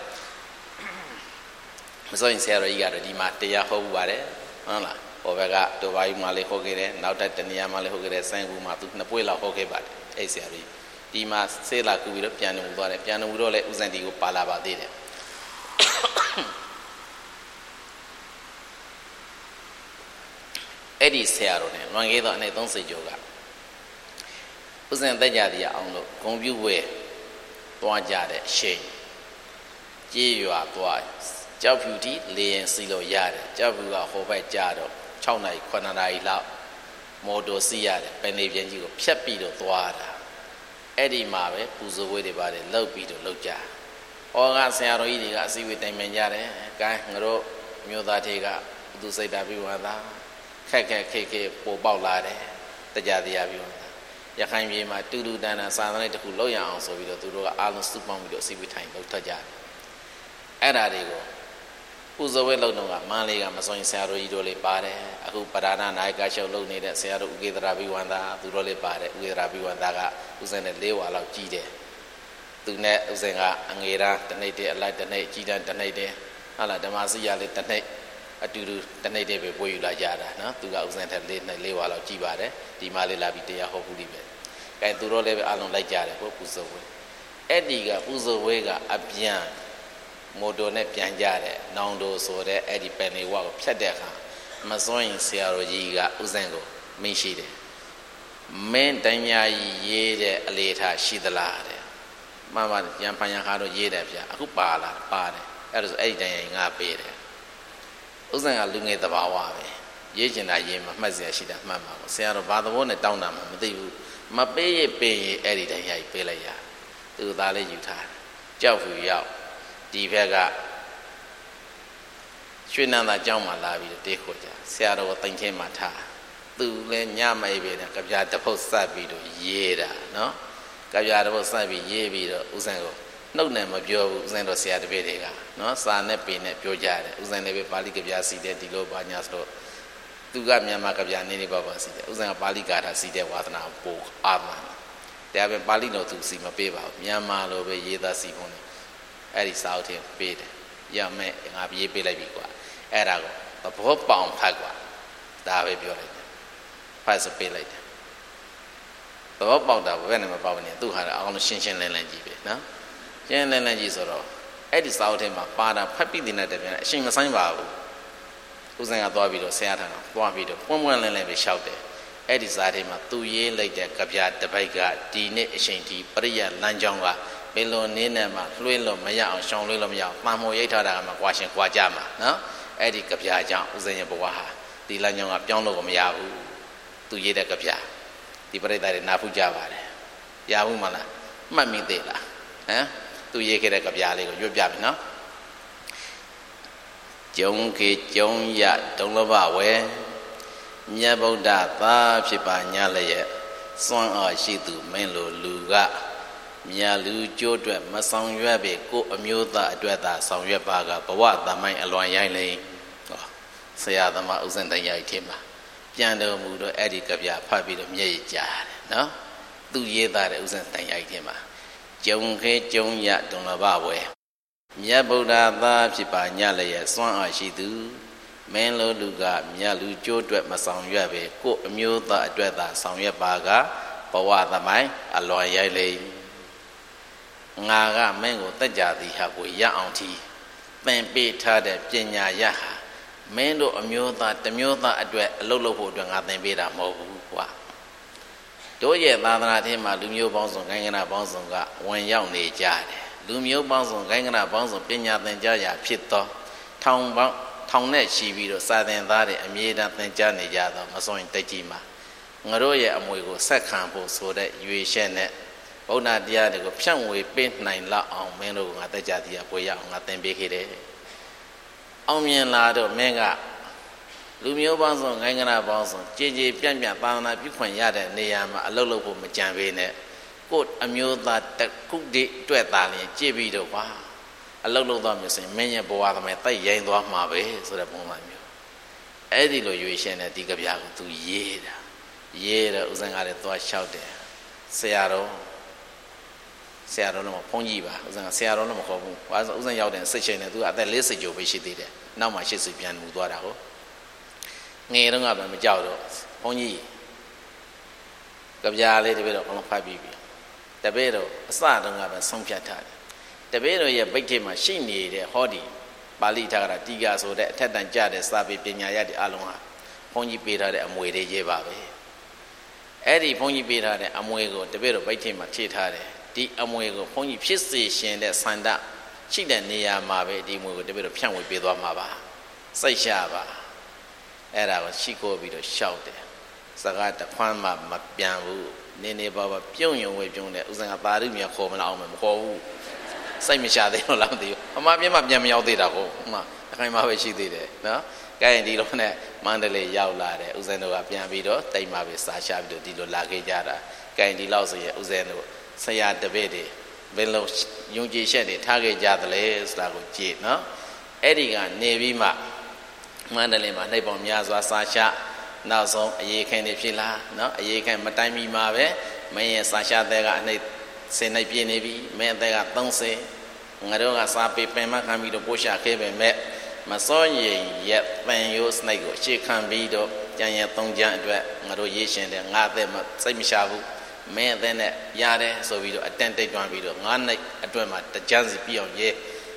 မစိုးရင်ဆရာတော်ကြီးကတော့ဒီမှာတရားဟောဘူးပါတယ်ဟုတ်လားဟိုဘက်ကတိုဘာကြီးမှလည်းဟောခဲ့တယ်နောက်တနေရာမှလည်းဟောခဲ့တယ်ဆိုင်းဘူးမှာသူနှစ်ပွဲလောက်ဟောခဲ့ပါတယ်အဲ့ဆရာကြီးဒီမှာဆေးလာကူပြီးတော့ပြန်နေမှုသွားတယ်ပြန်နေမှုတော့လည်းဦးဇင်းဒီကိုပါလာပါသေးတယ်အဲ့ဒီဆရာတော်နဲ့လွန်ခဲ့သောအနှစ်30ကျော်ကဦးဇင်းတက်ကြသည်အောင်လို့ဂုံပြူဝဲသွားကြတဲ့အချိန်ကြေးရွာသွားကြောက်ဖြူတီလေရင်စီလို့ရတယ်ကြောက်ဖြူကဟိုဘက်ကြတော့6နာရီ9နာရီလောက်မော်တော်စီးရတယ်ပင်နေပြန်ကြီးကိုဖြတ်ပြီးတော့သွားတာအဲ့ဒီမှာပဲပူဇော်ဝဲတွေပါတယ်လောက်ပြီးတော့လောက်ကြဩကဆရာတော်ကြီးတွေကအစည်းအဝေးတိုင်ပင်ကြတယ်ကဲငါတို့မြို့သားတွေကသူစိတ်ဓာတ်ပြီးဝါသားခက်ခဲပိုပေါက်လာတယ်တရားတရားပြီးရခိုင်ပြည်မှာတူတူတန်တန်စာသနိတခုလောက်ရအောင်ဆိုပြီးတော့သူတို့ကအားလုံးစုပေါင်းပြီးတော့စီဝေးထိုင်လုပ်ထွက်ကြတယ်အဲ့ဒါတွေကိုပူဇော်ဝဲလုပ်တော့ကမန်းလေးကမစွန်ဆရာတို့ကြီးတို့လေးပါတယ်အခုပဓာနာနာယကရှုပ်လုပ်နေတဲ့ဆရာတို့ဥကေသရာဘိဝန္တာသူတို့လေးပါတယ်ဥကေသရာဘိဝန္တာကဥစဉ်နဲ့၄ဝါလောက်ကြီးတယ်သူနဲ့ဥစဉ်ကအငေရာတနိတ်တဲ့အလိုက်တနိတ်ကြီးတန်းတနိတ်တဲ့ဟာလားဓမ္မစီရလေးတနိတ်အတူတူတနိတ်တဲ့ပဲပွေယူလာကြတာနော်သူကဥစဉ်ထက်၄ဝါလောက်ကြီးပါတယ်ဒီမှလေးလာပြီးတရားဟောဘူးလိပဲအဲသူတို့လည်းပဲအလုံးလိုက်ကြတယ်ကိုပူဇော်ဝဲအဲ့ဒီကပူဇော်ဝဲကအပြန်မိုတိုနဲ့ပြန်ကြတဲ့နောင်တိုဆိုတဲ့အဲ့ဒီပန်နေဝါကိုဖြတ်တဲ့အခါမစွန့်ရင်ဆရာတော်ကြီးကဥစဉ်ကိုမင်းရှိတယ်မင်းတိုင်းများကြီးရေးတဲ့အလေထားရှိသလားတဲ့မှန်ပါရံဖန်ရံခါတော့ရေးတယ်ဗျအခုပါလာပါတယ်အဲ့ဒါဆိုအဲ့ဒီတိုင်းရင်ငါပေးတယ်ဥစဉ်ကလူငယ်သဘာဝပဲရေးချင်တာရေးမှမှတ်စရာရှိတာမှတ်ပါဘူးဆရာတော်ဘာသဘောနဲ့တောင်းတာမှမသိဘူးမပေးရပေးရင်အဲ့ဒီတိုင်းရိုက်ပေးလိုက်ရသူသားလေးယူထားတယ်ကြောက်ဖြူရောက်ဒီဘက်ကရွှေနန္ဒာကျောင်းမှာလာပြီးတေးခေါ်ကြဆရာတော်တိုင်ချင်းမှာထားသူလည်းညမိုက်ပဲနဲ့ကြပြတပုတ်ဆက်ပြီးတော့ရေးတာနော်ကြပြတပုတ်ဆက်ပြီးရေးပြီးတော့ဥစဉ်ကိုနှုတ်နဲ့မပြောဘူးဥစဉ်တော့ဆရာတပည့်တွေကနော်စာနဲ့ပေနဲ့ပြောကြတယ်ဥစဉ်လည်းပဲပါဠိကြပြစီတဲ့ဒီလိုပါညာဆိုတော့သူကမြန်မာကြပြနေနေပါစီတယ်ဥစဉ်ကပါဠိကာထာစီတဲ့ဝါသနာပို့အာမန်တရားပဲပါဠိတော်သူစီမပေးပါဘူးမြန်မာလိုပဲရေးသားစီပုံအဲ့ဒီစာအုပ်ထဲပေးတယ်ရမယ်ငါပြေးပေးလိုက်ပြီကွာအဲ့ဒါကိုသဘောပေါအောင်ဖတ်ကွာဒါပဲပြောလိုက်တယ်ဖတ်စပေးလိုက်တယ်သဘောပေါက်တာဘယ်နဲ့မပေါက်နေသူဟာလည်းအောင်လို့ရှင်းရှင်းလင်းလင်းကြည့်ပဲနော်ရှင်းလင်းလင်းကြည့်ဆိုတော့အဲ့ဒီစာအုပ်ထဲမှာပါတာဖတ်ပြီးတင်တဲ့ပြန်အချိန်မဆိုင်ပါဘူးဦးစံကသွားပြီးတော့ဆရာထံတော့သွားပြီးတော့ပွန်းပွန်းလင်းလင်းပဲရှောက်တယ်အဲ့ဒီစာထဲမှာသူရေးလိုက်တဲ့ကြပြတပိုက်ကဒီနေ့အချိန်ဒီပရိယလမ်းကြောင်းကဘယ်လိုနည်းနဲ့မှလွှဲလို့မရအောင်ရှောင်လွှဲလို့မရအောင်ပန်မိုရိတ်ထားတာကမှကွာရှင်ကွာကြမှာနော်အဲ့ဒီကြပြကြောင့်ဦးဇင်းရဲ့ဘဝဟာဒီလမ်းကြောင်းကပြောင်းလို့မရဘူးသူရေးတဲ့ကြပြဒီပရိသတ်တွေနားဖူးကြပါတယ်ရဘူးမလားမှတ်မိသေးလားဟမ်သူရေးခဲ့တဲ့ကြပြလေးကိုရွတ်ပြပြီနော်ကျုံခေကျုံရဒုံလဘဝဲမြတ်ဗုဒ္ဓသာဖြစ်ပါညာလည်းရဲ့စွန့်အားရှိသူမင်းလိုလူကမြာလူကျိုးအတွက်မဆောင်ရွက်ပေကိုအမျိုးသားအတွက်သာဆောင်ရွက်ပါကဘဝသမိုင်းအလွန်ရိုင်းလိမ့်ဟောဆရာသမားဥစဉ်တရားထင်ပါပြန်တော်မူတော့အဲ့ဒီကြပြဖတ်ပြီးတော့မျက်ရည်ကျတယ်နော်သူရေးသားတဲ့ဥစဉ်တရားထင်ပါကျုံခဲကျုံရဒုံလဘဝဲမြတ်ဗုဒ္ဓသားဖြစ်ပါညလည်းရဲ့စွန့်အားရှိသူမင်းလိုလူကမြတ်လူကျိုးအတွက်မဆောင်ရွက်ပေကိုအမျိုးသားအတွက်သာဆောင်ရွက်ပါကဘဝသမိုင်းအလွန်ရိုင်းလိမ့်ငါကမင်းကိုတက်ကြသည်ဟာကိုရအောင်ထီသင်ပေးထားတဲ့ပညာရဟာမင်းတို့အမျိုးသားတစ်မျိုးသားအတွက်အလုပ်လုပ်ဖို့အတွက်ငါသင်ပေးတာမဟုတ်ဘူးကွာတို့ရဲ့သာသနာထဲမှာလူမျိုးပေါင်းစုံဂိုင်းကနာပေါင်းစုံကဝင်ရောက်နေကြတယ်လူမျိုးပေါင်းစုံဂိုင်းကနာပေါင်းစုံပညာသင်ကြားရာဖြစ်သောထောင်နဲ့ရှိပြီးတော့စာသင်သားတွေအမြဲတမ်းသင်ကြားနေကြတော့မစွန့်ရင်တက်ကြီးမှာငါတို့ရဲ့အမွေကိုဆက်ခံဖို့ဆိုတဲ့ရွေချက်နဲ့ဘုရားတရားတွေကိုဖြန့်ဝေပေးနိုင်လောက်အောင်မင်းတို့ကငါတက်ကြသည်ပွေရအောင်ငါသင်ပေးခဲ့တယ်အောင်မြင်လာတော့မင်းကလူမျိုးပေါင်းစုံဂိုင်းကနာပေါင်းစုံကြည်ကြည်ပြန့်ပြန့်သာသနာပြုခွင့်ရတဲ့နေရာမှာအလုပ်လုပ်ဖို့မကြံပေးနဲ့ကိုယ်အမျိုးသားတစ်ခုတည်းတွေ့တာရင်ကြည်ပြီးတော့ကွာအလုပ်လုပ်သွားမျိုးဆိုရင်မင်းရဲ့ဘဝသမိုင်းတိုက်ရိုင်းသွားမှာပဲဆိုတဲ့ပုံစံမျိုးအဲ့ဒီလိုရွေးရှင်တဲ့ဒီကြပြကိုသူရေးတာရေးတော့ဦးစံကလည်းသွားလျှောက်တယ်ဆရာတော်လည်းမဖုံးကြီးပါဦးစံကဆရာတော်လည်းမခေါ်ဘူးဘာလို့ဦးစံရောက်တယ်စိတ်ချိန်နဲ့သူကအသက်40ကျော်ပဲရှိသေးတယ်နောက်မှ80ပြန်မှုသွားတာဟုတ်ငယ်တော့ကပဲမကြောက်တော့ဘုန်းကြီးကြပြလေးတပည့်တော့ဘလုံးဖတ်ပြီးပြီတပည့်တော့အစတုန်းကပဲဆုံးဖြတ်ထားတယ်တပည့်တော်ရဲ့ဗိတ်ထဲမှာရှိနေတဲ့ဟောဒီပါဠိထာဂရတိကာဆိုတဲ့အထက်တန်ကြတဲ့စာပေပညာရတဲ့အလုံးဟာဘုန်းကြီးပေးထားတဲ့အမွေတွေရေးပါပဲအဲ့ဒီဘုန်းကြီးပေးထားတဲ့အမွေကိုတပည့်တော်ဗိတ်ထဲမှာထည့်ထားတယ်ဒီအမွေကိုဘုန်းကြီးဖြစ်စေရှင်တဲ့ဆန္ဒရှိတဲ့နေရာမှာပဲဒီအမွေကိုတပည့်တော်ဖြန့်ဝေပေးသွားမှာပါစိတ်ရှာပါအဲ့ဒါကိုရှိခိုးပြီးတော့ရှောက်တယ်စကားတခွန်းမှမပြန်ဘူးနေနေပါပါပြုံးယုံဝေပြုံးတယ်ဥစဉ်ကပါရိမြခေါ်မလာအောင်မခေါ်ဘူးစိတ်မရှာသေးလို့လားမသိဘူးအမှားပြမပြန်မရောက်သေးတာကိုအမှားအခိုင်မှာပဲရှိသေးတယ်နော်ကဲဒီလိုနဲ့မန္တလေးရောက်လာတယ်ဥစဉ်တို့ကပြန်ပြီးတော့တိတ်မှပဲစာရှာပြီးတော့ဒီလိုလာခဲ့ကြတာကကိုင်ဒီလောက်ဆိုရင်ဥစဉ်တို့ဆရာတပည့်တွေဘယ်လိုယုံကြည်ချက်တွေထားခဲ့ကြသလဲဆိုတာကိုကြည့်နော်အဲ့ဒီကနေပြီးမှမန္တလေးမှာနှိပ်ပေါင်းများစွာစာရှာနောက်ဆုံးအရေးခိုင်နေဖြစ်လာနော်အရေးခိုင်မတိုင်းမီမှာပဲမင်းရဲ့စာရှာတဲ့ကအနှိပ်စင်နှိပ်ပြင်းနေပြီမင်းအသက်က30ငါတို့ကစာပေပင်မခံပြီးတော့ပို့ရှာခဲ့ပေမဲ့မစောရင်ရက်ပန်ရိုးစနိတ်ကိုရှေ့ခံပြီးတော့ကြံရ3ကျန်းအတွက်ငါတို့ရေးရှင်တယ်ငါအသက်စိတ်မရှာဘူးမင်းအသက်နဲ့ရတယ်ဆိုပြီးတော့အတန်တိတ်တွန်းပြီးတော့9နှစ်အတွက်မှာတကြမ်းစီပြအောင်ရေး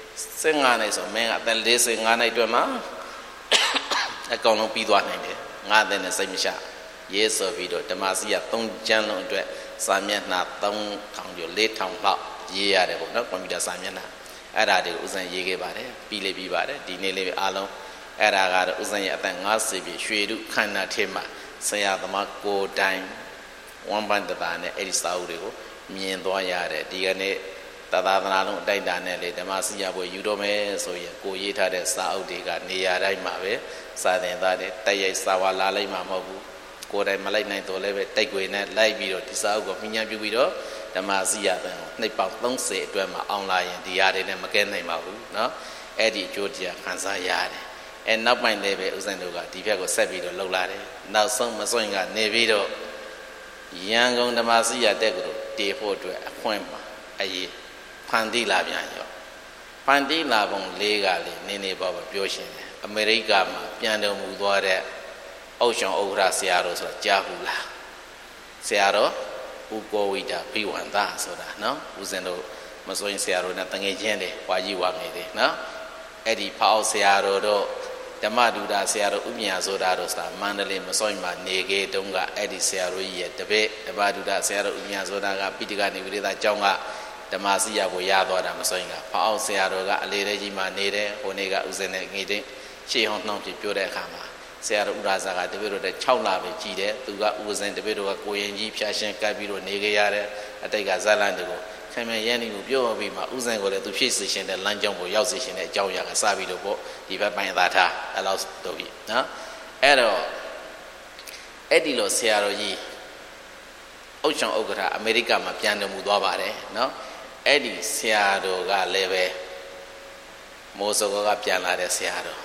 15နှစ်ဆိုမင်းကအသက်45နှစ်အတွက်မှာအကောင်လုံးပြီးသွားနိုင်တယ်ငါအသက်နဲ့စိတ်မရှာရေးဆိုပြီးတော့ဓမ္မစီက3ကျန်းလုံးအတွက်စာမျက်နှာ3000ကျော်4000လောက်ရေးရတယ်ပေါ့နော်ကွန်ပျူတာစာမျက်နှာအဲ့ဒါတွေကိုဥစဉ်ရေးခဲ့ပါတယ်ပြီးလေပြီးပါတယ်ဒီနေ့လေးအားလုံးအဲ့ဒါကတော့ဥစဉ်ရဲ့အသက်50ပြည့်ရွှေတုခန္ဓာထဲမှာဆရာသမားကိုတိုင်ဝမ်ပန်တတာနဲ့အဲ့ဒီစာအုပ်တွေကိုမြင်သွားရတယ်ဒီကနေ့သာသနာလုံးအတိုက်တာနဲ့လေဓမ္မစီရပွဲယူတော့မယ်ဆိုရင်ကိုရေးထားတဲ့စာအုပ်တွေကနေရာတိုင်းမှာပဲစာသင်သားတွေတိုက်ရိုက်စာဝါလာလိုက်မှာမဟုတ်ဘူးကိုယ်တိုင်မလိုက်နိုင်တော့လည်းပဲတိုက်ွယ်နဲ့လိုက်ပြီးတော့ဒီစာအုပ်ကိုမြညာပြုပြီးတော့ဓမ္မစီရတဲ့နှိပ်ပေါင်း30အတွက်မှာအောင်လာရင်ဒီဟာတွေနဲ့မကဲနိုင်ပါဘူးเนาะအဲ့ဒီအကျိုးတရားခံစားရတယ်အဲနောက်ပိုင်းလည်းပဲဥစဉ်တို့ကဒီဘက်ကိုဆက်ပြီးတော့လှုပ်လာတယ်နောက်ဆုံးမစွန့်ကနေပြီးတော့ရန်ကုန်ဓမ္မစီရတဲ့ကိုတေဖို့အတွက်အခွင့်မှာအရေးဖန်တီးလာပြန်ရောဖန်တီးလာပုံလေးကလေနည်းနည်းပါးပါပြောရှင်တယ်အမေရိကမှာပြန်တော်မူသွားတဲ့အုတ်ဆောင်ဥက္ကရာဆရာတော်ဆိုတာကြားဘူးလားဆရာတော်ဥကောဝိတာဘိဝန္တာဆိုတာနော်ဦးဇင်းတို့မစိုးရင်ဆရာတော်နဲ့တငယ်ချင်းတွေဝါကြီးဝါငယ်တွေနော်အဲ့ဒီဖောက်ဆရာတော်တို့ဓမ္မဒုတာဆရာတော်ဥပညာဆိုတာတို့ဆိုတာမန္တလေးမစိုးရင်မှာနေခဲ့တုန်းကအဲ့ဒီဆရာတော်ကြီးရဲ့တပည့်ဓမ္မဒုတာဆရာတော်ဥပညာဆိုတာကပိဋကနေဝိရဒကျောင်းကဓမ္မစီရကိုရသွားတာမစိုးရင်ကဖောက်ဆရာတော်ကအလေတဲကြီးမှာနေတယ်ဟိုနေ့ကဦးဇင်းနဲ့ငေတဲ့ရှေ့ဟောင်းနှောင်းပြပြောတဲ့အခါမှာဆရာတော်ဥရာဇာကတပည့်တော်တဲ့6လပဲကြည်တယ်သူကဥစဉ်တပည့်တော်ကကိုရင်ကြီးဖြာရှင်ကပ်ပြီးတော့နေကြရတယ်အတိတ်ကဇာလန်တွေကိုခင်ဗျရန်နေကိုပြောပြီးမှဥစဉ်ကိုလည်းသူဖြည့်စီရှင်တဲ့လမ်းကြောင်းကိုရောက်စီရှင်တဲ့အကြောင်းအရာကစပြီးတော့ပေါ့ဒီဘက်ပိုင်းသာထားအဲ့လောက်တော့ပြီနော်အဲ့တော့အဲ့ဒီလိုဆရာတော်ကြီးအုတ်ချောင်ဥက္ကဋ္ဌအမေရိကမှာပြန်တော်မူသွားပါတယ်နော်အဲ့ဒီဆရာတော်ကလည်းပဲမိုးစောကပြန်လာတဲ့ဆရာတော်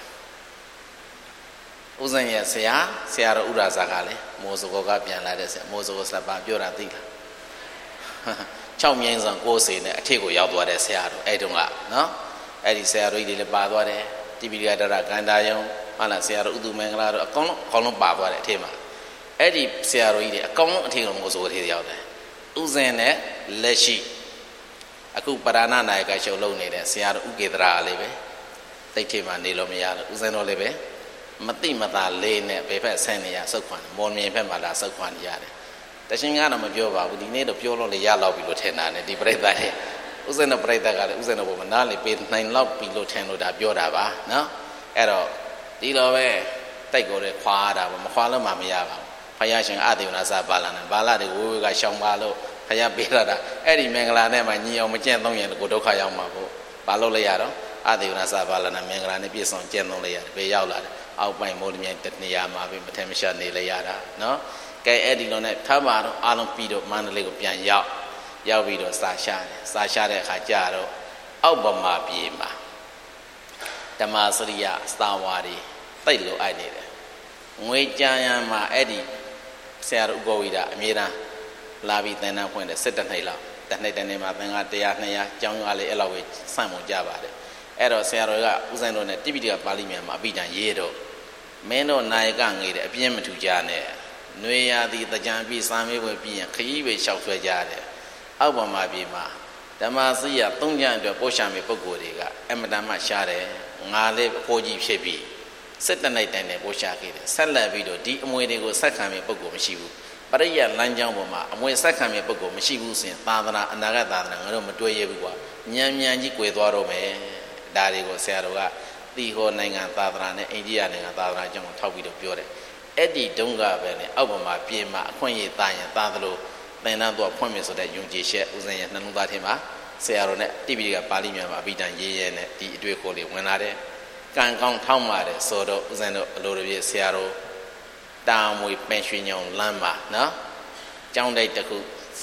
ဦးဇင်းရဲ့ဆရာတော်ဥရာဇာကလည်းမိုးစောကပြန်လာတဲ့ဆရာမိုးစောစပါပြောတာသိလား6မြင်းဆောင်90နဲ့အထက်ကိုရောက်သွားတဲ့ဆရာတော်အဲ့တုန်းကနော်အဲ့ဒီဆရာတော်ကြီးတွေလည်းပါသွားတယ်တိပိဋကဒရကန္တာယုံဟုတ်လားဆရာတော်ဥဒုမင်္ဂလာတို့အကောင်လုံးပါသွားတယ်အထက်မှာအဲ့ဒီဆရာတော်ကြီးတွေအကောင်လုံးအထက်ကမိုးစောအထက်ရောက်တယ်ဥဇင်းနဲ့လက်ရှိအခုပရဏနာယကရှုံလုံးနေတဲ့ဆရာတော်ဥကေတရာလေးပဲတိတ်ထိပ်မှနေလို့မရလို့ဥစဉ်တော်လေးပဲမတိမသာလေးနဲ့ဘယ်ဖက်ဆန်းနေရစုပ်ခွန်မော်မြင်ဖက်မှာလာစုပ်ခွန်နေရတယ်တရှင်ကတော့မပြောပါဘူးဒီနေ့တော့ပြောလို့လေရလောက်ပြီလို့ထင်တာနဲ့ဒီပြိဿတွေဥစဉ်တော်ပြိဿကလည်းဥစဉ်တော်ဘုံမနားလေပေးနိုင်လောက်ပြီလို့ထင်လို့ဒါပြောတာပါနော်အဲ့တော့ဒီလိုပဲတိုက်ကိုလည်းခွာရတာပေါ့မခွာလို့မှမရပါဘူးဖယားရှင်အတေဝနာစာပါလာနဲ့ဘာလာတွေဝိုးဝိုးကရှောင်ပါလို့ဖယားပေးရတာအဲ့ဒီမင်္ဂလာနဲ့မှညီအောင်မကျင့်သုံးရင်ကိုဒုက္ခရောက်မှာပေါ့ဘာလို့လဲရတော့အတေဝနာစာပါလာနဲ့မင်္ဂလာနဲ့ပြည့်စုံကျင့်သုံးလိုက်ရတယ်ဘယ်ရောက်လာတယ်အောက်ပိုင်းမိုးလမြိုင်တနေရာမှာပဲမထင်မရှားနေလိုက်ရတာနော်ကဲအဲ့ဒီလိုနဲ့ထပ်ပါတော့အားလုံးပြီးတော့မန္တလေးကိုပြန်ရောက်ပြီးတော့စာရှာတဲ့အခါကျတော့အောက်ဗမာပြည်မှာဓမ္မစရိယစာဝါတွေတိတ်လို့အိုက်နေတယ်ငွေကြံရံမှာအဲ့ဒီဆရာတော်ဥကောဝိဒအမြဲတမ်းလာပြီးသင်တန်းဖွင့်တယ်17နှစ်လောက်တစ်နှစ်မှာသင်္ဃ100 200ကျောင်းရွာလေးအဲ့လောက်ပဲစံပုံကြပါတယ်အဲ့တော့ဆရာတော်ကဥစဉ်တော်နဲ့တိပိဋကပါဠိမြန်မှာအပိဋကရေးတော့မင်းတို့နာယကငေတဲ့အပြင်းမထူကြနဲ့နွေရာသီတကြံပြီးစာမေးပွဲပြီးရင်ခရီးပဲလျှောက်ဆွဲကြတယ်အောက်ပေါ်မှာပြည်မှာဓမ္မစရိယ3ကျမ်းအတွက်ပို့ရှာမယ့်ပုဂ္ဂိုလ်တွေကအမတန်မှရှားတယ်ငါလေးအဖိုးကြီးဖြစ်ပြီး17နှစ်တိုင်နဲ့ပို့ရှာခဲ့တယ်ဆက်လက်ပြီးတော့ဒီအမွေတွေကိုဆက်ခံမယ့်ပုဂ္ဂိုလ်မရှိဘူးပရိယလမ်းကြောင်းပေါ်မှာအမွေဆက်ခံမယ့်ပုဂ္ဂိုလ်မရှိဘူးဆိုရင်သာသနာအနာဂတ်သာသနာငါတို့မတွေ့ရဘူးကွာညံကြီး꿰သွားတော့မယ်ဒါတွေကိုဆရာတော်ကတီဟောနိုင်ငံသာသနာနဲ့အိန္ဒိယနိုင်ငံသာသနာကျောင်းကိုထောက်ပြီးတော့ပြောတယ်အဲ့ဒီတုန်းကပဲနဲ့အောက်ပေါ်မှာပြင်မှာအခွင့်အရေးတာရင်သာသလိုသင်္นานတော့ဖွင့်မယ်ဆိုတဲ့ယုံကြည်ချက်ဥစဉ်ရဲ့နှလုံးသားထဲမှာဆရာတော်နဲ့တိပိဋကပါဠိမြန်မှာအဘိဓမ္မာရေးရဲနဲ့ဒီအတွေ့အခေါ်လေးဝင်လာတယ်ကံကောင်းထောက်ပါတယ်ဆိုတော့ဥစဉ်တို့အလိုတပြည့်ဆရာတော်တာမွေပင်ရွှေညောင်လမ်းမှာနော်ကျောင်းတိုက်တစ်ခု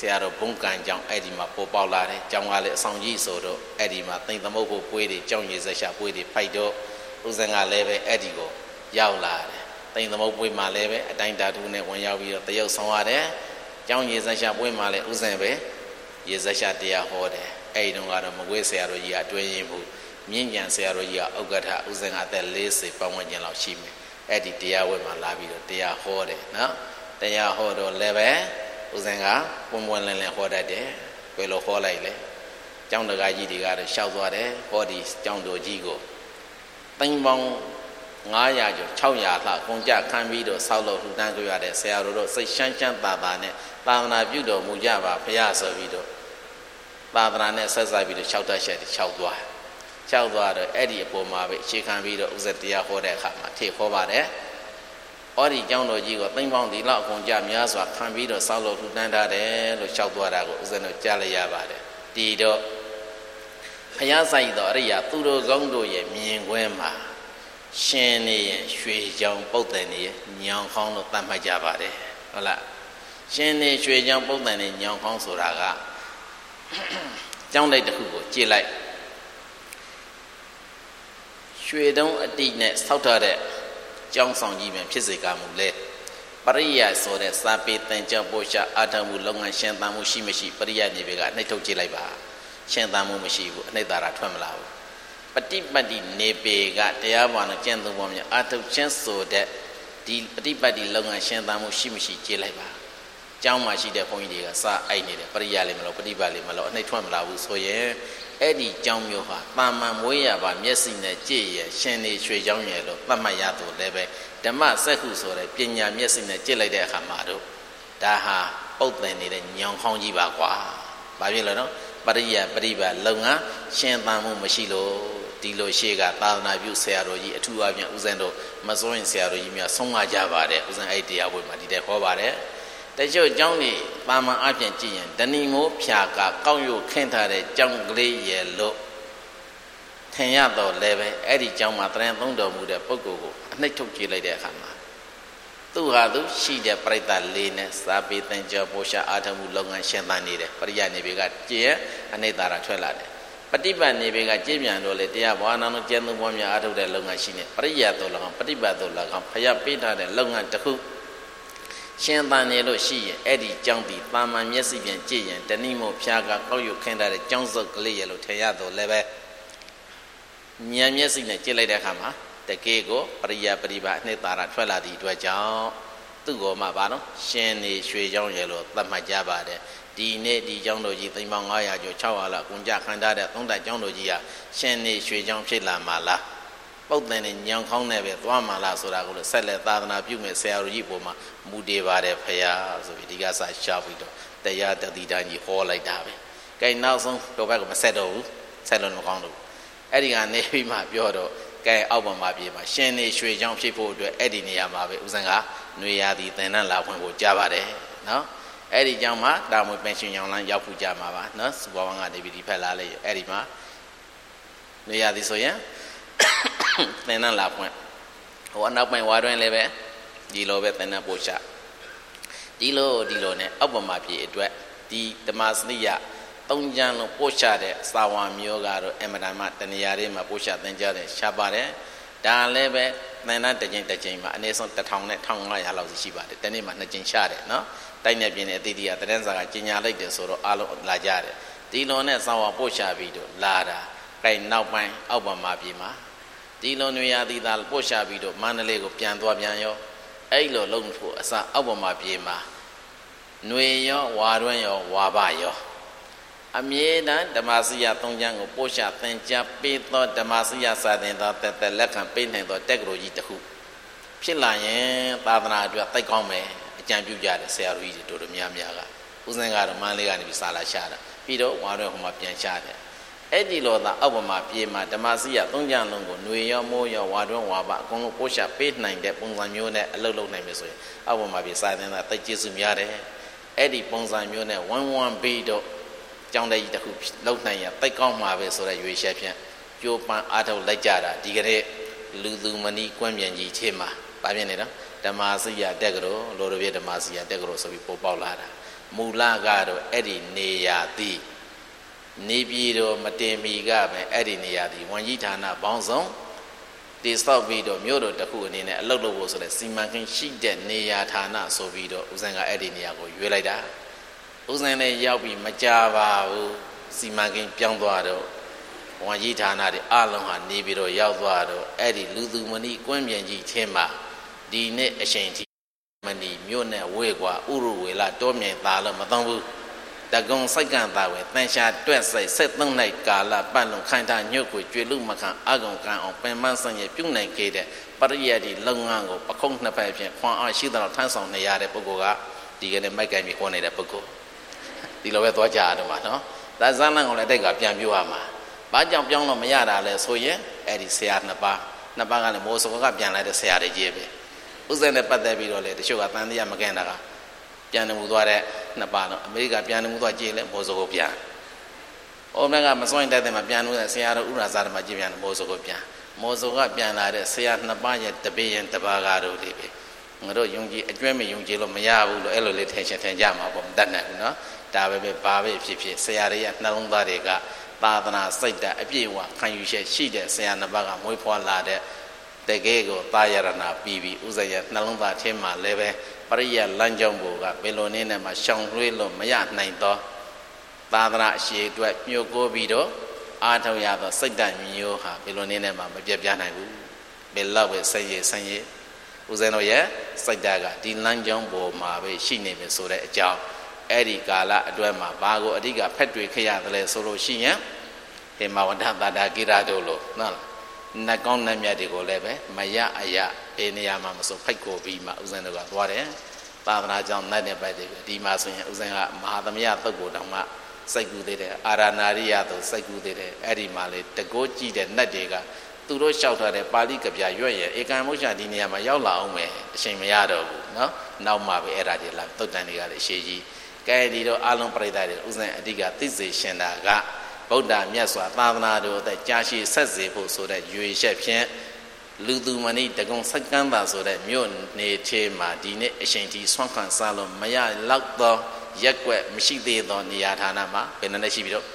ရာတော်ဘုံကံကြောင့်အဲ့ဒီမှာပေါ်ပေါက်လာတယ်ကျောင်းကလည်းအဆောင်ကြီးဆိုတော့အဲ့ဒီမှာသိမ့်သမုတ်ဖို့ပွေးတွေကျောင်းရည်ဆက်ရှာပွေးတွေဖိုက်တော့ဦးဇင်းကလည်းပဲအဲ့ဒီကိုရောက်လာတယ်သိမ့်သမုတ်ပွေးမှာလည်းပဲအတိုင်းတာတူနဲ့ဝင်ရောက်ပြီးတော့တရုတ်ဆောင်ရတယ်ကျောင်းရည်ဆက်ရှာပွေးမှာလည်းဦးဇင်းပဲရည်ဆက်ရှာတရားဟောတယ်အဲ့ဒီတော့ကတော့မကွေးဆရာတော်ကြီးကအတွင်းရင်ဘူးမြင့်ကြံဆရာတော်ကြီးကဥက္ကဋ္ဌဦးဇင်းကအသက်40ပတ်ဝန်းကျင်လောက်ရှိမယ်အဲ့ဒီတရားဝဲမှာလာပြီးတော့တရားဟောတယ်နော်တရားဟောတော့လည်းပဲဦးဇင်းကပွန်ပွန်လင်းလင်းဟောတတ်တယ်ဘယ်လိုဟောလိုက်လဲကျောင်းတကာကြီးတွေကတော့ရှောက်သွားတယ်ဟောဒီကျောင်းတော်ကြီးကိုသိန်းပေါင်း900ကျော်600လှကုန်ကြခံပြီးတော့ဆောက်လို့လှူဒန်းကြရတဲ့ဆရာတော်တို့စိတ်ရှမ်းရှမ်းသာသာနဲ့သာသနာပြုတော်မူကြပါဘုရားဆိုပြီးတော့သာသနာနဲ့ဆက်စပ်ပြီးတော့6တက်ချက်6သွားတော့အဲ့ဒီအပေါ်မှာပဲအခြေခံပြီးတော့ဥစ္စာတရားဟောတဲ့အခါမှာထေဟောပါတယ်။အော်ဒီကျောင်းတော်ကြီးကိုသိမ့်ပေါင်းဒီလောက်အကုန်ကြများစွာခံပြီးတော့ဆောက်လို့ထူတန်းထားတယ်လို့လျှောက်သွားတာကိုဥစ္စာတို့ကြားလိုက်ရပါတယ်။ဒီတော့ဘုရားဆိုင်တော်အရိယာသူတော်ကောင်းတို့ရဲ့မြင်ကွင်းမှာရှင်နေရဲ့ရွှေကြောင်ပုတ်တန်နေရဲ့ညောင်ခေါင်းလို့သတ်မှတ်ကြပါတယ်။ဟုတ်လား။ရှင်နေရွှေကြောင်ပုတ်တန်နေညောင်ခေါင်းဆိုတာကကျောင်းလိုက်တစ်ခုကိုကြည့်လိုက်ရွှေတုံးအတိနဲ့ဆောက်ထားတဲ့ကျောင်းဆောင်ကြီးပဲဖြစ်စေကမူလဲပရိယဆိုတဲ့စာပေသင်ကြားပို့ချအာထမှုလုပ်ငန်းရှင်သန်မှုရှိမရှိပရိယနေပေကနှိပ်ထုတ်ကြည့်လိုက်ပါရှင်သန်မှုမရှိဘူးအနှိပ်သာရထွက်မလာဘူးပฏิပတ်တိနေပေကတရားဘာနဲ့ကျင့်သုံးပေါ်များအာထုတ်ခြင်းဆိုတဲ့ဒီပฏิပတ်တိလုပ်ငန်းရှင်သန်မှုရှိမရှိကြည့်လိုက်ပါကျောင်းမှာရှိတဲ့ဘုန်းကြီးတွေကစအိုက်နေတယ်ပရိယလေးမလို့ပฏิပတ်လေးမလို့အနှိပ်ထွက်မလာဘူးဆိုရင်အဲ့ဒီကျောင်းမျိုးဟာတာမန်မွေးရပါမျက်စိနဲ့ကြည့်ရရှင်နေရွှေကျောင်းရယ်လို့သတ်မှတ်ရသူလည်းပဲဓမ္မစက္ခုဆိုတဲ့ပညာမျက်စိနဲ့ကြည့်လိုက်တဲ့အခါမှာတို့ဒါဟာပုတ်တယ်နေတဲ့ညောင်ခေါင်းကြီးပါကွာ။ဘာဖြစ်လဲနော်ပရိယပရိပတ်လုပ်ငန်းရှင်သန်မှုမရှိလို့ဒီလိုရှေ့ကသာသနာပြုဆရာတော်ကြီးအထူးအပြင်ဦးဇင်းတို့မစိုးရင်ဆရာတော်ကြီးများဆုံးမကြပါတယ်ဦးဇင်းအဲ့တရားဝေမှာဒီတဲ့ဟောပါတယ်တချို့ကျောင်းတွေပါမန်အပြင်ကြည့်ရင်ဒဏီမိုးဖြာကကောက်ရုပ်ခင်းထားတဲ့ကျောင်းကလေးရဲ့လို့ထင်ရတော့လည်းပဲအဲ့ဒီကျောင်းမှာတရင်သုံးတော်မူတဲ့ပုဂ္ဂိုလ်ကိုအနှိပ်ထုတ်ကြည့်လိုက်တဲ့အခါမှာသူဟာသူရှိတဲ့ပြိတ္တလေးနဲ့စာပေသင်ကြားပို့ချအာထမှုလုပ်ငန်းရှင်သန်နေတယ်ပရိယနေပေကကြည်အနှိပ်သာရထွက်လာတယ်ပฏิပတ်နေပေကကြည်ပြန်တော့လေတရားဘာနာလုံးကျမ်းသုံးပွားများအာထုတ်တဲ့လုပ်ငန်းရှိနေပရိယတော်၎င်းပฏิပတ်တော်၎င်းဖျက်ပေးထားတဲ့လုပ်ငန်းတစ်ခုရှင်သန်နေလို့ရှိရင်အဲ့ဒီကျောင်းဒီတာမန်မျက်စိပြန်ကြည့်ရင်တဏိမို့ဖျားကကောက်ရုပ်ခင်းထားတဲ့ကျောင်းစုပ်ကလေးရလို့ထင်ရတော့လည်းပဲဉာဏ်မျက်စိနဲ့ကြည့်လိုက်တဲ့အခါမှာတကယ်ကိုပရိယပရိပါအနှစ်သာရထွက်လာသည့်အတွက်ကြောင့်သူ့ကိုမှဘာလို့ရှင်နေရွှေကျောင်းရလို့သတ်မှတ်ကြပါတယ်ဒီနေ့ဒီကျောင်းတော်ကြီးသိန်းပေါင်း900ကျော်600လောက်ကုန်ကြခံထားတဲ့သုံးတိုက်ကျောင်းတော်ကြီးဟာရှင်နေရွှေကျောင်းဖြစ်လာမှာလားပုတ်တယ်နဲ့ညောင်ခေါင်းနဲ့ပဲသွားမှလားဆိုတာကိုလည်းဆက်လက်သာသနာပြုမယ်ဆရာတော်ကြီးပုံမှာမူတည်ပါတယ်ဖရာဆိုပြီးဒီကစားရှာပြီးတော့တရားတတိတန်းကြီးဟောလိုက်တာပဲ။ကဲနောက်ဆုံးတော့ဘက်ကမဆက်တော့ဘူးဆက်လို့မကောင်းတော့ဘူး။အဲ့ဒီကနေပြီးမှပြောတော့ကဲအောက်ပေါ်မှာပြေးမှာရှင်နေရွှေချောင်းဖြစ်ဖို့အတွက်အဲ့ဒီနေရာမှာပဲဦးဇင်းကຫນွေရာသီသင်္นานလာဖွင့်ဖို့ကြားပါတယ်နော်။အဲ့ဒီကြောင့်မှတာမွေပင်ရှင်ရောင်လန်းရောက်ဖို့ကြမှာပါနော်။စူပါဝန်းကနေပြီးဒီဖက်လာလေအဲ့ဒီမှာຫນွေရာသီဆိုရင်သင်္นานလာဖွင့်ဟိုအနောက်ပိုင်းဝါတွင်လည်းပဲဒီလိုပဲသင်္นานပို့ချဒီလိုနဲ့အောက်ပေါ်မှာပြေအတွက်ဒီဓမ္မစရိယသုံးချမ်းလုံးပို့ချတဲ့စာဝါမျိုးကတော့အမတန်မှတဏှာလေးမှာပို့ချသင်ကြားတယ်ရှားပါတယ်ဒါလည်းပဲသင်္นานတစ်ချိန်မှာအနည်းဆုံး1000နဲ့1500လောက်ရှိပါတယ်တနေ့မှာ2ချိန်ရှားတယ်နော်တိုက်နေပြင်းတဲ့အသီးသီးကတန်းစာကကျင်ညာလိုက်တယ်ဆိုတော့အားလုံးလာကြတယ်ဒီလိုနဲ့စာဝါပို့ချပြီးတော့လာတာအဲနောက်ပိုင်းအောက်ပေါ်မှာပြေမှာဒီလိုနွေရာသီသားပို့ချပြီးတော့မန္တလေးကိုပြန်သွားပြန်ရောအဲ့လိုလုံးဖို့အစအောက်ပေါ်မှာပြေမှာຫນွေရောဝါတွင်းရောဝါဘရောအမြဲတမ်းဓမ္မစရိယသုံးချမ်းကိုပို့ချသင်ကြားပေးသောဓမ္မစရိယစာသင်သောတက်လက်ခံပေးနိုင်သောတက္ကသိုလ်ကြီးတစ်ခုဖြစ်လာရင်သာသနာအတွက်သိကောင်းမယ်အကြံပြုကြတယ်ဆရာတော်ကြီးတို့တို့များကဦးဇင်းကတော့မန္တလေးကနေပြီးစာလာရှာတာပြီးတော့ဝါတွင်းဟိုမှာပြန်ရှာတယ်အဲ့ဒီလိုသာအောက်ပေါ်မှာပြေးမှာဓမ္မစရိယသုံးချမ်းလုံးကိုຫນွေရောမိုးရောဝါတွင်းဝါဘအကုန်လုံးပို့ချပေးနိုင်တဲ့ပုံစံမျိုးနဲ့အလုပ်လုပ်နိုင်မယ်ဆိုရင်အောက်ပေါ်မှာပြေးစာသင်တာသိကျေစုများတယ်အဲ့ဒီပုံစံမျိုးနဲ့ဝမ်းပြီးတော့ကျောင်းတိုက်ကြီးတစ်ခုလုံနိုင်ရတိတ်ကောင်းမှာပဲဆိုတဲ့ရွေးချက်ဖြင့်ကြိုးပမ်းအားထုတ်လိုက်ကြတာဒီကနေ့လူသူမနီကွမ်းပြန်ကြီးချင်းမှာဗာပြနေတော့ဓမ္မစရိယတက္ကသိုလ်လိုလိုပြဓမ္မစရိယတက္ကသိုလ်ဆိုပြီးပေါ်ပေါက်လာတာမူလကတော့အဲ့ဒီနေရာသည်နေပြည်တော်မတင်မီကပဲအဲ့ဒီနေရာသည်ဝန်ကြီးဌာနပေါင်းစုံတည်ဆောက်ပြီးတော့မြို့တော်တစ်ခုအနေနဲ့အလုပ်လုပ်ဖို့ဆိုတဲ့စီမံကိန်းရှိတဲ့နေရာဌာနဆိုပြီးတော့ဦးဇင်းကအဲ့ဒီနေရာကိုရွေးလိုက်တာဦးဇင်းလည်းရောက်ပြီးမကြပါဘူးစီမံကိန်းပြောင်းသွားတော့ဝန်ကြီးဌာနတွေအလုံးဟာနေပြီးတော့ရောက်သွားတော့အဲ့ဒီလူသူမဏိကွင်းပြင်ကြီးချင်းမှာဒီနေ့အချိန်ထိမဏိမြို့နဲ့ဝေကွာဥရဝေလာတောမြိုင်သားလို့မသုံးဘူးတကုံစိုက်ကံသားဝဲတန်ရှာတွက်စိုက်73နှစ်ကာလပတ်လုံးခိုင်တာညွတ်ကိုကျွေလူမခံအကုံကံအောင်ပင်မဆန့်ရပြုနိုင်ခဲ့တဲ့ပရိယတ်ဒီလုပ်ငန်းကိုပခုံးနှစ်ဖက်ဖြင့်ခွန်အားရှိသလောက်ထမ်းဆောင်နေရတဲ့ပုဂ္ဂိုလ်ကဒီကနေ့မိုက်ကံပြီးဟောနေတဲ့ပုဂ္ဂိုလ်ဒီလိုပဲသွားကြရတော့မှာနော်ဒါဇာလန်ကိုလည်းတိတ်ကပြန်ပြောရမှာဘာကြောင့်ပြောင်းလို့မရတာလဲဆိုရင်အဲ့ဒီဆရာနှစ်ပါးကလည်းမိုးစောကပြန်လာတဲ့ဆရာတွေကြီးပဲဥစ္စာနဲ့ပတ်သက်ပြီးတော့လေတချို့ကတန်တရားမကင်းတာကပြန်နေမှုသွားတဲ့နှစ်ပါးတော့အမေရိကပြန်နေမှုသွားကြည့်လဲမိုးစောကိုပြန်။အိုမကမစွန့်တဲ့တဲ့မှာပြန်လို့ဆရာတော်ဥရာဇာတမှာကြည့်ပြန်မိုးစောကိုပြန်မိုးစောကပြန်လာတဲ့ဆရာနှစ်ပါးရဲ့တပည့်ရင်တပါးကားတို့လေးပဲငါတို့ယုံကြည်အကျွဲ့မယုံကြည်လို့မရဘူးလို့အဲ့လိုလေးထင်ကြမှာပေါ့မတတ်နိုင်ဘူးနော်ဒါပဲဘာပဲဖြစ်ဖြစ်ဆရာတွေရဲ့နှလုံးသားတွေကသာသနာစိတ်ဓာတ်အပြည့်အဝခံယူချက်ရှိတဲ့ဆရာနှစ်ပါးကမွေးဖွားလာတဲ့တကယ်ကိုသာယရဏပြီးပြီးဥစ္စာရဲ့နှလုံးသားထဲမှာလည်းပဲပရိယလမ်းကြောင်းကိုကဘယ်လိုနည်းနဲ့မှရှောင်လွှဲလို့မရနိုင်တော့သာသနာအရှိအတွက်ညှို့ကိုပြီးတော့အားထုတ်ရသောစိတ်ဓာတ်မျိုးဟာဘယ်လိုနည်းနဲ့မှမပြတ်ပြားနိုင်ဘူးဘယ်လောက်ပဲဆက်ရည်ဥစ္စာတို့ရဲ့စိတ်ဓာတ်ကဒီလမ်းကြောင်းပေါ်မှာပဲရှိနေပြီဆိုတဲ့အကြောင်းအဲ့ဒီကာလအတွင်းမှာဘာကိုအဓိကဖက်တွေခရရတယ်လဲဆိုလို့ရှိရင်ဟေမဝန္တသာတာကိရတို့လို့နော်နတ်ကောင်းနတ်မြတ်တွေကိုလည်းပဲမရအရအေးနေရာမှာမစိုးဖိုက်ကိုပြီးမှဥစဉ်တို့ကသွားတယ်သာသနာကြောင့်နတ်တဲ့ပိုက်တွေဒီမှာဆိုရင်ဥစဉ်ကမဟာသမယသုတ်ကိုတောင်မှစိတ်ကူးသေးတယ်အာရဏာရိယသို့စိတ်ကူးသေးတယ်အဲ့ဒီမှာလေတကိုးကြည့်တဲ့နတ်တွေကသူတို့လျှောက်ထားတဲ့ပါဠိကဗျာရွက်ရဲ့ဧကံမုရှာဒီနေရာမှာရောက်လာအောင်ပဲအချိန်မရတော့ဘူးနော်နောက်မှပဲအဲ့ဒါတွေလာသုတ်တန်တွေကလည်းရှေးကြီးကဲဒီတော့အလုံးပရိသတ်တွေဥစဉ်အဓိကသိစေရှင်တာကဗုဒ္ဓမြတ်စွာသာသနာတော်အသက်ကြာရှည်ဆက်စေဖို့ဆိုတဲ့ရွေချက်ဖြင့်လူသူမဏိတကုံစက္ကန့်သာဆိုတဲ့မြို့နေသေးမှာဒီနေ့အချိန်ကြီးဆွမ်းခံစားလို့မရလောက်သောရက်ွက်မရှိသေးသောနေရာဌာနမှာဘယ်နဲ့ရှိပြီးတော့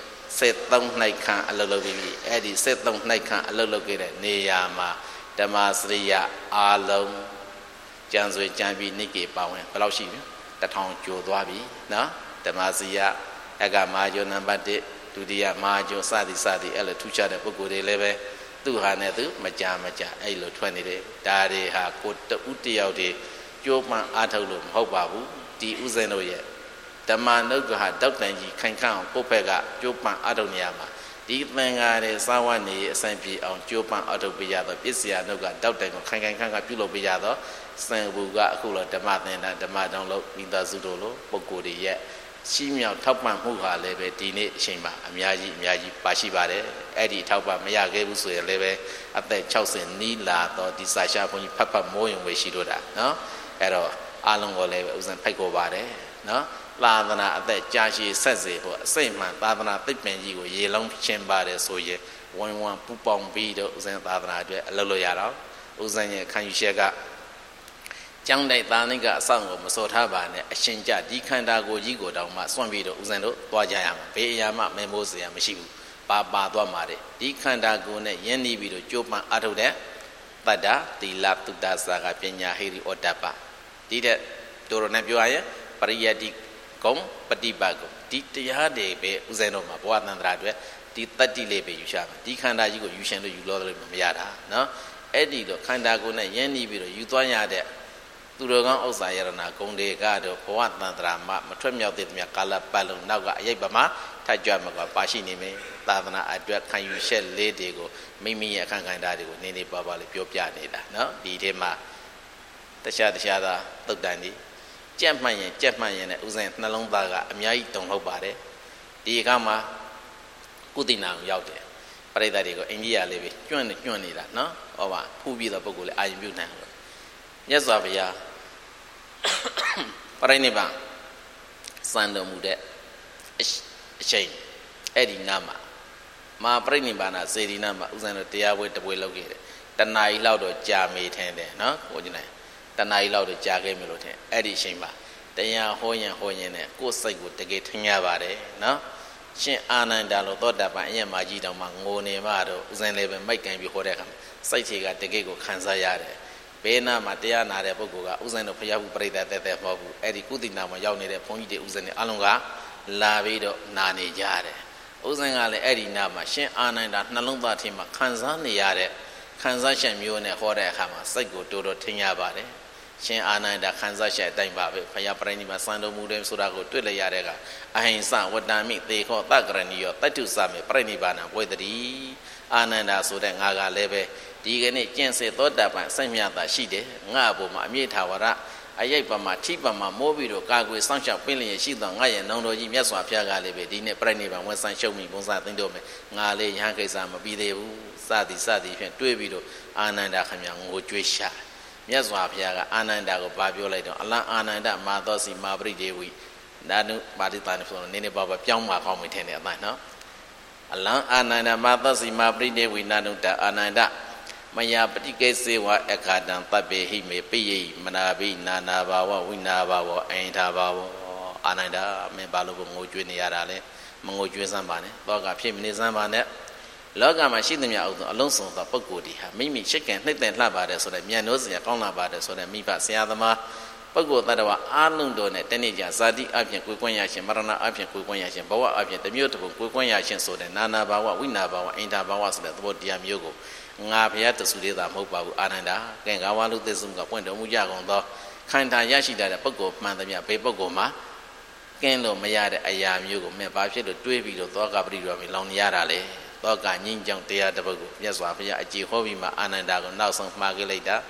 73နှစ်ခန့်အလုပ်လုပ်ပြီးအဲ့ဒီ73နှစ်ခန့်အလုပ်လုပ်ခဲ့တဲ့နေရာမှာဓမ္မစရိယအာလုံးကျန်စွေကြံပြီးနိကေပါဝင်ဘယ်လောက်ရှိပြီ1000ကျော်သွားပြီနော်ဓမ္မစရိယအကမာကျော်နံပါတ်1ဒုတိယမဟာကျော်စသည်အဲ့လိုထူးခြားတဲ့ပုဂ္ဂိုလ်တွေလည်းပဲသူဟာနဲ့သူမကြအဲ့လိုထွက်နေတယ်ဒါတွေဟာကိုတူတယောက်တွေကြိုးပမ်းအားထုတ်လို့မဟုတ်ပါဘူးဒီဥစဉ်တို့ရဲ့ဓမ္မနုဂ္ဂဟာတောက်တန်ကြီးခိုင်ခန့်အောင်ကိုယ့်ဘက်ကကြိုးပမ်းအားထုတ်နေရမှာဒီသင်္ကာတွေစာဝတ်နေအစဉ်ပြေအောင်ကြိုးပမ်းအားထုတ်ပေးရတော့ပစ္စယနုဂ္ဂတောက်တန်ကိုခိုင်ခန့်ကပြုလုပ်ပေးရတော့စံဘူကအခုလောဓမ္မသင်္ဍဓမ္မတောင်းလို့မိသားစုတို့လိုပုဂ္ဂိုလ်တွေရဲ့ရှိမြောက်ထောက်ပံ့မှုဟာလည်းပဲဒီနေ့အချိန်မှာအများကြီးပါရှိပါတယ်အဲ့ဒီထောက်ပံ့မရခဲ့ဘူးဆိုရင်လည်းပဲအသက်60နီးလာတော့ဒီစာရှာဘုန်းကြီးဖတ်မိုးရုံပဲရှိတော့တာနော်အဲ့တော့အားလုံးကိုလည်းပဲဥစဉ်ဖိတ်ခေါ်ပါတယ်နော်သာသနာအသက်ကြာရှည်ဆက်စေဖို့အစိတ်မှန်သာသနာသိပ္ပံကြီးကိုရေလုံးချင်းပါတယ်ဆိုရင်ဝမ်ပူပေါင်းပြီးတော့ဥစဉ်သာသနာအတွက်အလုပ်လုပ်ရတော့ဥစဉ်ရဲ့ခံယူချက်ကကျောင်းတိုက်သားနိကအဆောင်ကိုမစောထားပါနဲ့အရှင်ကြဒီခန္ဓာကိုယ်ကြီးကိုတောင်မှစွန့်ပြီးတော့ဦးဇင်းတို့သွားကြရမှာဘေးအရာမှမဲမိုးစရာမရှိဘူးပါသွားမှာတဲ့ဒီခန္ဓာကိုယ်နဲ့ယဉ်နေပြီးတော့ကြိုးပမ်းအားထုတ်တဲ့တတ္တသီလသုတ္တစာကပညာဟိရိဩတ္တပဒီတဲ့တို့ရနဲ့ပြောရရင်ပရိယတ္တိကုံပฏิပတ်ကုံဒီတရားတွေပဲဦးဇင်းတို့မှာဘဝတန္တရာအတွက်ဒီတတ္တိလေးပဲယူရှာမှာဒီခန္ဓာကြီးကိုယူရှင်လို့ယူလို့လည်းမရတာနော်အဲ့ဒီတော့ခန္ဓာကိုယ်နဲ့ယဉ်နေပြီးတော့ယူသွားရတဲ့သူတော်ကောင်းဥစ္စာယရဏဂုံတွေကတော့ဘဝတန္တရာမှာမထွက်မြောက်သေးသမျှကာလပတ်လုံးနောက်ကအရေးပမာထကြွမှာကပါရှိနေမယ်သာသနာအတွက်ခံယူချက်လေးတွေကိုမိမိရဲ့အခန့်ကဏ္ဍတွေကိုနေပါလေးပြောပြနေတာနော်ဒီထဲမှာတခြားသာသုတ်တန်ဒီကြက်မှန်ရင်နဲ့ဥစဉ်နှလုံးသားကအများကြီးတုံဟုတ်ပါတယ်ဒီအခါမှာကုသနာကိုရောက်တယ်ပရိသတ်တွေကိုအိန္ဒိယလေးပဲကျွန့်နေတာနော်ဟောပါဖူးပြီးတော့ပုဂ္ဂိုလ်လေးအာရုံပြုနိုင်လို့မြတ်စွာဘုရားပရိနိဗ္ဗာန်စံတော်မူတဲ့အချိန်အဲ့ဒီနာမှာမဟာပရိနိဗ္ဗာန်စေတီနာမှာဥစဉ်တို့တရားပွဲတပွဲလုပ်ခဲ့တယ်တဏှာကြီးလောက်တော့ကြာမေးထင်တယ်နော်ဟိုကျနေတဏှာကြီးလောက်တော့ကြာခဲ့မယ်လို့ထင်အဲ့ဒီအချိန်မှာတရားဟောရင်နဲ့ကိုယ်စိတ်ကိုတကယ်ထင်ရပါတယ်နော်ရှင်အာနန္ဒာလို့သောတာပန်အရင်မကြီးတောင်မှငိုနေမှတော့ဥစဉ်လေးပဲမိုက်ကန်ပြီးဟောတဲ့အခါစိတ်ချေကတကယ်ကိုခံစားရတယ်ဘေးနာမှာတရားနာတဲ့ပုဂ္ဂိုလ်ကဥစဉ်တို့ဖျားဘူးပြိတ္တတဲ့မဟုတ်ဘူးအဲ့ဒီကုသီနာမှာရောက်နေတဲ့ဘုန်းကြီးတွေဥစဉ်တွေအလုံးကလာပြီးတော့နာနေကြတယ်ဥစဉ်ကလည်းအဲ့ဒီနာမှာရှင်အာနန္ဒာနှလုံးသားထဲမှာခံစားနေရတဲ့ခံစားချက်မျိုးနဲ့ဟောတဲ့အခါမှာစိတ်ကိုတိုးတော့ထင်ရပါတယ်ရှင်အာနန္ဒာခံစားချက်အတိုင်းပါပဲဖယားပရိနိဗ္ဗာန်စံတော်မူတယ်ဆိုတာကိုတွေ့လိုက်ရတဲ့ကအဟိဉ္စဝတ္တမိသေခောတကရဏီယောတတ္တုစမေပရိနိဗ္ဗာန်ဝေဒတိအာနန္ဒာဆိုတဲ့ငါကလည်းပဲဒီကနေ့ကျင့်စေသောတာပန်စိတ်မြတ်တာရှိတယ်ငါ့အပေါ်မှာအမြင့်ထာဝရအယိတ်ပမာထိပမာမိုးပြီးတော့ကာကွယ်စောင့်ရှောက်ပင်းလျက်ရှိသောငါရဲ့နောင်တော်ကြီးမြတ်စွာဘုရားကလည်းပဲဒီနေ့ပြိဋိဘံဝန်ဆန်းရှုံမိဘုံစားသိမ့်တော့မယ်ငါလေးရဟန်းကိစ္စမပြီးသေးဘူးစသည်ဖြင့်တွေးပြီးတော့အာနန္ဒာခမညာငိုကြွေးရှာမြတ်စွာဘုရားကအာနန္ဒာကိုဗာပြောလိုက်တော့အလံအာနန္ဒမာသောစီမာပရိဒေဝိဒါနုပါတိတန်ဆိုတော့နည်းနည်းပါးပြောင်းမှာကောင်းပြီထင်တယ်အမှန်နော်အလံအာနန္ဒမာသောစီမာပရိဒေဝိနာနုတအာနန္ဒမယပတိကေစေဝအခါတံတပ္ပေဟိမေပိယိမနာဘိနာနာဘာဝဝိနာဘာဝအိန္ဒာဘာဝအာနန္ဒာမင်းဘာလို့ငိုကြွေးနေရတာလဲမငိုကြွေးစမ်းပါနဲ့တော့ကဖြစ်မနေစမ်းပါနဲ့လောကမှာရှိသမျှအလုံးစုံသောပုဂ္ဂိုလ်ဒီဟာမိမိရှိကံနှိမ့်တဲ့လှပါတယ်ဆိုတဲ့မြန်နိုးစရာကောင်းလာပါတယ်ဆိုတဲ့မိဘဆရာသမားပုဂ္ဂိုလ်တ attva အားလုံးတို့နဲ့တနေ့ကျဇာတိအပြင်ကိုယ်ကွင်းရရှင်မရဏအပြင်ကိုယ်ကွင်းရရှင်ဘဝအပြင်တစ်မျိုးတစ်ခုကိုယ်ကွင်းရရှင်ဆိုတဲ့နာနာဘာဝဝိနာဘာဝအိန္ဒာဘာဝဆိုတဲ့သဘောတရားမျိုးကိုငါဘုရားတဆူလေးသာမဟုတ်ပါဘူးအာနန္ဒာကဲငါဝါလူသစ္စုကပွင့်တော်မူကြကုန်သောခန္ဓာရရှိတဲ့ပုဂ္ဂိုလ်မှန်သမျှဘေးပုဂ္ဂိုလ်မှာကင်းလို့မရတဲ့အရာမျိုးကိုမြတ်ဘာဖြစ်လို့တွေးပြီးတော့သောကပရိရောလောင်နေရတာလေသောကငြိမ်းချမ်းတရားတစ်ပုဒ်ကိုမြတ်စွာဘုရားအကြည်ဟောပြီးမှအာနန္ဒာကိုနောက်ဆုံးမှားခဲ့လိုက်တာ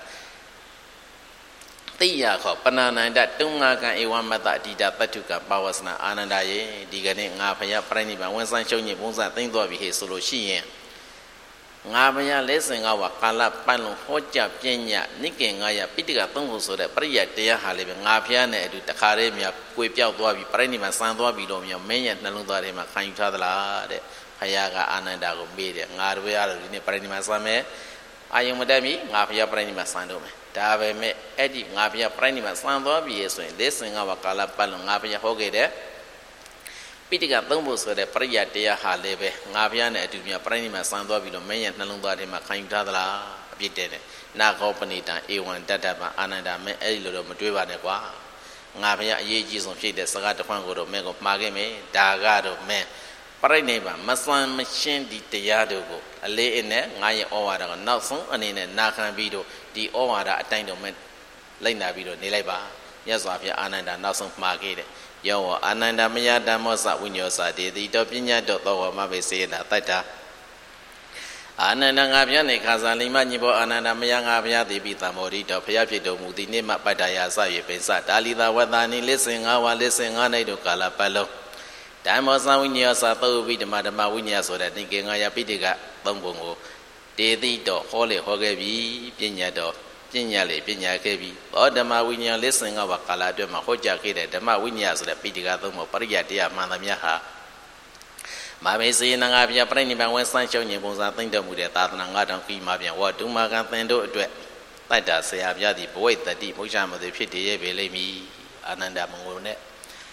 တိယခောပဏာနန္ဒတုံငါကံဧဝမတ္တအတိတပတ္ထုကပါဝစနာအာနန္ဒာယေဒီကနေ့ငါဘုရားပြိဋိဘံဝန်ဆန်းရှုံးညပုံစံသိမ့်သွားပြီဟဲ့ဆိုလို့ရှိရင်ငါဘုရားလက်စင်ကဝကာလပတ်လုံးဟောကြားပညာနိကေငါယပိဋကသုံးဖို့ဆိုတဲ့ပရိယတ်တရားဟာလည်းပဲငါဘုရားနဲ့အတူတခါတည်းမြကွေပြောက်သွားပြီပြိဋိဘံဆန်းသွားပြီလို့မြမင်းရဲ့နှလုံးသားထဲမှာခံယူထားသလားတဲ့ဘုရားကအာနန္ဒာကိုမေးတယ်ငါတို့ရတော့ဒီနေ့ပြိဋိဘံဆန်းမယ်အာယုံမတက်ပြီငါဘုရားပြိဋိဘံဆန်းတော့မယ်ဒါပဲမဲ့အဲ့ဒီငါဘုရားပြိဋိဘံဆန်းသွားပြီဆိုရင်လက်စင်ကဝကာလပတ်လုံးငါဘုရားဟောခဲ့တဲ့ပိဋကသုံးဖို့ဆိုတဲ့ပရိယတ်တရားဟာလည်းပဲငါဘုရားနဲ့အတူမြပြိဋိဘံဆန်းသွားပြီလို့မင်းရဲ့နှလုံးသားထဲမှာခံယူထားသလားအပြစ်တဲ့နာခောပဏိတံဧဝံတတ္တပံအာနန္ဒာမင်းအဲ့ဒီလိုတော့မတွေးပါနဲ့ကွာငါဘုရားအရေးကြီးဆုံးဖြစ်တဲ့စကားတစ်ခွန်းကိုတော့မင်းကိုမှားခဲ့မယ်ဒါကတော့မင်းပြိဋိဘံမဆန်းမရှင်းဒီတရားတို့ကိုအလေးအနက်ငါရဲ့ဩဝါဒကနောက်ဆုံးအနေနဲ့နာခံပြီးတော့ဒီဩဝါဒအတိုင်းတော့မင်းလိုက်နာပြီးတော့နေလိုက်ပါမြတ်စွာဘုရားအာနန္ဒာနောက်ဆုံးမှားခဲ့တယ်ယောဝအာနန္ဒမယဓမ္မောသဝိညောသတေတိတောပညာတောသောဝမဘေစေတာတတ္တာအာနန္ဒငါဘုရားနေခါစာလိမညီဘောအာနန္ဒမယငါဘုရားတိပိသမောရိတောဘုရားဖြစ်တော်မူသည်နိမပတ္တယာစ၍ပိစတာလီသာဝတ္တနိလစ္ဆင်ငါဝါလစ္ဆင်ငါ၌တို့ကာလပတ်လုံးဓမ္မောသဝိညောသသုဝိဓမ္မဓမ္မဝိညာဆိုတဲ့နိကေငါယပိဋကသုံးပုံကိုတေတိတောဟောလေဟောခဲ့ပြီပညာတော်ပညာလေပညာခဲ့ပြီသောဓမ္မဝိညာဉ်လစ္ဆင်ကဘာကာလအတွက်မှာဟောကြားခဲ့တဲ့ဓမ္မဝိညာဉ်ဆိုတဲ့ပိဋကသုံးပုံပရိယတ်တရားမှန်သမျှဟာမမေစေနငါပြပြိဋိဘံဝန်ဆန်းရှုံးညင်ပုံစံသိမ့်တော်မူတဲ့သာသနာ9000ခီမှာပြန်ဝတ်ဒုမာကံသင်တို့အတွက်တတ္တဆရာပြသည်ဘဝိတ္တိမုချမသိဖြစ်တည်ရဲ့ပေလိမ့်မည်အာနန္ဒမငုံနဲ့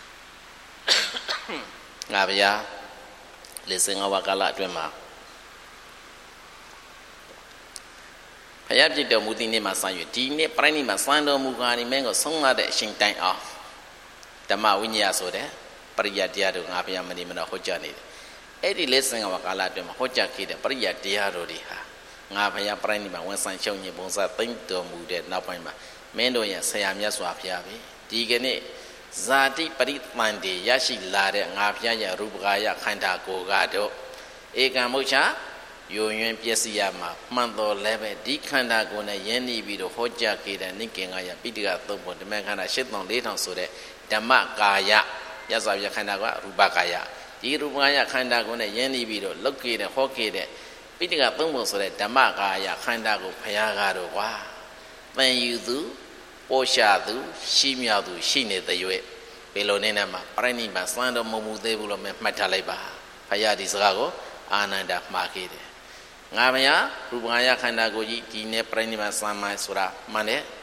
ငါဗျာလစ္ဆင်ကဘာကာလအတွက်မှာဘုရားပြည့်တော်မူသည့်နေ့မှာစ၍ဒီနေ့ပြိဋိမှာစံတော်မူကားဒီမင်းကိုဆုံးမတဲ့အရှင်တိုင်အောင်ဓမ္မဝိညာဉ်ဆိုတဲ့ပရိယတ်တရားတို့ငါဘုရားမနေမတော့ဟောကြားနေတယ်အဲ့ဒီလက်စင်ကကာလအတွင်းမှာဟောကြားခဲ့တဲ့ပရိယတ်တရားတို့တွေဟာငါဘုရားပြိဋိမှာဝန်ဆန်းရှုံးညင်ပုံစံသိမ့်တော်မူတဲ့နောက်ပိုင်းမှာမင်းတို့ရဲ့ဆရာမြတ်စွာဘုရားပဲဒီကနေ့ဇာတိပရိသန္တိရရှိလာတဲ့ငါဘုရားရဲ့ရူပကာယခန္ဓာကိုယ်ကတော့ဧကံမုချယုံရင်ပျက်စီးရမှာမှန်တော်လည်းပဲဒီခန္ဓာကိုယ်နဲ့ယဉ်နေပြီးတော့ဟောကြားခဲ့တဲ့နိကေငါယပိဋကသုံးပုံဓမ္မခန္ဓာ84,000ဆိုတဲ့ဓမ္မကာယရသော်ပြခန္ဓာကရူပကာယဒီရူပကာယခန္ဓာကိုယ်နဲ့ယဉ်နေပြီးတော့လောက်ခဲ့တဲ့ဟောခဲ့တဲ့ပိဋကသုံးပုံဆိုတဲ့ဓမ္မကာယခန္ဓာကိုဘုရားကတော့ကွာသင်ယူသူပေါ်ရှာသူရှိမြောက်သူရှိနေတဲ့ရွေ့ဘယ်လိုနေနဲ့မှပြိဋိဘံစံတော်မမူသေးဘူးလို့မှတ်ထားလိုက်ပါဘုရားဒီစကားကိုအာနန္ဒာမှားခဲ့တယ်ငါမယာရူပကာယခန္ဓာကိုကြီးဒီနေ့ပြိဋိဘံစံမိုင်းဆိုတာမှန်တယ်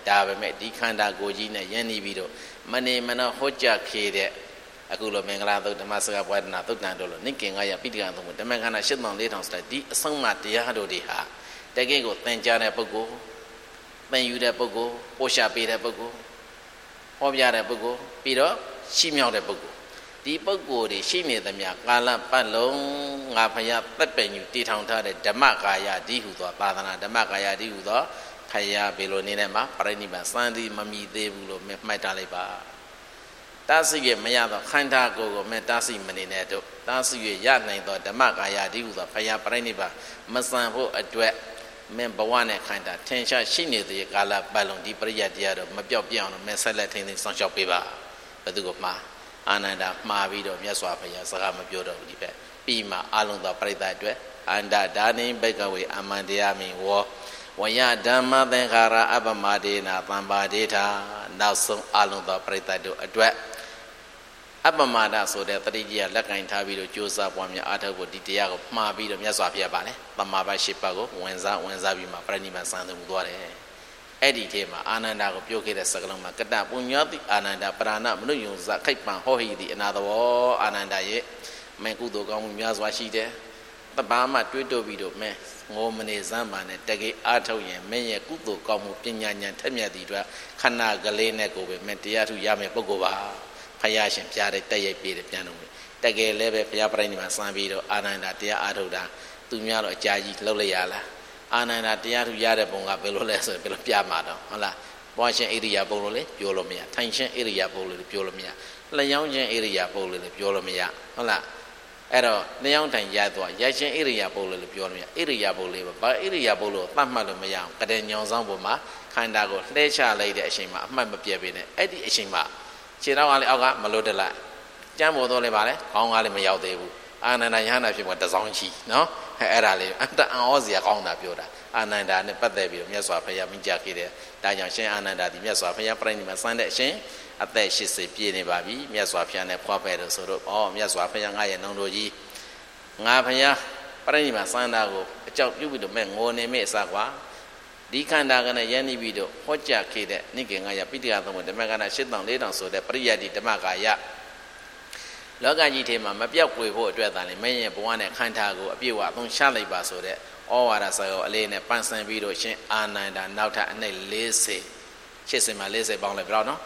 ဒါပေမဲ့ဒီခန္ဓာကိုယ်ကြီးနဲ့ယဉ်နေပြီးတော့မနေမနှောဟောကြခေတဲ့အခုလိုမင်္ဂလာသုတ်ဓမ္မစကားပွားဒနာသုတ်တန်တို့လိုနိကေငါရပိဋကံသုံးဓမ္မခန္ဓာ8400စတဲ့ဒီအဆုံးအမတရားတို့တွေဟာတကယ့်ကိုသင်ကြားတဲ့ပုဂ္ဂိုလ်သင်ယူတဲ့ပုဂ္ဂိုလ်ပို့ရှာပေးတဲ့ပုဂ္ဂိုလ်ဟောပြတဲ့ပုဂ္ဂိုလ်ပြီးတော့ရှိမြောက်တဲ့ပုဂ္ဂိုလ်ဒီပုဂ္ဂိုလ်တွေရှိနေသမျှကာလပတ်လုံးငါဖယားသက်ပင်ယူတည်ထောင်ထားတဲ့ဓမ္မကာယဒီဟုသောသာသနာဓမ္မကာယဒီဟုသောဖယားဘယ်လိုနေနဲ့မှာပရိနိဗ္ဗာန်စံသည်မမီသေးဘူးလို့မှတ်ထားလိုက်ပါတားဆီးရမရတော့ခန္ဓာကိုယ်ကိုမဲ့တားဆီးမနေနဲ့တို့တားဆီးရနိုင်သောဓမ္မကာယဒီဟုသောဖယားပရိနိဗ္ဗာန်မစံဖို့အတွက်မင်းဘဝနဲ့ခန္ဓာထင်ရှားရှိနေတဲ့ကာလပတ်လုံးဒီပရိယတ်တရားတော့မပြောက်ပြအောင်လို့မဲဆက်လက်ထိန်းသိမ်းဆောင်ရှောက်ပေးပါဘယ်သူကမှာအာနန္ဒာမှားပြီးတော့မြတ်စွာဘုရားစကားမပြောတော့ဘူးဒီဘက်ပြီးမှအလုံးသောပရိသတ်အတွက်အန္တဒါနိဘိကဝေအမန္တရားမိဝဝယဓမ္မသင်္ခါရအပမဒေနာသံပါဒေထာနောက်ဆုံးအလုံးသောပရိသတ်တို့အတွက်အပမဒဆိုတဲ့တတိကြီးလက်ကင်ထားပြီးတော့ကြိုးစားပွားများအားထုတ်ဖို့ဒီတရားကိုမှားပြီးတော့မြတ်စွာဘုရားပါလေသမာပတ်၈ပတ်ကိုဝင်စားပြီးမှပြိဋိဘံစံသူသွားတယ်အဲ့ဒီထဲမှာအာနန္ဒာကိုပြောခဲ့တဲ့စကားလုံးမှာကတ္တပုညောတိအာနန္ဒာပရဏမနုယုံဇခိတ်ပံဟောဟိတိအနာသောအာနန္ဒာရဲ့မင်းကုသိုလ်ကောင်းမှုများစွာရှိတယ်တပားမှတွေးတိုးပြီးတော့မင်းငိုမနေစမ်းပါနဲ့တကယ်အားထုတ်ရင်မင်းရဲ့ကုသိုလ်ကောင်းမှုပညာဉာဏ်ထက်မြက်သည့်အတွက်ခဏကလေးနဲ့ကိုပဲမင်းတရားထုရမယ်ပုဂ္ဂိုလ်ပါဖယားရှင်ပြတဲ့တက်ရိုက်ပေးတယ်ပြန်လို့တကယ်လည်းပဲဘုရားပြိဋိနိဗ္ဗာန်စံပြီးတော့အာနန္ဒာတရားအားထုတ်တာသူများတော့အကြာကြီးလှုပ်လိုက်ရလားအာနန္ဒာတရားထုရတဲ့ပုံကဘယ်လိုလဲဆိုဘယ်လိုပြမှာတော့ဟုတ်လားပွားရှင်ဣရိယာပုလို့လေပြောလို့မရထိုင်ရှင်ဣရိယာပုလို့လေပြောလို့မရလျှောင်းခြင်းဣရိယာပုလို့လေပြောလို့မရဟုတ်လားအဲ့တော့လျှောင်းထိုင်ရသွားရိုက်ခြင်းဣရိယာပုလို့လေပြောလို့မရဣရိယာပုလေးပါဣရိယာပုလို့သတ်မှတ်လို့မရအောင်ကတဲ့ညောင်ဆောင်ပုံမှာခန္ဓာကိုလှဲချလိုက်တဲ့အချိန်မှာအမှတ်မပြတ်ပေနဲ့အဲ့ဒီအချိန်မှာခြေထောက်ကလည်းအောက်ကမလွတ်တလိုက်ကြမ်းပေါ်တော့လည်းပါလေခေါင်းကလည်းမရောက်သေးဘူးအာနန္ဒာယဟနာဖြစ်မှာတစောင်းချီနော်အဲ့ဒါလေးအတန်ဩစရာကောင်းတာပြောတာအာနန္ဒာနဲ့ပတ်သက်ပြီးတော့မြတ်စွာဘုရားမိန့်ကြားခဲ့တယ်ဒါကြောင့်ရှင်အာနန္ဒာဒီမြတ်စွာဘုရားပြိဋိနိဗ္ဗာန်စံတဲ့အရှင်အသက်80ပြည့်နေပါပြီမြတ်စွာဘုရားနဲ့ဖွားပဲလို့ဆိုတော့မြတ်စွာဘုရားငါရဲ့နှုံတော်ကြီးငါဘုရားပြိဋိနိဗ္ဗာန်စံတာကိုအကြောက်ပြုပြီးတော့မဲ့ငိုနေမဲ့အစကွာဒီခန္ဓာကနဲ့ယဉ်နေပြီးတော့ဟောကြားခဲ့တဲ့နိကေငါရပိဋကသုံးဓမ္မကနာ8400ဆိုတဲ့ပရိယတ်ဒီဓမ္မကာယလောကကြီးထဲမှာမပြောက်ကွယ်ဖို့အတွက်သာလေမင်းရဲ့ဘဝနဲ့ခန္ဓာကိုအပြည့်အဝအသုံးချလိုက်ပါဆိုတဲ့ဩဝါဒစာကိုအလေးနဲ့ပန့်စင်ပြီးတော့ရှင်အာနန္ဒာနောက်ထပ်အနှစ်40 80မှာ40ပေါင်းလိုက်ပြီတော့နော်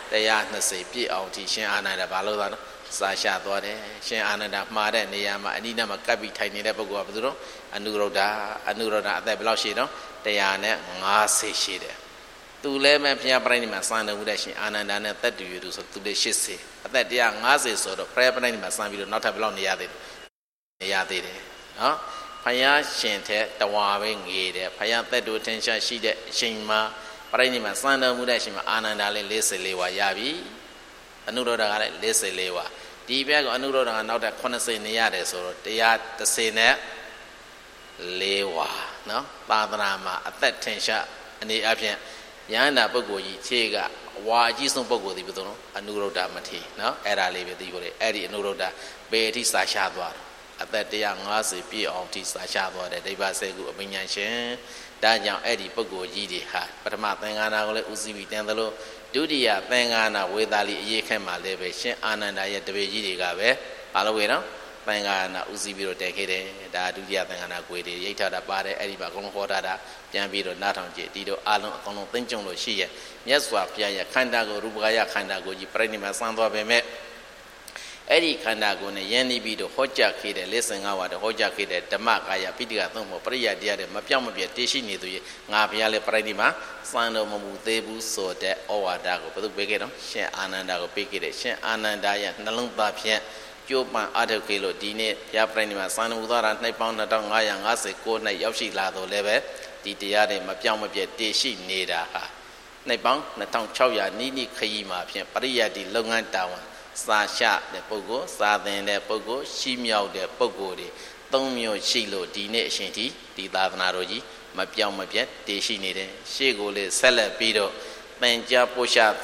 120ပြည့်အောင်ဒီရှင်အာနန္ဒာဘာလို့သာနော်စာရှာသွားတယ်ရှင်အာနန္ဒာမှားတဲ့နေရာမှာအနိဒမှာကပ်ပြီးထိုင်နေတဲ့ပုဂ္ဂိုလ်ကဘယ်သူတော့အနုရုဒ္ဓအသက်ဘယ်လောက်ရှိတော့150ရှိတယ်သူလည်းမဲ့ဘုရားပြိဋိနိဗ္ဗာန်စံတော်မူတဲ့ရှင်အာနန္ဒာနဲ့သက်တူရသူဆိုသူလည်း80အသက်150ဆိုတော့ဘုရားပြိဋိနိဗ္ဗာန်စံပြီးတော့နောက်ထပ်ဘယ်လောက်နေရသေးတယ်နော်ဘုရားရှင်တဲ့တဝါပဲငေတဲ့ဘုရားသက်တူထင်ရှားရှိတဲ့အချိန်မှာပြိဋိနိဗ္ဗာန်စံတော်မူတဲ့အချိန်မှာအာနန္ဒာလည်း44ဝါရပြီအနုရုဒ္ဓကလည်း44ဝါဒီဘက်ကအနုရုဒ္ဓကနောက်ထပ်80နေရတယ်ဆိုတော့130နဲ့4ဝါနော်သာသနာမှာအသက်ထင်ရှားအနေအချင်းယန္တာပုဂ္ဂိုလ်ကြီးခြေကဝါအကြီးဆုံးပုဂ္ဂိုလ်ဒီဘယ်သူနော်အနုရုဒ္ဓမထေနော်အဲ့ဒါလေးပဲသိဖို့လေအဲ့ဒီအနုရုဒ္ဓဘယ်အထိစာရှားသွားတယ်အသက်150ပြည့်အောင်ထိစာရှားသွားတယ်ဒိဗ္ဗစေကုအမိညာရှင်ဒါကြောင့်အဲ့ဒီပုဂ္ဂိုလ်ကြီးတွေဟာပထမသင်္ဃာနာကိုလည်းဥသိပြီးတန်သလိုဒုတိယသင်္ဃာနာဝေသာလီအရေးခက်မှာလည်းပဲရှင်အာနန္ဒာရဲ့တပည့်ကြီးတွေကပဲဘာလို့ဝေနော်သင်္ဃာနာဥသိပြီးတော့တည်ခဲ့တယ်ဒါဒုတိယသင်္ဃာနာကိုယ်တွေရိတ်ထတာပါတယ်အဲ့ဒီမှာအကုန်လုံးဟောတာပြန်ပြီးတော့နားထောင်ကြည့်ဒီတော့အလုံးအကုန်လုံးသိကြုံလို့ရှိရဲ့မြတ်စွာဘုရားရဲ့ခန္ဓာကိုယ်ရူပကာယခန္ဓာကိုယ်ကြီးပြိဋိနိဗ္ဗာန်စံသွားပေမဲ့အဲ့ဒီခန္ဓာကိုယ်နဲ့ယဉ်နေပြီးတော့ဟောကြားခဲ့တဲ့55ဝါဒဟောကြားခဲ့တဲ့ဓမ္မကာယပိဋကသုံးဖို့ပရိယတ်တရားတွေမပြောင်းမပြတ်တည်ရှိနေသူရဲ့ငါဘုရားလည်းပြိဋိနိဗ္ဗာန်စံတော်မမူသေးဘူးဆိုတဲ့ဩဝါဒကိုဘယ်သူပေးခဲ့တော့ရှင်အာနန္ဒာကိုပေးခဲ့တယ်ရှင်အာနန္ဒာရဲ့နှလုံးသားဖြင့်ကျိုးပန်အားထုတ်ခဲ့လို့ဒီနေ့ဘုရားပြိဋိနိဗ္ဗာန်စံတော်မူသွားတာနှစ်ပေါင်း2559နှစ်ရောက်ရှိလာတော့လည်းပဲဒီတရားတွေမပြောင်းမပြတ်တည်ရှိနေတာဟာနှစ်ပေါင်း2600နီးနီးခရီးမှာဖြင့်ပရိယတ်ဒီလုပ်ငန်းတာဝန်စာရှတဲ့ပုဂ္ဂိုလ်စာသင်တဲ့ပုဂ္ဂိုလ်ရှိမြောက်တဲ့ပုဂ္ဂိုလ်တွေ၃မျိုးရှိလို့ဒီနေ့အရှင်ဒီသာသနာတော်ကြီးမပြောင်းမပြတ်တည်ရှိနေတယ်ရှေ့ကိုလေဆက်လက်ပြီးတော့သင်ကြားပို့ချသူသ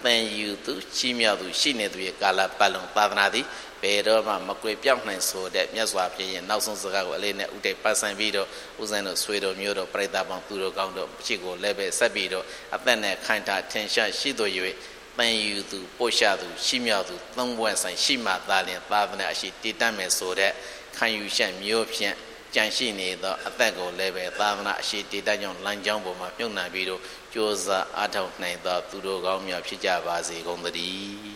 then you do chimia do she need to be gala balloon patnadi pero ma makwe pyam nai so that myaswa phyin yin nauk song saka ko a le ne utai pasan pi do usan do sway do myo do praita bang tu do kaung do chit ko le be sat pi do a that ne khain tha thin sha shi do yue then you do po sha do chimia do thong bwan san shi ma ta lin patna a shi ti tan me so that khan yu shan myo phyin ကြံရှိနေသောအသက်ကိုလည်းပဲသာသနာအရှိတည်တတ်ကြောင်းလမ်းကြောင်းပေါ်မှာပြုံးနှံပြီးတော့ကြိုးစားအားထုတ်နိုင်သောသူတို့ကောင်းများဖြစ်ကြပါစေကုန်သတည်း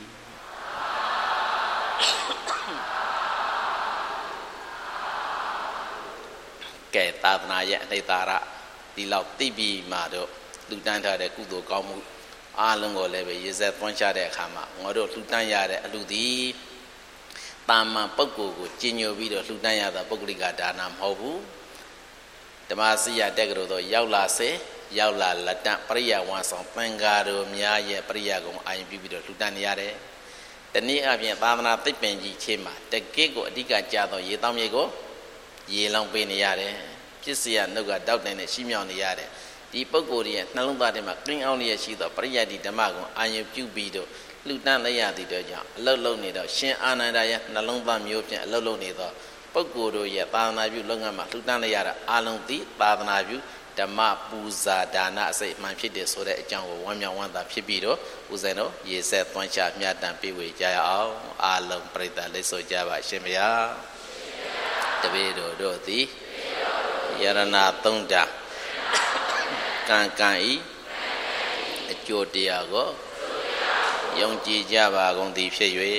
ကဲသာသနာရဲ့အနိတ္တရဒီလောက်သိပြီးမှတော့လူတန်းထားတဲ့ကုသိုလ်ကောင်းမှုအားလုံးကိုလည်းပဲရည်စက်သွန်းချတဲ့အခါမှာငါတို့လူတန်းရတဲ့အလူသည်တာမန်ပုဂ္ဂိုလ်ကိုကျင့်ညိုပြီးတော့လှူဒန်းရတာပုဂ္ဂလိကဒါနမဟုတ်ဘူးဓမ္မစရိယတက္ကသိုလ်တော့ရောက်လာစေရောက်လာလက်တပရိယဝါဆောင်သံဃာတော်များရဲ့ပရိယကုံအာရုံပြုပြီးတော့လှူဒန်းနေရတယ်တနည်းအားဖြင့်သာသနာသိပ္ပံကြီးခြေမှာတကယ့်ကိုအဓိကကြသောရေတောင်းမြေကိုရေလောင်းပေးနေရတယ်ပြစ်စရာနှုတ်ကတောက်တိုင်းနဲ့ရှိမြောင်နေရတယ်ဒီပုဂ္ဂိုလ်ရဲ့နှလုံးသားထဲမှာကင်းအောင်လျက်ရှိသောပရိယတိဓမ္မကုံအာရုံပြုပြီးတော့လှူဒန်းလိုက်ရသည့်အတွက်ကြောင့်အလုတ်လုံးနေတော့ရှင်အာနန္ဒာရဲ့နှလုံးသားမျိုးဖြင့်အလုတ်လုံးနေသောပုဂ္ဂိုလ်တို့ရဲ့သာသနာပြုလုပ်ငန်းမှာလှူဒန်းလိုက်ရတာအာလုံးသည်သာသနာပြုဓမ္မပူဇာဒါနအစိတ်မှန်ဖြစ်တယ်ဆိုတဲ့အကြောင်းကိုဝမ်းမြောက်ဝမ်းသာဖြစ်ပြီးတော့ဦးဇင်းတို့ရေဆက်သွန်းချမြတ်တမ်းပေးဝေကြရအောင်အာလုံးပြိတ္တလိဆိုကြပါရှင်ဗျာတပည့်တော်တို့သည်ယရဏသုံးဓာကံကံဤအကျိုးတရားကိုယုံကြည်ကြပါကုန်သည်ဖြစ်၍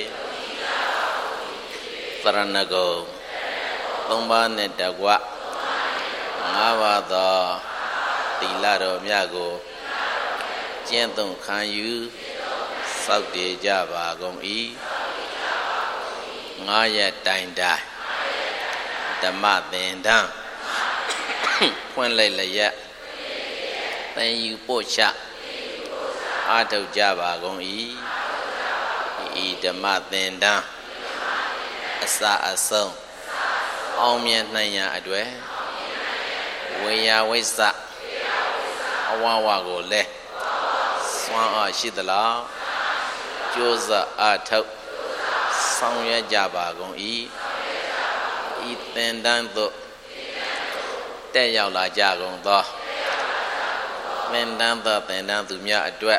သရဏဂုံသုံးပါးနှင့်တကွငါးပါးသောသီလတော်မြတ်ကိုကျင့်သုံးခံယူစောင့်တည်ကြပါကုန်၏ငါးရက်တိုင်တိုင်ဓမ္မသင်တန်းဖွင့်လိုက်လျက်သင်ယူပို့ချအားထုတ်ကြပါကုန်၏ဤဓမ္မသင်တန်းအစအဆုံးအောင်မြင်နိုင်ရန်အတွက်ဝေယဝိစ္စအဝဝကိုလည်းစွမ်းအားရှိသလားကြိုးစားအားထုတ်ဆောင်ရွက်ကြပါကုန်၏ဤသင်တန်းသို့တက်ရောက်လာကြကုန်သောသင်တန်းသောသင်တန်းသူများအတွက်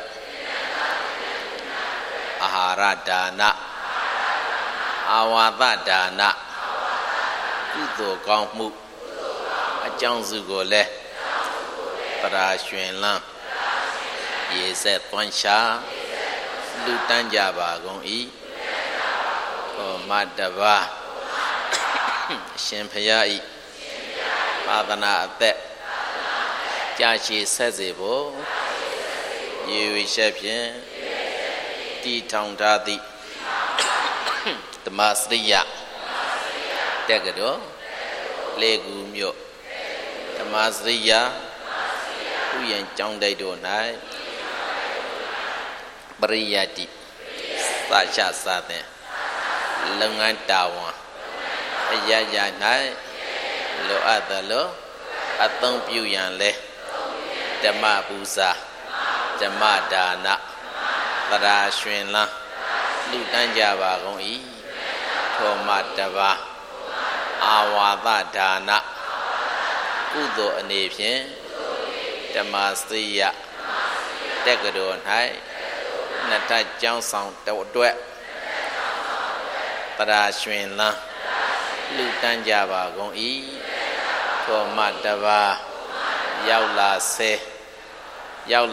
အာဟာရဒါနအာဝါဒဒါနကုသိုလ်ကောင်းမှုအကြောင်းစုကိုလည်းပရာရွှင်လန်းရေဆက်သွန်းရှာလူတန်းကြပါကုန်၏ဟောမတဘာအရှင်ဘုရားဤသာသနာအသက်ကြာရှည်ဆက်စေဖို့ရေဝိရှက်ဖြင့်တည်ထောင်ထားသည့်ဓမ္မစရိယတက္ကသိုလ်လေကူမြို့ဓမ္မစရိယဥယျာဉ်ကျောင်းတိုက်တို့၌ပရိယတ္တိသချစာသင်လုပ်ငန်းတာဝန်အရရ၌လိုအပ်သလိုအသုံးပြုရန်လဲဓမ္မပူဇာဓမ္မဒါနသရာရွှင်လန်းလူတန်းကြပါကုန်၏ထောမတဘာအာဝါဒဒါနကုသိုလ်အနေဖြင့်ဓမ္မစရိယတက္ကသိုလ်၌နှစ်ထပ်ကျောင်းဆောင်အတွက်သရာရွှင်လန်းလူတန်းကြပါကုန်၏ထောမတဘာရောက်လာရောက်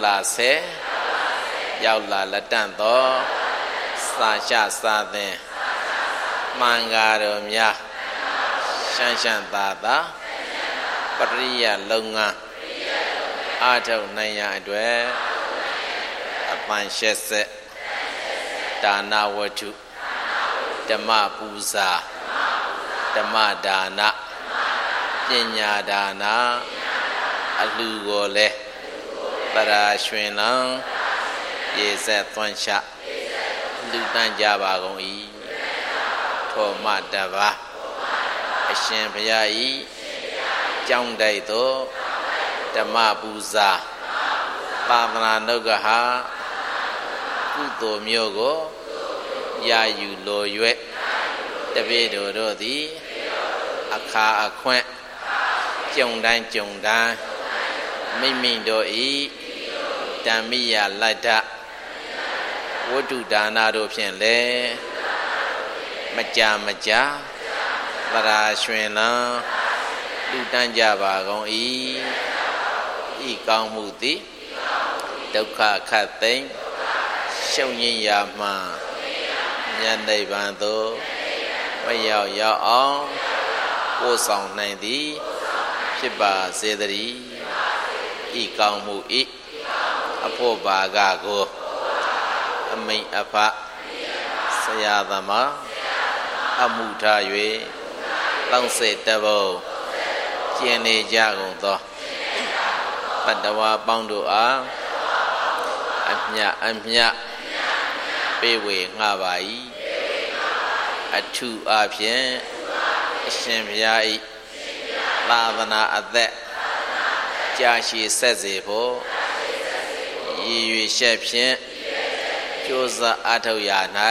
လာလက်တန့်သောစာချစာသင်မှန်ကားတော်များရှမ်းရှမ်းသာသာပရိယလုံငန်းအားထုတ်နိုင်ရန်အတွက်အပန်ရှက်ဆက်ဒါနဝတ္ထုဓမ္မပူဇာဓမ္မဒါနပညာဒါနအလှူကိုလည်းပရာရွှင်လန်းရေဆက်သွန်းချလူတန်းကြပါကုန်၏ထောမတဘာအရှင်ဘုရားဤကျောင်းတိုက်သို့ဓမ္မပူဇာသာသနာ့နုဂ္ဂဟာကုကုသိုလ်မျိုးကိုယာယူလို၍တပည့်တော်တို့သည်အခါအခွင့်ကြုံတိုင်းမိမိတို့ဤဓမ္မိယလတ္ထဝတ္ထုဒါနတို့ဖြင့်လည်းမကြာသရာရွှင်လန်းလူတန်းကြပါကုန်၏ဤကောင်းမှုသည်ဒုက္ခခတ်သိမ်းရှုံငင်းရာမှဉာဏ်နိဗ္ဗာန်သို့မရောက်အောင်ပို့ဆောင်နိုင်သည်ဖြစ်ပါစေတည်းဤကောင်းမှုဤအဖို့ဘာကကိုအမိန်အဖဆရာသမားအမှုထား၍လောင်စေတဘုံကျင်နေကြကုန်သောပတ္တဝါပေါင်းတို့အားအမြပေးဝေငှပါ၏အထုအဖြင့်အရှင်ဘုရား၏သာသနာအသက်ကြာရှည်ဆက်စေဖို့ရည်ရွယ်ချက်ဖြင့်ကြိုးစားအားထုတ်ရ၌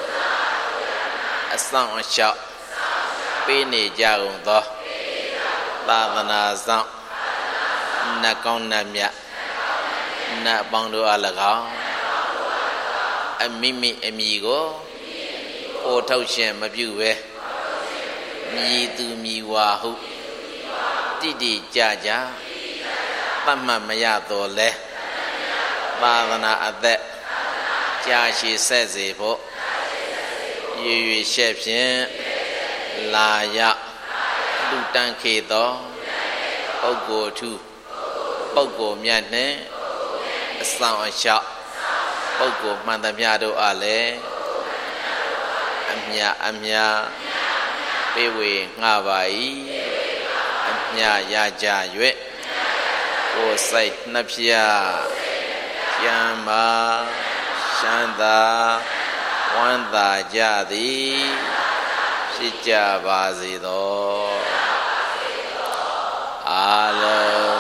အဆောင်အလျှောက်ပေးနေကြကုန်သောသာသနာဆောင်နတ်ကောင်းနတ်မြတ်နတ်ပေါင်းတို့အား၎င်းအမိအမိကိုပို့ထုတ်ခြင်းမပြုဘဲမြည်သူမြည်ဝါဟုတိကြသတ်မှတ်မရတော့လဲသာသနာအသက်ကြာရှည်ဆက်စေဖို့ရည်ရွယ်ချက်ဖြင့်လာရောက်လူတန်းခေသောပုဂ္ဂိုလ်ထူးပုဂ္ဂိုလ်မြတ်နှင့်အဆောင်အလျှောက်ပုဂ္ဂိုလ်မှန်သမျှတို့အားလည်းအမြပေးဝေငှပါ၏အမြရကြ၍ကိုယ်စိတ်နှဖျားကျမ်းမာချမ်းသာဝမ်းသာကြသည်ဖြစ်ကြပါစေသောအားလုံး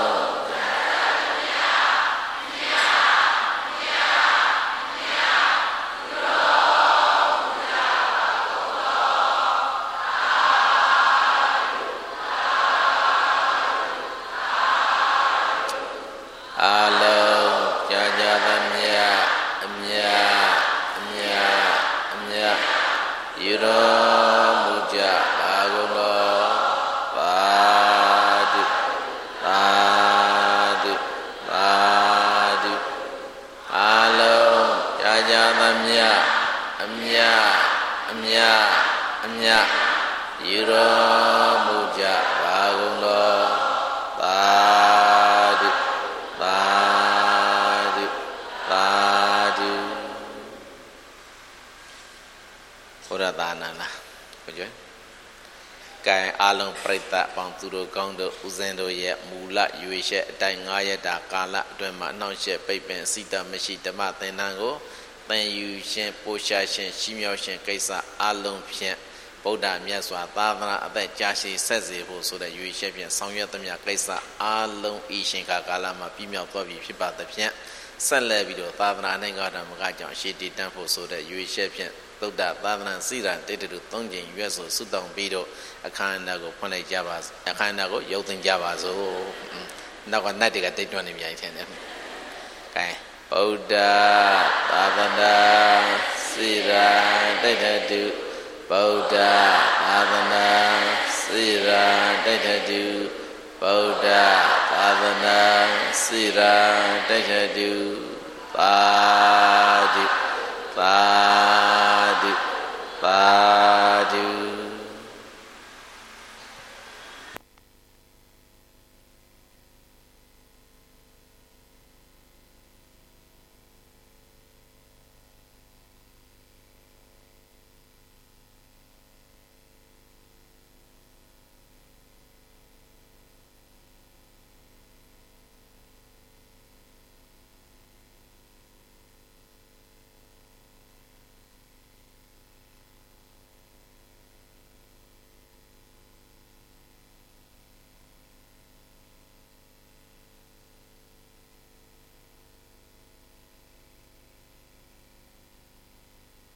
ယူတော်မူကြပါကုန်သောသာဓုအားလုံးကြာကြသမျှအမြယူတော်မူကြပါကုန်သောသာဓုဘုရားသာနာလားဟုတ်ကြကဲအားလုံးပြိတ္တပေါင်းသူတို့ကောင်းတို့ဦးဇင်းတို့ရဲ့မူလရွေချက်အတိုင်း9ရက်တာကာလအတွင်းမှာအနှောင့်အယှက်ပိတ်ပင်စိတ္တမရှိဓမ္မသင်္นานကိုသင်ယူရှင်ပို့ရှာရှင်ရှိမြောက်ရှင်ကိစ္စအားလုံးဖြင့်ဗုဒ္ဓမြတ်စွာသာသနာအသက်ကြာရှည်ဆက်စေဖို့ဆိုတဲ့ရွေချက်ဖြင့်ဆောင်ရွက်သမျှကိစ္စအားလုံးဤရှင်ကာလမှာပြည့်မြောက်သွားပြီဖြစ်ပါသဖြင့်ဆက်လက်ပြီးတော့သာသနာနိုင်တော်မကကြောင့်ရှေ့တည်တတ်ဖို့ဆိုတဲ့ရွေချက်ဖြင့်သုဒ္ဓသာသနာစိရတေတု3ကြိမ်ရွက်ဆိုဆုတောင်းပြီးတော့အခမ်းအနားကိုဖွင့်လိုက်ကြပါအခမ်းအနားကိုရုပ်သိမ်းကြပါစို့နောက်ကနတ်တွေကတိတ်တွန်းနေမြိုင်ထင်တယ်ကဲဗုဒ္ဓသာသနာစိရတေတုဗုဒ္ဓသာသနာစိရတေတုဗုဒ္ဓသာသနာစိရတေတုသာဓု